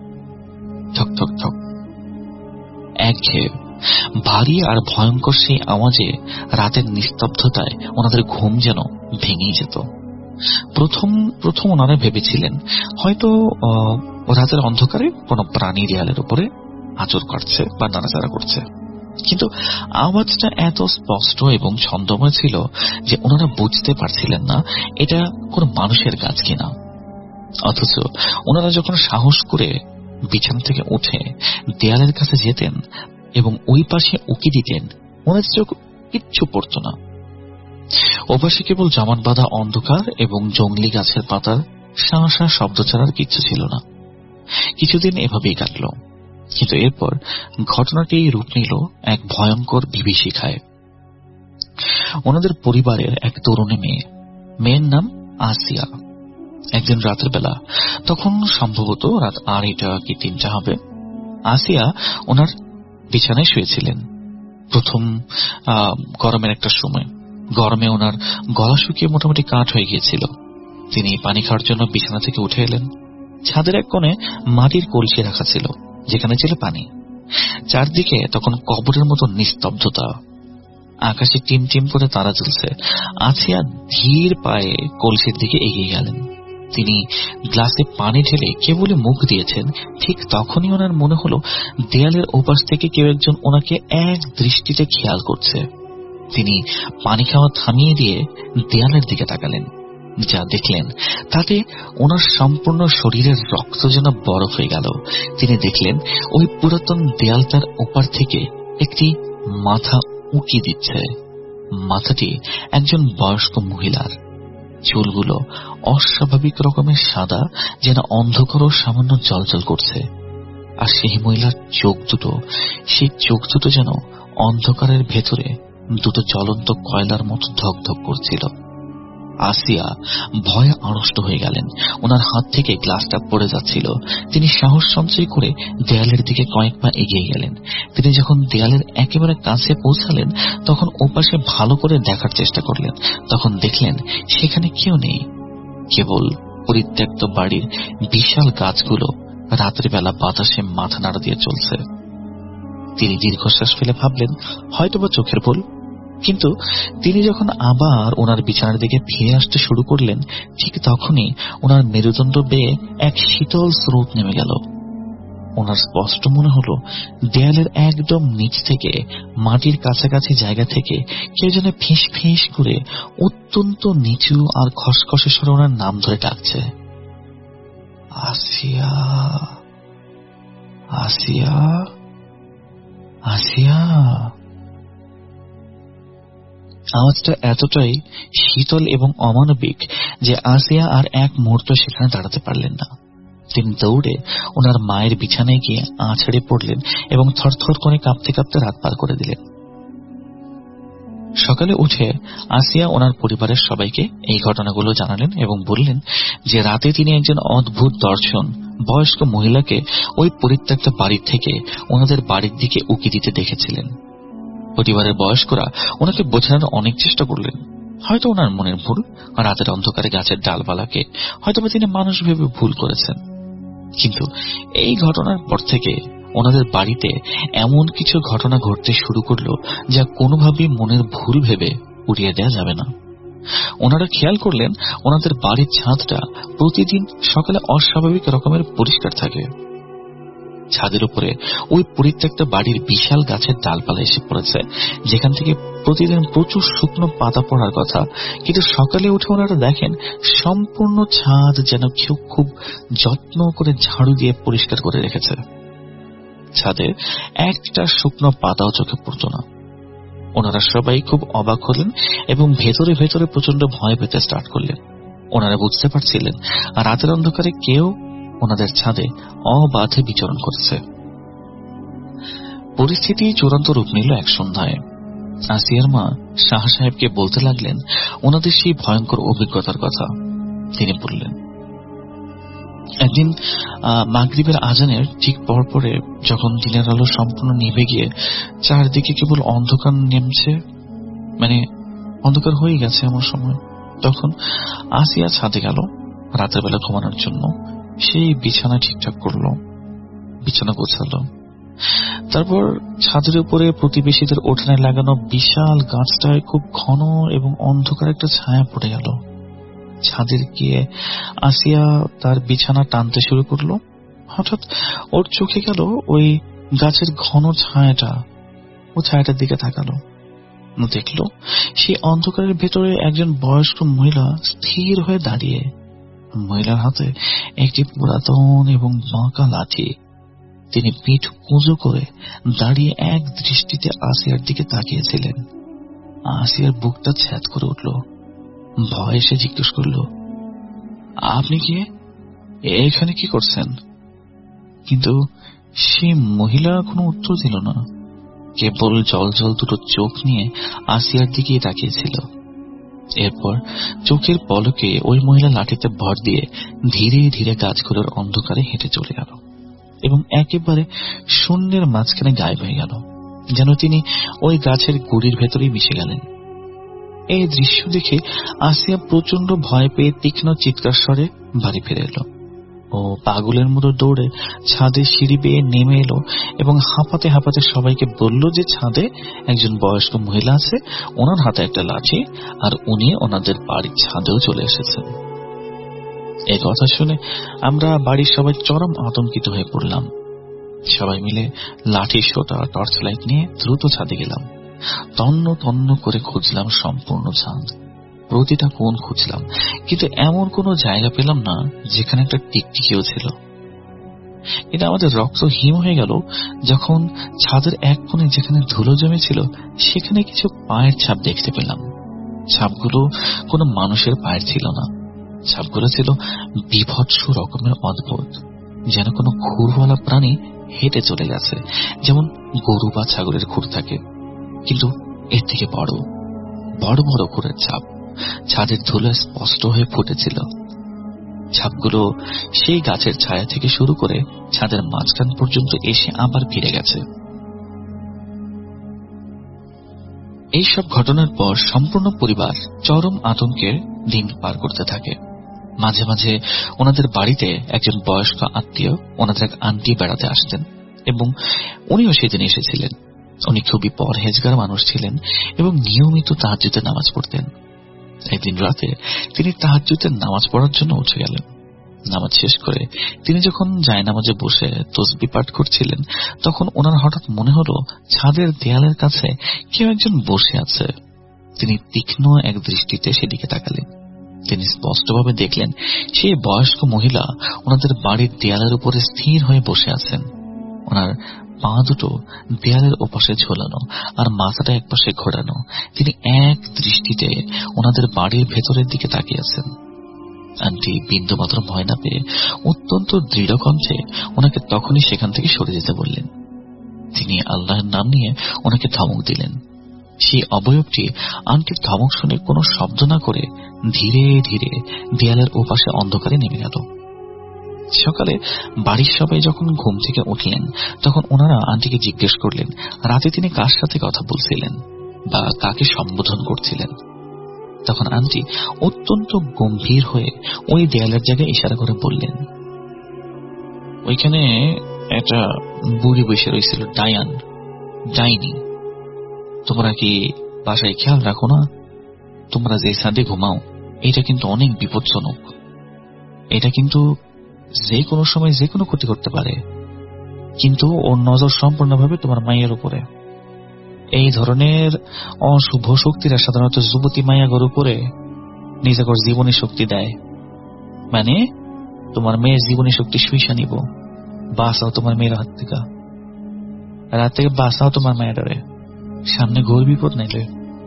ঠক ঠক ঠক। একঘেয়ে ভারী আর ভয়ঙ্কর সেই আওয়াজে রাতের নিস্তব্ধতায় ওনাদের ঘুম যেন ভেঙে যেত। প্রথম ওনারা ভেবেছিলেন হয়তো রাতের অন্ধকারে কোনো প্রাণী দেয়ালের উপরে আঁচড় কাটছে বা নাড়াচাড়া করছে, কিন্তু আওয়াজটা এত স্পষ্ট এবং ছন্দময় ছিল যে ওনারা বুঝতে পারছিলেন না এটা কোন মানুষের কাজ কিনা। অথচ ওনারা যখন সাহস করে বিছানা থেকে উঠে দেয়ালের কাছে যেতেন এবং ওই পাশে উকি দিতেন, ওনার চোখ কিচ্ছু পড়ত না। ওপাশে কেবল জমাট বাঁধা অন্ধকার এবং জংলি গাছের পাতার শাঁসা শব্দ ছাড়ার কিচ্ছু ছিল না। কিছুদিন এভাবেই কাটল, কিন্তু এরপর ঘটনাটি রূপ নিল এক ভয়ঙ্কর বিভীষিকায়। ওনাদের পরিবারের এক তরুণী মেয়ের নাম আসিয়া। একদিন রাতের বেলা, তখন সম্ভবত রাত 2:30 কি 3টা হবে, আসিয়া ওনার বিছানায় শুয়েছিলেন। প্রথম গরমের একটা সময়, গরমে ওনার গলা শুকিয়ে মোটামুটি কাঠ হয়ে গিয়েছিল। তিনি পানি খাওয়ার জন্য বিছানা থেকে উঠে এলেন। ছাদের এক কোণে মাটির কলসি রাখা ছিল, যেখানে ছিল পানি। চারদিকে তখন কবরের মতো নিস্তব্ধতা, আকাশে টিম টিম করে তারা জ্বলছে। আসিয়া ধীর পায়ে কলসির দিকে এগিয়ে গেলেন। তিনি গ্লাসে পানি ঢেলে কেবলই মুখ দিয়েছেন, ঠিক তখনই ওনার মনে হলো দেয়ালের ওপাশ থেকে কেউ একজন ওনাকে এক দৃষ্টিতে খেয়াল করছে। তিনি পানি খাওয়া থামিয়ে দিয়ে দেয়ালের দিকে তাকালেন। যা দেখলেন তাতে ওনার সম্পূর্ণ শরীরের রক্ত যেন বরফ হয়ে গেল। তিনি দেখলেন ওই পুরাতন দেয়ালটার ওপার থেকে একটি মাথা উঁকি দিচ্ছে। মাথাটি একজন বয়স্ক মহিলার। চুলগুলো অস্বাভাবিক রকমের সাদা, যেন অন্ধকার সামান্য জলজল করছে। আর সেই মহিলার সেই চোখ দুটো যেন অন্ধকারের ভেতরে দুটো জ্বলন্ত কয়লার মতো ধকধক করছিল। আসিয়া ভয়ে আড়ষ্ট হয়ে গেলেন। ওনার হাত থেকে গ্লাসটা পড়ে যাচ্ছিল। তিনি সাহস সঞ্চয় করে দেয়ালের দিকে কয়েক পা এগিয়ে গেলেন। তিনি যখন দেয়ালের একেবারে কাছে পৌঁছালেন, তখন ওপাশে ভালো করে দেখার চেষ্টা করলেন। তখন দেখলেন সেখানে কেউ নেই, কেবল পরিত্যক্ত বাড়ির বিশাল গাছগুলো রাতের বেলা বাতাসে মাথা নাড়া দিয়ে চলছে। তিনি দীর্ঘশ্বাস ফেলে ভাবলেন হয়তোবা চোখের ভুল। কিন্তু তিনি যখন আবার ওনার বিছানার দিকে ফিরে আসতে শুরু করলেন, ঠিক তখনই ওনার মেরুদণ্ড বেয়ে এক শীতল স্রোত নেমে গেল। ওনার স্পষ্ট মনে হলো দেয়ালের একদম নিচ থেকে, মাটির কাছাকাছি জায়গা থেকে কেউ যেন ফিস ফিস করে অত্যন্ত নিচু আর খসখসে স্বরে ওনার নাম ধরে ডাকছে, আসিয়া, আসিয়া, আসিয়া। আওয়াজটা এতটাই শীতল এবং অমানবিক যে আসিয়া আর এক মুহূর্ত সেখানে দাঁড়াতে পারলেন না। তিনি দৌড়ে ওনার মায়ের বিছানায় গিয়ে আছড়ে পড়লেন এবং থরথর করে কাঁপতে কাঁপতে রাত পার করে দিলেন। সকালে উঠে আসিয়া ওনার পরিবারের সবাইকে এই ঘটনাগুলো জানালেন এবং বললেন যে রাতে তিনি একজন অদ্ভুত দর্শন বয়স্ক মহিলাকে ওই পরিত্যক্ত বাড়ির থেকে ওনাদের বাড়ির দিকে উকি দিতে দেখেছিলেন। পরিবারের বয়স্করা ওনাকে বোঝানোর অনেক চেষ্টা করলেন। হয়তো ওনার মনের ভুল, রাতের অন্ধকারে গাছের ডালপালাকে হয়তো তিনি মানুষ ভেবে ভুল করেছেন। কিন্তু এই ঘটনার পর থেকে ওনাদের বাড়িতে এমন কিছু ঘটনা ঘটতে শুরু করলো যা কোনোভাবেই মনের ভুল ভেবে উড়িয়ে দেওয়া যাবে না। ওনারা খেয়াল করলেন ওনাদের বাড়ির ছাদটা প্রতিদিন সকালে অস্বাভাবিক রকমের পরিষ্কার থাকে। ছাদের উপরে ওই পরিত্যক্ত বাড়ির বিশাল গাছের ডালপালা এসে পড়েছে, যেখান থেকে প্রতিদিন প্রচুর শুকনো পাতা পড়ার কথা, কিন্তু সকালে উঠে ওনারা দেখেন সম্পূর্ণ ছাদ যেন কেউ খুব যত্ন করে ঝাড়ু দিয়ে পরিষ্কার করে রেখেছে। ছাদে একটা শুকনো পাতাও চোখে পড়ত না। ওনারা সবাই খুব অবাক হলেন এবং ভেতরে ভেতরে প্রচন্ড ভয় পেতে স্টার্ট করলেন। ওনারা বুঝতে পারছিলেন রাতের অন্ধকারে কেউ ওনাদের ছাদে অবাধে বিচরণ করছে। পরিস্থিতি চূড়ান্ত রূপ নিল এক সন্ধ্যায়। আসিয়ার মা শাহ সাহেবকে বলতে লাগলেন ওনাদের সেই ভয়ঙ্কর অভিজ্ঞতার কথা। তিনি বললেন, একদিন মাগরিবের আজানের ঠিক পরপরে যখন দিনের আলো সম্পূর্ণ নিভে গিয়ে চারদিকে কেবল অন্ধকার নেমছে, মানে অন্ধকার হয়ে গেছে এমন সময়, তখন আসিয়া ছাদে গেল রাতের বেলা ঘুমানোর জন্য। সেই বিছানা ঠিকঠাক করলো, বিছানা গোছালো। তারপর ছাদের উপরে প্রতিবেশীদের উঠানে লাগানো বিশাল গাছটায় খুব ঘন এবং অন্ধকার একটা ছায়া পড়ে গেল। ছাদের গিয়ে আসিয়া তার বিছানা টানতে শুরু করলো। হঠাৎ ওর চোখে গেল ওই গাছের ঘন ছায়াটা। ও ছায়াটার দিকে তাকালো, দেখলো সেই অন্ধকারের ভেতরে একজন বয়স্ক মহিলা স্থির হয়ে দাঁড়িয়ে। মহিলার হাতে একটি পুরাতন এবং বাঁকা লাঠি। তিনি পিঠ কুঁজো করে দাঁড়িয়ে এক দৃষ্টিতে আসিয়ার দিকে তাকিয়েছিলেন। আসিয়ার বুকটা ছ্যাদ করে উঠল। ভয় এসে জিজ্ঞেস করল, আপনি কি এখানে কি করছেন? কিন্তু সে মহিলা কোনো উত্তর দিল না, কেবল জল জল দুটো চোখ নিয়ে আসিয়ার দিকেই তাকিয়েছিল। এরপর চোখের পলকে ওই মহিলা লাঠিতে ভর দিয়ে ধীরে ধীরে গাছগুলোর অন্ধকারে হেঁটে চলে গেল এবং একেবারে শূন্যের মাঝখানে গায়েব হয়ে গেল, যেন তিনি ওই গাছের গুড়ির ভেতরেই মিশে গেলেন। এই দৃশ্য দেখে আসিয়া প্রচন্ড ভয় পেয়ে তীক্ষ্ণ চিৎকার স্বরে বাড়ি ফিরে এলো। ও পাগলের মতো দৌড়ে ছাদে সিঁড়ি বেয়ে নেমে এলো এবং হাঁপাতে হাঁপাতে সবাইকে বলল যে ছাদে একজন বয়স্ক মহিলা আছে, ওনার হাতে একটা লাঠি, আর উনি ওনাদের বাড়ির ছাদেও চলে এসেছেন। এই কথা শুনে আমরা বাড়ির সবাই চরম আতঙ্কিত হয়ে পড়লাম। সবাই মিলে লাঠি, সোটা, টর্চ লাইট নিয়ে দ্রুত ছাদে গেলাম। তন্ন তন্ন করে খুঁজলাম সম্পূর্ণ ছাদ, প্রতিটা কোণ খুঁজলাম, কিন্তু এমন কোন জায়গা পেলাম না যেখানে একটা টিকটিকিও ছিল। এটা আমাদের রক্ত হিম হয়ে গেল যখন ছাদের এক কোণে যেখানে ধুলো জমেছিল সেখানে কিছু পায়ের ছাপ দেখতে পেলাম। ছাপগুলো কোনো মানুষের পায়ের ছিল না, ছাপগুলো ছিল বিভৎস রকমের অদ্ভুত, যেন কোনো খুরওয়ালা প্রাণী হেঁটে চলে গেছে, যেমন গরু বা ছাগলের খুর থাকে, কিন্তু এর থেকে বড় বড় বড় খুরের ছাপ ছাদের ধুলোয় স্পষ্ট হয়ে ফুটেছিল। ছাপগুলো সেই গাছের ছায়া থেকে শুরু করে ছাদের মাঝখান পর্যন্ত এসে আবার ফিরে গেছে। এইসব ঘটনার পর সম্পূর্ণ পরিবার চরম আতঙ্কের দিন পার করতে থাকে। মাঝে মাঝে ওনাদের বাড়িতে একজন বয়স্ক আত্মীয়, ওনাদের এক আন্টি বেড়াতে আসতেন এবং উনিও সেদিন এসেছিলেন। উনি খুবই পরহেজগার মানুষ ছিলেন এবং নিয়মিত তাহাজ্জুদের নামাজ পড়তেন। একদিন রাতে তিনি তাহাজ্জুদের নামাজ পড়ার জন্য উঠে গেলেন। নামাজ শেষ করে তিনি যখন জায়নামাজে বসে তসবিহ পাঠ করছিলেন, তখন ওনার হঠাৎ মনে হলো ছাদের দেয়ালের কাছে কেউ একজন বসে আছে। তিনি তীক্ষ্ণ এক দৃষ্টিতে সেদিকে তাকালেন। তিনি স্পষ্টভাবে দেখলেন সেই বয়স্ক মহিলা ওনাদের বাড়ির দেয়ালের উপরে স্থির হয়ে বসে আছেন। ওনার পা দুটো দেয়ালের ওপাশে ঝোলানো আর মাথাটা একপাশে ঘোরানো। তিনি এক দৃষ্টিতে ওনাদের বাড়ির ভেতরের দিকে তাকিয়ে আছেন। আন্টি বিন্দুমাত্র ভয় না পেয়ে অত্যন্ত দৃঢ় কণ্ঠে ওনাকে তখনই সেখান থেকে সরে যেতে বললেন। তিনি আল্লাহর নাম নিয়ে ওনাকে ধমক দিলেন। সেই অবয়বটি আন্টির ধমক শুনে কোনো শব্দ না করে ধীরে ধীরে দেয়ালের ওপাশে অন্ধকারে নেমে গেল। সকালে বাড়ির সবাই যখন ঘুম থেকে উঠলেন, তখন ওনারা আন্টিকে জিজ্ঞেস করলেন রাতে তিনি কার সাথে কথা বলছিলেন বা কাকে সম্বোধন করছিলেন। তখন আন্টি অত্যন্ত গম্ভীর হয়ে ওই দেয়ালের জায়গায় ইশারা করে বললেন, ওইখানে একটা বুড়ি বসে রয়েছিল, ডাইনি। তোমরা কি বাসায় খেয়াল রাখো না? তোমরা যে ছাদে ঘুমাও এটা কিন্তু অনেক বিপজ্জনক। এটা কিন্তু যে কোনো সময় যে কোনো ক্ষতি করতে পারে, কিন্তু ওর নজর সম্পূর্ণভাবে তোমার মায়ের উপরে। এই ধরনের অশুভ শক্তিরা সাধারণত যুবতী মায়াগর উপরে নিজের জীবনী শক্তি দেয়। মানে তোমার মেয়ের জীবনী শক্তি শুইসা নিব। বাঁচাও তোমার মেয়ের হাত থেকে, রাত থেকে বাঁচাও তোমার মায়েরারে, সামনে ঘোর বিপদ নাইলে।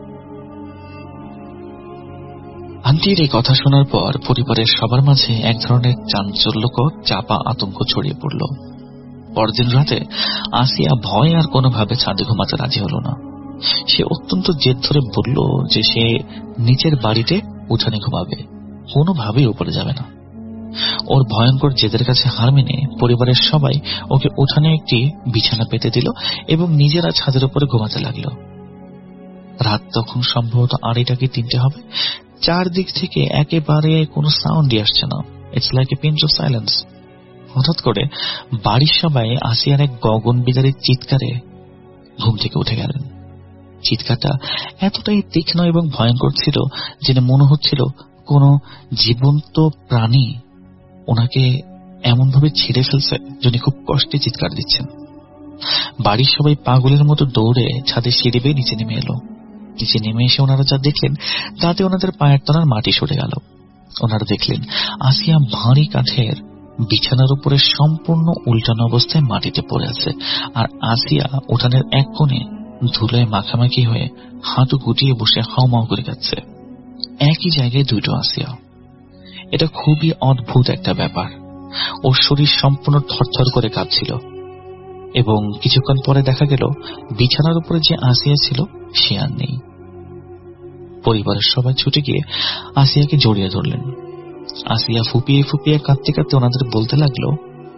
আন্টির এই কথা শোনার পর পরিবারের সবার মাঝে এক ধরনের চাঞ্চল্যকর চাপা আতঙ্ক ছড়িয়ে পড়ল। পরদিন রাতে আসিয়া ভয় আর কোনোভাবে ছাদে ঘুমাতে রাজি হল না। সে অত্যন্ত জেদ ধরে বলল যে সে নিচের বাড়িতে উঠানে ঘুমাবে, কোনোভাবেই উপরে যাবে না। ওর ভয়ঙ্কর জেদের কাছে হার মেনে পরিবারের সবাই ওকে উঠানে একটি বিছানা পেতে দিল এবং নিজেরা ছাদের উপরে ঘুমাতে লাগলো। রাত তখন সম্ভবত 2:30 কি 3টে হবে। চারদিক থেকে একেবারে কোনো সাউন্ডই আসছে না। It's like a pinch of silence. হঠাৎ করে বাড়ির সবাই আসিয়ার এক গগন বিদারীর চিৎকারে ঘুম থেকে উঠে গেলেন। চিৎকারটা এতটাই তীক্ষ্ণ এবং ভয়ঙ্কর ছিল যে মনে হচ্ছিল কোনো জীবন্ত প্রাণী ওনাকে এমন ভাবে ছিঁড়ে ফেলছে যিনি খুব কষ্টে চিৎকার দিচ্ছেন। বাড়ির সবাই পাগলের মতো দৌড়ে ছাদের সিঁড়ি বেয়ে নিচে নেমে এলো। নিচে নেমে এসে ওনারা যা দেখলেন তাতে ওনাদের পায়ের তলার মাটি সরে গেল। ওনারা দেখলেন আসিয়া ভারী কাঠের বিছানার উপরে সম্পূর্ণ উল্টানো অবস্থায় মাটিতে পড়ে আছে, আর আসিয়া উঠানের এক কোণে ধুলায় মাখামাখি হয়ে হাঁটু গুটিয়ে বসে হাউমাউ করে যাচ্ছে। একই জায়গায় দুটো আসিয়া। এটা খুবই অদ্ভুত একটা ব্যাপার। ওর শরীর সম্পূর্ণ থরথর করে কাঁপছিল এবং কিছুক্ষণ পরে দেখা গেল বিছানার উপরে যে আসিয়া ছিল সে আর নেই। পরিবারের সবাই ছুটে গিয়ে আসিয়াকে জড়িয়ে ধরলেন। আসিয়া ফুপিয়ে ফুপিয়ে কাঁদতে কাঁদতে ওনাদের বলতে লাগলো,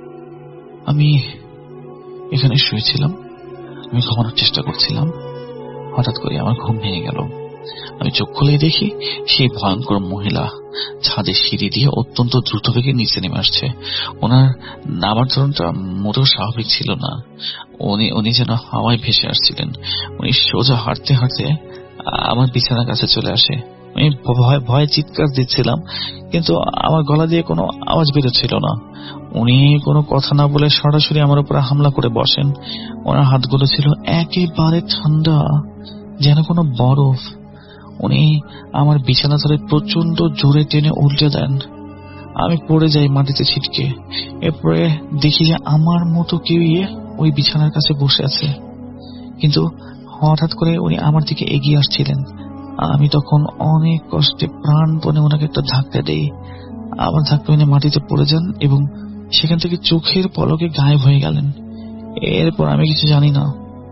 আমি এখানে শুয়েছিলাম, আমি ঘুমানোর চেষ্টা করছিলাম, হঠাৎ করে আমার ঘুম ভেঙে গেল। আমি চোখ খুলে দেখি সেই ভয়ঙ্কর মহিলা ছাদের সিঁড়ি দিয়ে অত্যন্ত দ্রুত বেগে নিচে নেমে আসছে। ওনার নামার ধরনটা মোটেও স্বাভাবিক ছিল না। উনি যেন হাওয়ায় ভেসে আসছিলেন। উনি সোজা হাঁটতে হাঁটতে আমার বিছানার কাছে চলে আসে। আমি ভয়ে চিৎকার দিচ্ছিলাম, কিন্তু আমার গলা দিয়ে কোনো আওয়াজ বেরোচ্ছিল না। উনি কোনো কথা না বলে সরাসরি আমার উপরে হামলা করে বসেন। ওনার হাতগুলো ছিল একেবারে ঠান্ডা, যেন কোনো বরফ। উনি আমার বিছানা ধরে প্রচন্ড জোরে টেনে উল্টে দেন। আমি পড়ে যাই মাটিতে ছিটকে। এরপরে দেখি যে আমার মতো কেউ ওই বিছানার কাছে বসে আছে, কিন্তু হঠাৎ করে উনি আমার দিকে এগিয়ে আসছিলেন। আমি তখন অনেক কষ্টে প্রাণপণে ওনাকে একটা ধাক্কা দেই। আমার ধাক্কা উনি মাটিতে পড়ে যান এবং সেখান থেকে চোখের পলকে গায়েব হয়ে গেলেন। এরপর আমি কিছু জানি না।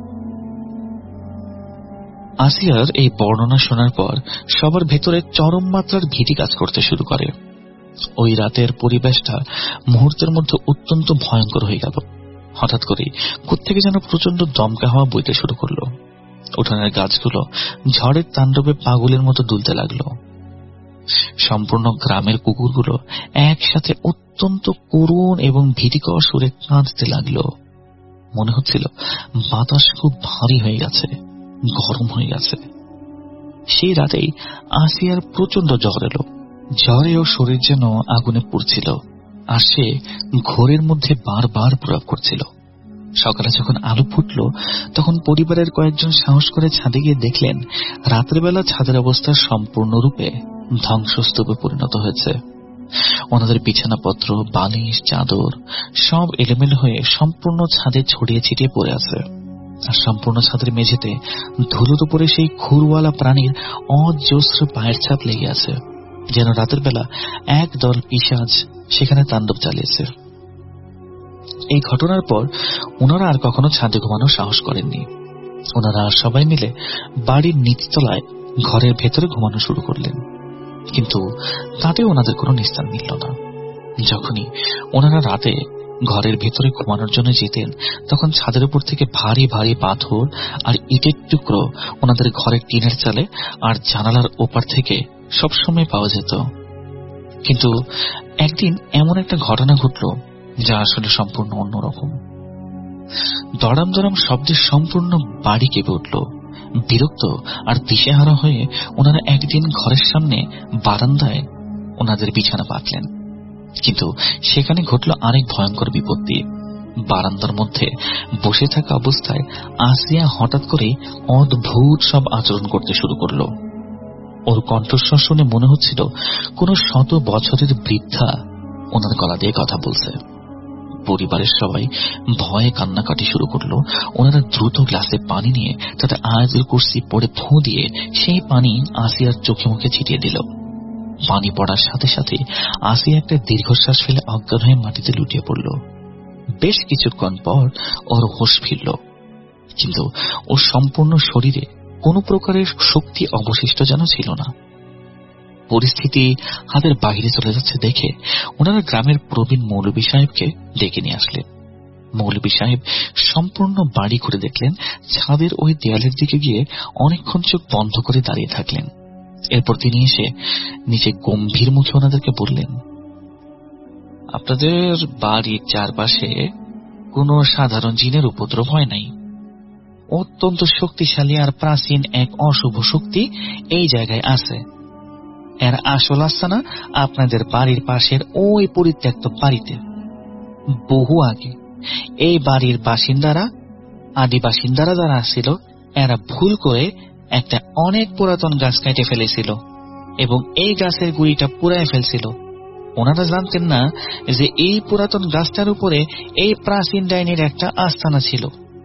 আসিয়ার এই বর্ণনা শোনার পর সবার ভেতরে চরম মাত্রার ভীতি কাজ করতে শুরু করে। ওই রাতের পরিবেশটা মুহূর্তের মধ্যে অত্যন্ত ভয়ঙ্কর হয়ে গেল। হঠাৎ করে কোত্থেকে যেন প্রচন্ড দমকা হাওয়া বইতে শুরু করলো। উঠানের গাছগুলো ঝড়ের তাণ্ডবে পাগলের মতো দুলতে লাগলো। সম্পূর্ণ গ্রামের কুকুরগুলো একসাথে অত্যন্ত করুণ এবং ভীতিকর সুরে কাঁদতে লাগলো। মনে হচ্ছিল বাতাস খুব ভারী হয়ে গেছে, গরম হয়ে গেছে। সেই রাতেই আসিয়ার প্রচন্ড জ্বর এলো। জ্বরেও শরীর যেন আগুনে পুড়ছিল, আর সে ঘোরের মধ্যে বারবার প্রয়োগ করছিল। সকালে যখন আলো ফুটল তখন পরিবারের কয়েকজন সাহস করে ছাদে গিয়ে দেখলেন রাত্রিবেলা ছাদের অবস্থা সম্পূর্ণরূপে ধ্বংসস্তূপে পরিণত হয়েছে। ওনাদের বিছানাপত্র, বালিশ, চাদর সব এলোমেলো হয়ে সম্পূর্ণ ছাদে ছড়িয়ে ছিটিয়ে পড়ে আছে। আর সম্পূর্ণ ছাদের মেঝেতে ধুলোর উপরে সেই খুরওয়ালা প্রাণীর অজস্র পায়ের ছাপ লেগে আছে, যেন রাতের বেলা এক দল পিশাচ সেখানে তাণ্ডব চালিয়েছে। এই ঘটনার পর ওনারা আর কখনো ছাদে ঘুমানোর সাহস করেননি। ওনারা সবাই মিলে বাড়ির নিচতলায় ঘরের ভেতরে ঘুমানো শুরু করলেন, কিন্তু তাতে ওনাদের কোনো নিস্তার মিলল না। যখনই ওনারা রাতে ঘরের ভেতরে ঘুমানোর জন্য যেতেন তখন ছাদের উপর থেকে ভারী ভারী পাথর আর ইটের টুকরো ওনাদের ঘরের টিনের চালে আর জানালার ওপার থেকে সবসময় পাওয়া যেত। কিন্তু একদিন এমন একটা ঘটনা ঘটল যা আসলে সম্পূর্ণ অন্যরকম। দড়াম দড়াম শব্দে সম্পূর্ণ বাড়ি কেঁপে উঠল। বিরক্ত আর দিশেহারা হয়ে ওনারা একদিন ঘরের সামনে বারান্দায় ওনাদের বিছানা পাতলেন, কিন্তু সেখানে ঘটল আরেক ভয়ঙ্কর বিপত্তি। বারান্দার মধ্যে বসে থাকা অবস্থায় আসিয়া হঠাৎ করে অদ্ভুত সব আচরণ করতে শুরু করল। ওর কণ্ঠস্বর শুনে মনে হচ্ছিল কোন 100 বছরের বৃদ্ধা ওনার গলা দিয়ে কথা বলছে। পরিবারের সবাই ভয়ে কান্নাকাটি শুরু করলো। ওনারা দ্রুত গ্লাসে পানি নিয়ে তাতে আয়াতুল কুরসি পড়ে ফু দিয়ে সেই পানি আসিয়ার চোখে মুখে ছিটিয়ে দিল। পানি পড়ার সাথে সাথে আসিয়া একটা দীর্ঘশ্বাস ফেলে অজ্ঞান হয়ে মাটিতে লুটিয়ে পড়ল। বেশ কিছুক্ষণ পর ওর হোশ ফিরল, কিন্তু ওর সম্পূর্ণ শরীরে কোন প্রকারের শক্তি অবশিষ্ট যেন ছিল না। পরিস্থিতি হাতের বাইরে চলে যাচ্ছে দেখে ওনারা গ্রামের প্রবীণ মৌলভী সাহেবকে ডেকে নিয়ে আসলেন। মৌলভী সাহেব সম্পূর্ণ বাড়ি ঘুরে দেখলেন, ছাদের ওই দেয়ালের দিকে গিয়ে অনেকক্ষণ চোখ বন্ধ করে দাঁড়িয়ে থাকলেন। এরপর তিনি এসে নিচে গম্ভীর মুখে ওনাদেরকে বললেন, আপনাদের বাড়ির চারপাশে কোন সাধারণ জিনের উপদ্রব হয় নাই। অত্যন্ত শক্তিশালী আর প্রাচীন এক অশুভ শক্তি এই জায়গায় আছে। এর আসল আস্তানা আপনাদের বাড়ির পাশের ওই পরিত্যক্ত বাড়িতে। বহু আগে এই বাড়ির আদি বাসিন্দারা যারা ছিল, এরা ভুল করে একটা অনেক পুরাতন গাছ কেটে ফেলেছিল এবং এই গাছের গুড়িটা পুড়ায় ফেলছিল। ওনারা জানতেন না যে এই পুরাতন গাছটার উপরে এই প্রাচীন ডাইনির একটা আস্তানা ছিল।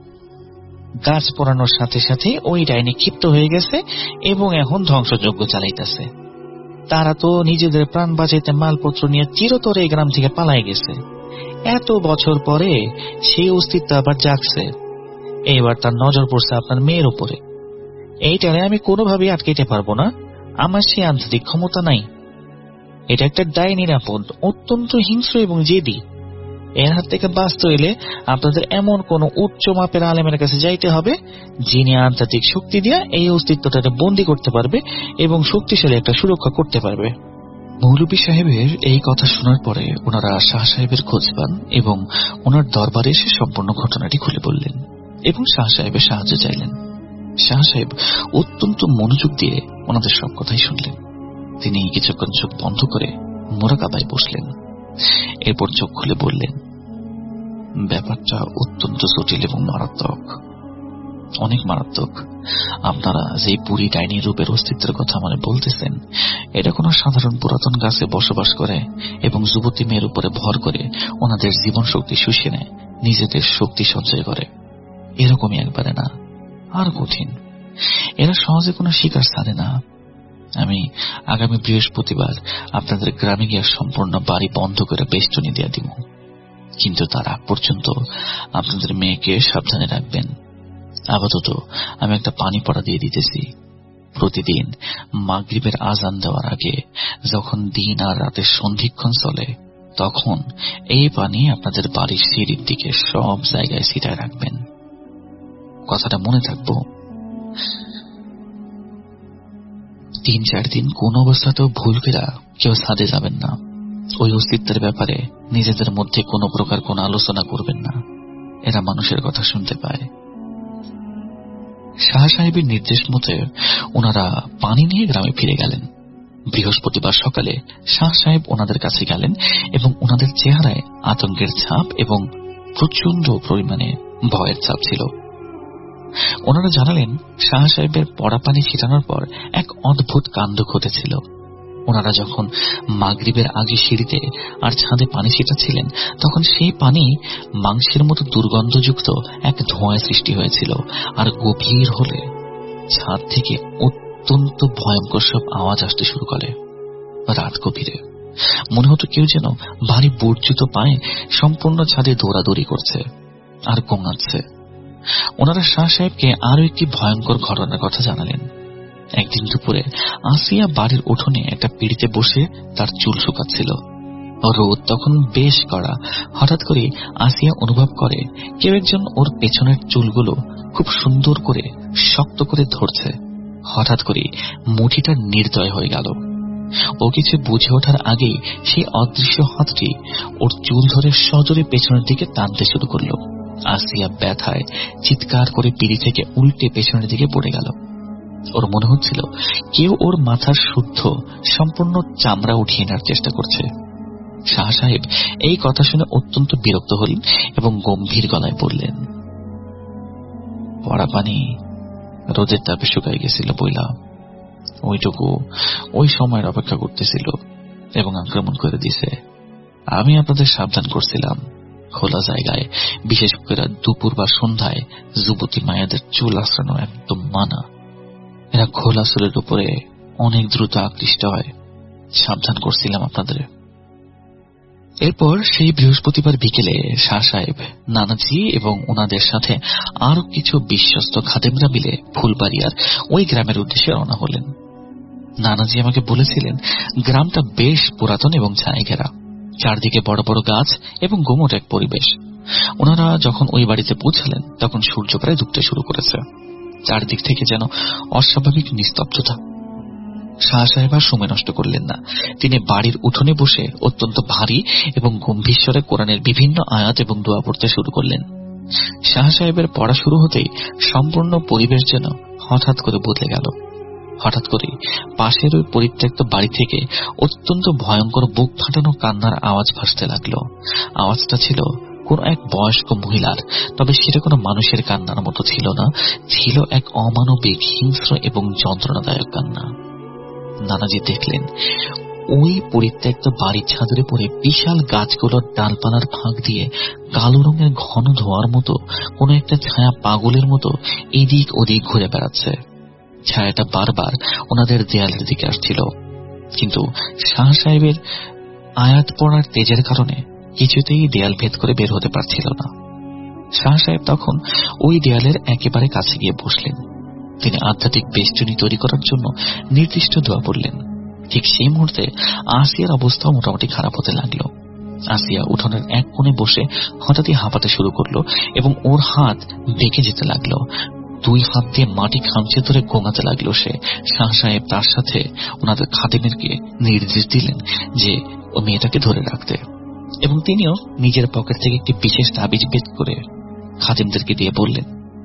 গাছ পোড়ানোর সাথে সাথে ওই ডাইনি ক্ষিপ্ত হয়ে গেছে এবং এখন ধ্বংসযজ্ঞ চালাইতেছে। তারা তো নিজেদের প্রাণ বাঁচাইতে মালপত্র নিয়ে চিরতরে এই গ্রাম থেকে পালাই গেছে। এত বছর পরে সেই অস্তিত্ব আবার জাগছে। এইবার তার নজর পড়ছে আপনার মেয়ের উপরে। এইটারে আমি কোনোভাবেই আটকাইতে পারবো না, আমার সেই আন্তরিক ক্ষমতা নাই। এটা একটা ডাইনির আপদ, অত্যন্ত হিংস্র এবং জেদি। এর হাত থেকে বাঁচতে হইলে আপনাদের এমন কোন উচ্চ মাপের আলেমের কাছে যাইতে হবে, যিনি আধ্যাত্মিক শক্তি দিয়ে এই অস্তিত্বটাকে বন্দী করতে পারবে এবং শক্তিশালী একটা সুরক্ষা করতে পারবে। মৌলভী সাহেবের এই কথা শোনার পরে ওনারা শাহ সাহেবের খোঁজ পান এবং ওনার দরবারে এসে সম্পূর্ণ ঘটনাটি খুলে বললেন এবং শাহ সাহেবের সাহায্য চাইলেন। শাহ সাহেব অত্যন্ত মনোযোগ দিয়ে ওনাদের সব কথাই শুনলেন। তিনি কিছুক্ষণ চোখ বন্ধ করে মোরাকাবায় বসলেন। এরপর চোখ খুলে বললেন, ব্যাপারটা অত্যন্ত জটিল এবং মারাত্মক, অনেক মারাত্মক। আপনারা যে বুড়ি ডাইনি রূপের অস্তিত্বের কথা মানে বলতেছেন, এটা কোন সাধারণ পুরাতন গাছে বসবাস করে এবং যুবতী মেয়ের উপরে ভর করে ওনাদের জীবন শক্তি শুষিয়ে নেয়, নিজেদের শক্তি সঞ্চয় করে। এরকমই একবারে না, আর কঠিন। এরা সহজে কোনো শিকার ছাড়ে না। আমি আগামী বৃহস্পতিবার আপনাদের গ্রামে গিয়ে সম্পূর্ণ বাড়ি বন্ধ করে বেষ্টনী দিয়ে দিব, কিন্তু তার আগ পর্যন্ত আপনাদের মেয়েকে সাবধানে রাখবেন। আপাতত আমি একটা পানি পড়া দিয়ে দিতেছি। প্রতিদিন মাগরিবের আজান দেওয়ার আগে যখন দিন আর রাতের সন্ধিক্ষণ চলে, তখন এই পানি আপনাদের বাড়ির সিঁড়ির দিকে সব জায়গায় ছিটায় রাখবেন। কথাটা মনে থাকবো। 3-4 দিন কোন অবস্থাতেও ভুল ফেরা কেউ ছাদে যাবেন না। ওই অস্তিত্বের ব্যাপারে নিজেদের মধ্যে কোনো প্রকার কোন আলোচনা করবেন না, এরা মানুষের কথা শুনতে পায়। শাহ সাহেবের নির্দেশ মতে ওনারা পানি নিয়ে গ্রামে ফিরে গেলেন। বৃহস্পতিবার সকালে শাহ সাহেব ওনাদের কাছে গেলেন এবং ওনাদের চেহারায় আতঙ্কের ছাপ এবং প্রচন্ড পরিমাণে ভয়ের ছাপ ছিল। ওনারা জানালেন, শাহ সাহেবের পড়া পানি ছিটানোর পর এক অদ্ভুত কাণ্ড ঘটেছিল। ওনারা যখন মাগরিবের আগে সিঁড়িতে আর ছাদে পানি ছিটাচ্ছিলেন, তখন সেই পানি মাংসের মতো দুর্গন্ধযুক্ত এক ধোঁয়ায় সৃষ্টি হয়েছিল, আর গভীর হলে ছাদ থেকে অত্যন্ত ভয়ঙ্কর সব আওয়াজ আসতে শুরু করে। রাত গভীরে মনে হতো কেউ যেন ভারী বর্জিত পায়ে সম্পূর্ণ ছাদে দৌড়াদৌড়ি করছে আর গোঙাচ্ছে। ওনারা শাহ সাহেবকে আরো একটি ভয়ঙ্কর ঘটনার কথা জানালেন। একদিন দুপুরে আসিয়া বাড়ির উঠোনে একটা পিঁড়িতে বসে তার চুল শুকাচ্ছিল। রোদ তখন বেশ কড়া। হঠাৎ করে আসিয়া অনুভব করে কেউ একজন ওর পেছনের চুলগুলো খুব সুন্দর করে শক্ত করে ধরছে। হঠাৎ করে মুঠিটা নির্দয় হয়ে গেল ও কিছু বুঝে ওঠার আগেই সেই অদৃশ্য হাতটি ওর চুল ধরে সজোরে পেছনের দিকে টানতে শুরু করলো। আসিয়া ব্যথায় চিৎকার করে পিড়ি থেকে উল্টে পেছনের দিকে পড়ে গেল। ওর মনে হচ্ছিল কেউ ওর মাথার শুদ্ধ সম্পূর্ণ চামড়া উঠিয়ে নেওয়ার চেষ্টা করছে। শাহ সাহেব এই কথা শুনে অত্যন্ত বিরক্ত হলেন এবং গম্ভীর গলায় বললেন, পড়া পানি রোদের তাপে শুকাই গেছিল বইলা, ওইটুকু ওই সময়ের অপেক্ষা করতেছিল এবং আক্রমণ করে দিছে। আমি আপনাদের সাবধান করছিলাম, খোলা জায়গায় বিশেষ করে দুপুর বা সন্ধ্যায় যুবতী মায়াদের চুল আশ্রানো একদম মানা। এরা খোলা চুলের উপরে অনেক দ্রুত আকৃষ্ট হয়, সাবধান করছিলাম আপনাদের। এরপর সেই বৃহস্পতিবার বিকেলে শাহ সাহেব, নানাজি এবং ওনাদের সাথে আরো কিছু বিশ্বস্ত খাদেমরা মিলে ফুলবাড়িয়ার ওই গ্রামের উদ্দেশ্যে রওনা হলেন। নানাজি আমাকে বলেছিলেন গ্রামটা বেশ পুরাতন এবং ছায়া ঘেরা, চারদিকে বড় বড় গাছ এবং গোমট এক পরিবেশ। ওনারা যখন ওই বাড়িতে পৌঁছালেন তখন সূর্য প্রায় ডুবতে শুরু করেছে। চারদিক থেকে যেন অস্বাভাবিক নিস্তব্ধতা। শাহ সাহেব আর সময় নষ্ট করলেন না। তিনি বাড়ির উঠোনে বসে অত্যন্ত ভারী এবং গম্ভীর স্বরে কোরআনের বিভিন্ন আয়াত এবং দোয়া পড়তে শুরু করলেন। শাহ সাহেবের পড়া শুরু হতেই সম্পূর্ণ পরিবেশ যেন হঠাৎ করে বদলে গেল। হঠাৎ করে পাশের ওই পরিত্যক্ত বাড়ি থেকে অত্যন্ত ভয়ঙ্কর বুক ফাটানো কান্নার আওয়াজ ভাসতে লাগলো। আওয়াজটা ছিল কোন এক বয়স্ক মহিলার, তবে সেটা কোনো মানুষের কান্নার মতো ছিল না, ছিল এক অমানবিক, হিংস্র এবং যন্ত্রণাদায়ক কান্না। নানাজি দেখলেন ওই পরিত্যক্ত বাড়ির ছাদের উপরে বিশাল গাছগুলোর ডালপালার ফাঁক দিয়ে কালো রঙের ঘন ধোঁয়ার মতো কোন একটা ছায়া পাগলের মতো এদিক ওদিক ঘুরে বেড়াচ্ছে। ছায়াটা বারবার ওনাদের দেয়ালের দিকে আসছিল, কিন্তু শাহ সাহেবের আয়াত পড়ার তেজের কারণে কিছুতেই দেয়াল ভেদ করে বের হতে পারছিল না। শাহ সাহেব তখন ওই দেয়ালের একেবারে কাছে গিয়ে বসলেন। তিনি আধ্যাত্মিক বেষ্টনী তৈরি করার জন্য নির্দিষ্ট দোয়া পড়লেন। ঠিক সেই মুহূর্তে আসিয়ার অবস্থা মোটামুটি খারাপ হতে লাগলো। আসিয়া উঠোনের এক কোণে বসে হঠাৎই হাঁপাতে শুরু করলো এবং ওর হাত বেঁকে যেতে লাগলো। দুই হাত দিয়ে মাটি খামচে ধরে গোঙাতে লাগলো সে। শাহ সাহেব তার সাথে ওনাদের খাদেমেরকে নির্দেশ দিলেন যে ও মেয়েটাকে ধরে রাখতে, এবং তিনিও নিজের পকেট থেকে একটি বিশেষ তাবিজ বের করে খাদেমদেরকে দিয়ে বললেন,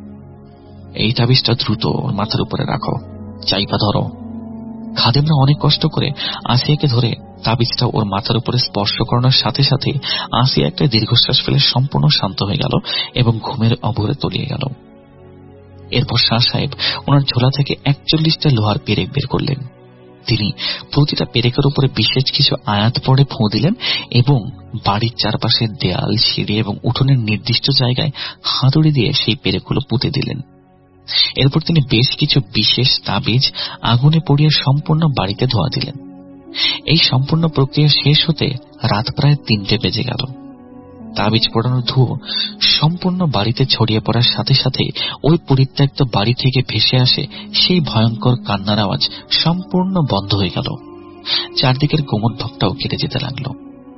এই তাবিজটা দ্রুত ওর মাথার উপরে রাখো, চাইপা ধরো। খাদেমরা অনেক কষ্ট করে আসিয়াকে ধরে তাবিজটা ওর মাথার উপরে স্পর্শ করানোর সাথে সাথে আসিয়া একটা দীর্ঘশ্বাস ফেলে সম্পূর্ণ শান্ত হয়ে গেল এবং ঘুমের অভরে তলিয়ে গেল। এরপর শাহ সাহেব ওনার ঝোলা থেকে 41টা লোহার পেরেক বের করলেন। তিনি প্রতিটা পেরেকের উপরে বিশেষ কিছু আয়াত পড়ে ফুঁ দিলেন এবং বাড়ির চারপাশের দেয়াল, সিঁড়ি এবং উঠোনের নির্দিষ্ট জায়গায় হাতুড়ি দিয়ে সেই পেরেকগুলো পুঁতে দিলেন। এরপর তিনি বেশ কিছু বিশেষ তাবিজ আগুনে পড়িয়ে সম্পূর্ণ বাড়িতে ধোয়া দিলেন। এই সম্পূর্ণ প্রক্রিয়া শেষ হতে রাত প্রায় 3টে বেজে গেল। তাবিজ পড়ানোর ধোঁয়া সম্পূর্ণ বাড়িতে ছড়িয়ে পড়ার সাথে সাথে ওই পরিত্যক্ত বাড়ি থেকে ভেসে আসে সেই ভয়ঙ্কর কান্নার আওয়াজ সম্পূর্ণ বন্ধ হয়ে গেল। চারদিকের গোমট ভাবটাও কেটে যেতে লাগলো।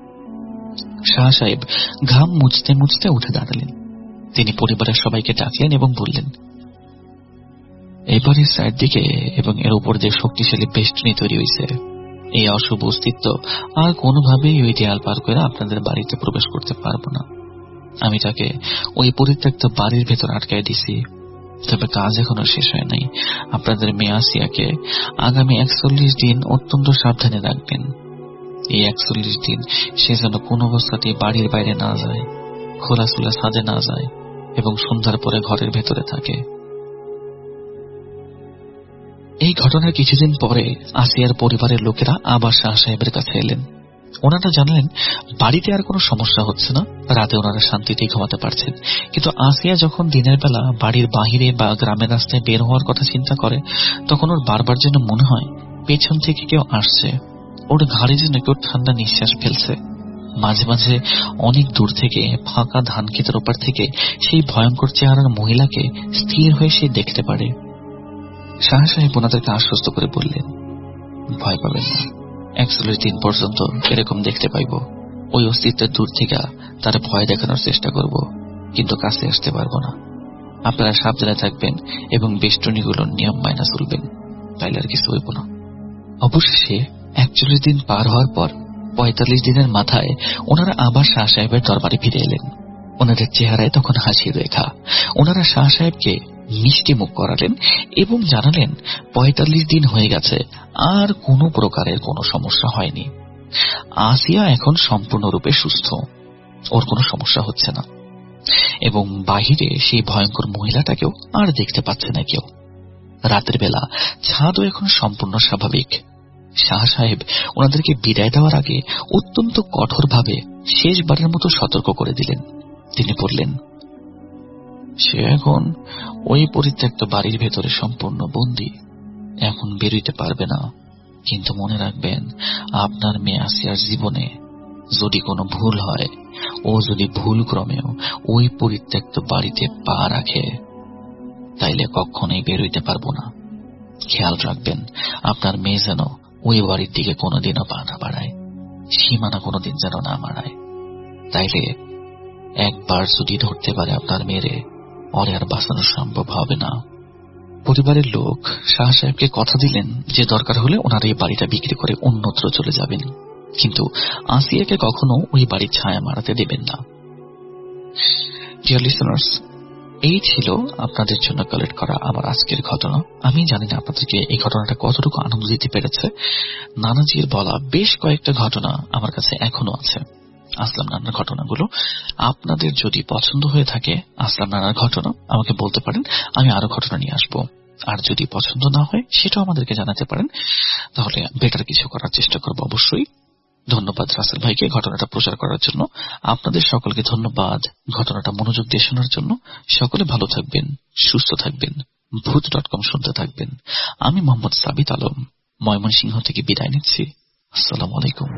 শাহ সাহেব ঘাম মুছতে মুছতে উঠে দাঁড়ালেন। তিনি পরিবারের সবাইকে ডাকলেন এবং বললেন, এবারে সাইড দিকে এবং এর উপর যে শক্তিশালী বেষ্টনী তৈরি হয়েছে, এই অশুভ অস্তিত্ব আর কোনোভাবেই ওই দেয়াল পার করে আপনাদের বাড়িতে প্রবেশ করতে পারবো না। আমি তাকে ওই পরিত্যক্ত বাড়ির ভেতর আটকায় দিছি, তবে কাজ এখনো শেষ হয় নাই। আপনাদের মেয়ে আসিয়াকে আগামী 41 দিন অত্যন্ত সাবধানে রাখবেন। এই 41 দিন সে যেন কোন অবস্থাতেই বাড়ির বাইরে না যায়, খোলাখুলা ছাদে না যায় এবং সন্ধ্যার পরে ঘরের ভেতরে থাকে। এই ঘটনার কিছুদিন পরে আসিয়ার পরিবারের লোকেরা আবার শাহ সাহেবের কাছে এলেন। ওনারা জানলেন বাড়িতে আর কোনো সমস্যা হচ্ছে না, রাতে ওনারা শান্তিতেই ঘুমাতে পারছেন। কিন্তু আসিয়া যখন দিনের বেলা বাড়ির বাহিরে বা গ্রামের রাস্তায় বের হওয়ার কথা চিন্তা করে, তখন ওর বারবার যেন মনে হয় পেছন থেকে কেউ আসছে, ওর ঘাড়ে যেন কেউ ঠান্ডা নিঃশ্বাস ফেলছে। মাঝে মাঝে অনেক দূর থেকে ফাঁকা ধান ক্ষেতের ওপার থেকে সেই ভয়ঙ্কর চেহারার মহিলাকে স্থির হয়ে সে দেখতে পারে। শাহ সাহেব ওনাদেরকে আশ্বস্ত করে বললেন, ভয় পাবেন না, 41 দিন পর্যন্ত এরকম দেখতে পাইব। ওই অস্তিত্বের দূর থেকে তারা ভয় দেখানোর চেষ্টা করব, কিন্তু কাছে আসতে পারবো না। আপনারা সাবধানে থাকবেন এবং বেষ্টনীগুলোর নিয়ম মাইনা চলবেন, তাইলে আর কিছু হইব না। অবশেষে 41 দিন পার হওয়ার পর 45 দিনের মাথায় ওনারা আবার শাহ সাহেবের দরবারে ফিরে এলেন। ওনাদের চেহারায় তখন হাসির রেখা। ওনারা শাহ সাহেবকে মিষ্টি মুখ করালেন এবং জানালেন 45 দিন হয়ে গেছে, আর কোনো প্রকারের কোনো সমস্যা হয়নি। আসিয়া এখন সম্পূর্ণরূপে সুস্থ, ওর কোনো সমস্যা হচ্ছে না এবং বাহিরে সেই ভয়ঙ্কর মহিলাটাকেও আর দেখতে পাচ্ছে না কেউ। রাতের বেলা ছাদও এখন সম্পূর্ণ স্বাভাবিক। শাহ সাহেব ওনাদেরকে বিদায় দেওয়ার আগে অত্যন্ত কঠোরভাবে শেষবারের মতো সতর্ক করে দিলেন। তিনি বললেন, সে এখন ওই পরিত্যক্ত বাড়ির ভেতরে সম্পূর্ণ বন্দী, এখন বেরোতে পারবে না। কিন্তু মনে রাখবেন, আপনার মেয়ে আসিয়ার জীবনে যদি কোনো ভুল হয়, ও যদি ভুল ক্রমেও ওই পরিত্যক্ত বাড়িতে পা রাখে, তাইলে কখনোই বেরোইতে পারবো না। খেয়াল রাখবেন আপনার মেয়ে যেন ওই বাড়ির দিকে কোনোদিনও পা না বাড়ায়, সীমানা কোনোদিন যেন না মারায়। তাইলে একবার যদি ধরতে পারে আপনার মেয়েরে, ওরে আর বাঁচানো সম্ভব হবে না। পরিবারের লোক শাহ সাহেবকে কথা দিলেন যে দরকার হলে ওনারা এই বাড়িটা বিক্রি করে অন্যত্র চলে যাবেন, কিন্তু আসিয়াকে কখনো ওই বাড়ির ছায়া মারাতে দেবেন না। ডিয়ার লিসেনার্স, এই ছিল আপনাদের জন্য কালেক্ট করা আমার আজকের ঘটনা। আমি জানি না আপনাদেরকে এই ঘটনাটা কতটুকু আনন্দ দিতে পেরেছে। নানাজির বলা বেশ কয়েকটা ঘটনা আমার কাছে এখনো আছে, আসলাম নানার ঘটনাগুলো। আপনাদের যদি পছন্দ হয়ে থাকে আসলাম নানার ঘটনা, আমাকে বলতে পারেন, আমি আরো ঘটনা নিয়ে আসবো। আর যদি পছন্দ না হয় সেটাও আমাদেরকে জানাতে পারেন, তাহলে বেটার কিছু করার চেষ্টা করবো অবশ্যই। ধন্যবাদ রাসেল ভাইকে ঘটনাটা প্রচার করার জন্য। আপনাদের সকলকে ধন্যবাদ ঘটনাটা মনোযোগ দিয়ে শোনার জন্য। সকলে ভালো থাকবেন, সুস্থ থাকবেন, ভূত.com শুনতে থাকবেন। আমি মোহাম্মদ সাবিত আলম ময়মনসিংহ থেকে বিদায় নিচ্ছি। আসসালামু আলাইকুম।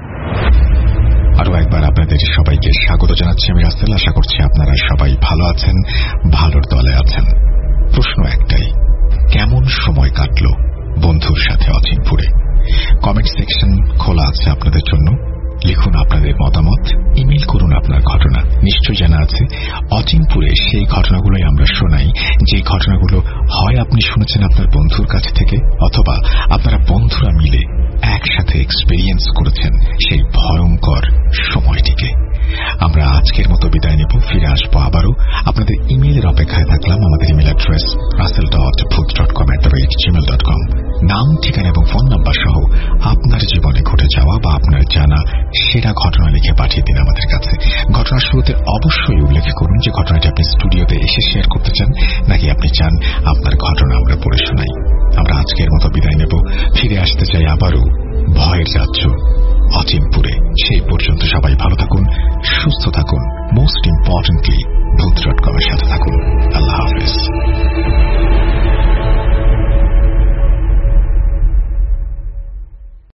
আরো একবার আপনাদের সবাইকে স্বাগত জানাচ্ছি আমি রাসেল। আশা করছি আপনারা সবাই ভালো আছেন, ভালোর দলে আছেন। প্রশ্ন একটাই, কেমন সময় কাটলো বন্ধুর সাথে অচিনপুরে? কমেন্ট সেকশন খোলা আছে আপনাদের জন্য। লিখুন আপনাদের মতামত, ইমেল করুন আপনার ঘটনা। নিশ্চয় জানা আছে অচিনপুরে সেই ঘটনাগুলোই আমরা শোনাই, যে ঘটনাগুলো হয় আপনি শুনেছেন আপনার বন্ধুর কাছ থেকে, অথবা আপনারা বন্ধুরা মিলে একসাথে এক্সপেরিয়েন্স করেছেন সেই ভয়ঙ্কর সময়টিকে। আমরা আজকের মতো বিদায় নেব, ফিরে আসবো আবারও। আপনাদের ইমেইলের অপেক্ষায় থাকলাম। আমাদের ইমেল অ্যাড্রেস russell.booth.com@gmail.com। নাম, ঠিকানা এবং ফোন নাম্বার সহ আপনার জীবনে ঘটে যাওয়া বা আপনার জানা সেরা ঘটনা লিখে পাঠিয়ে দিন আমাদের কাছে। ঘটনার শুরুতে অবশ্যই উল্লেখ করুন যে ঘটনাটি আপনি স্টুডিওতে এসে শেয়ার করতে চান, নাকি আপনি চান আপনার ঘটনা আমরা পড়ে শোনাই। আমরা আজকের মতো বিদায় নেব, ফিরে আসতে চাই আবারও ভয়ের রাজ্য অচিনপুরে। সেই পর্যন্ত সবাই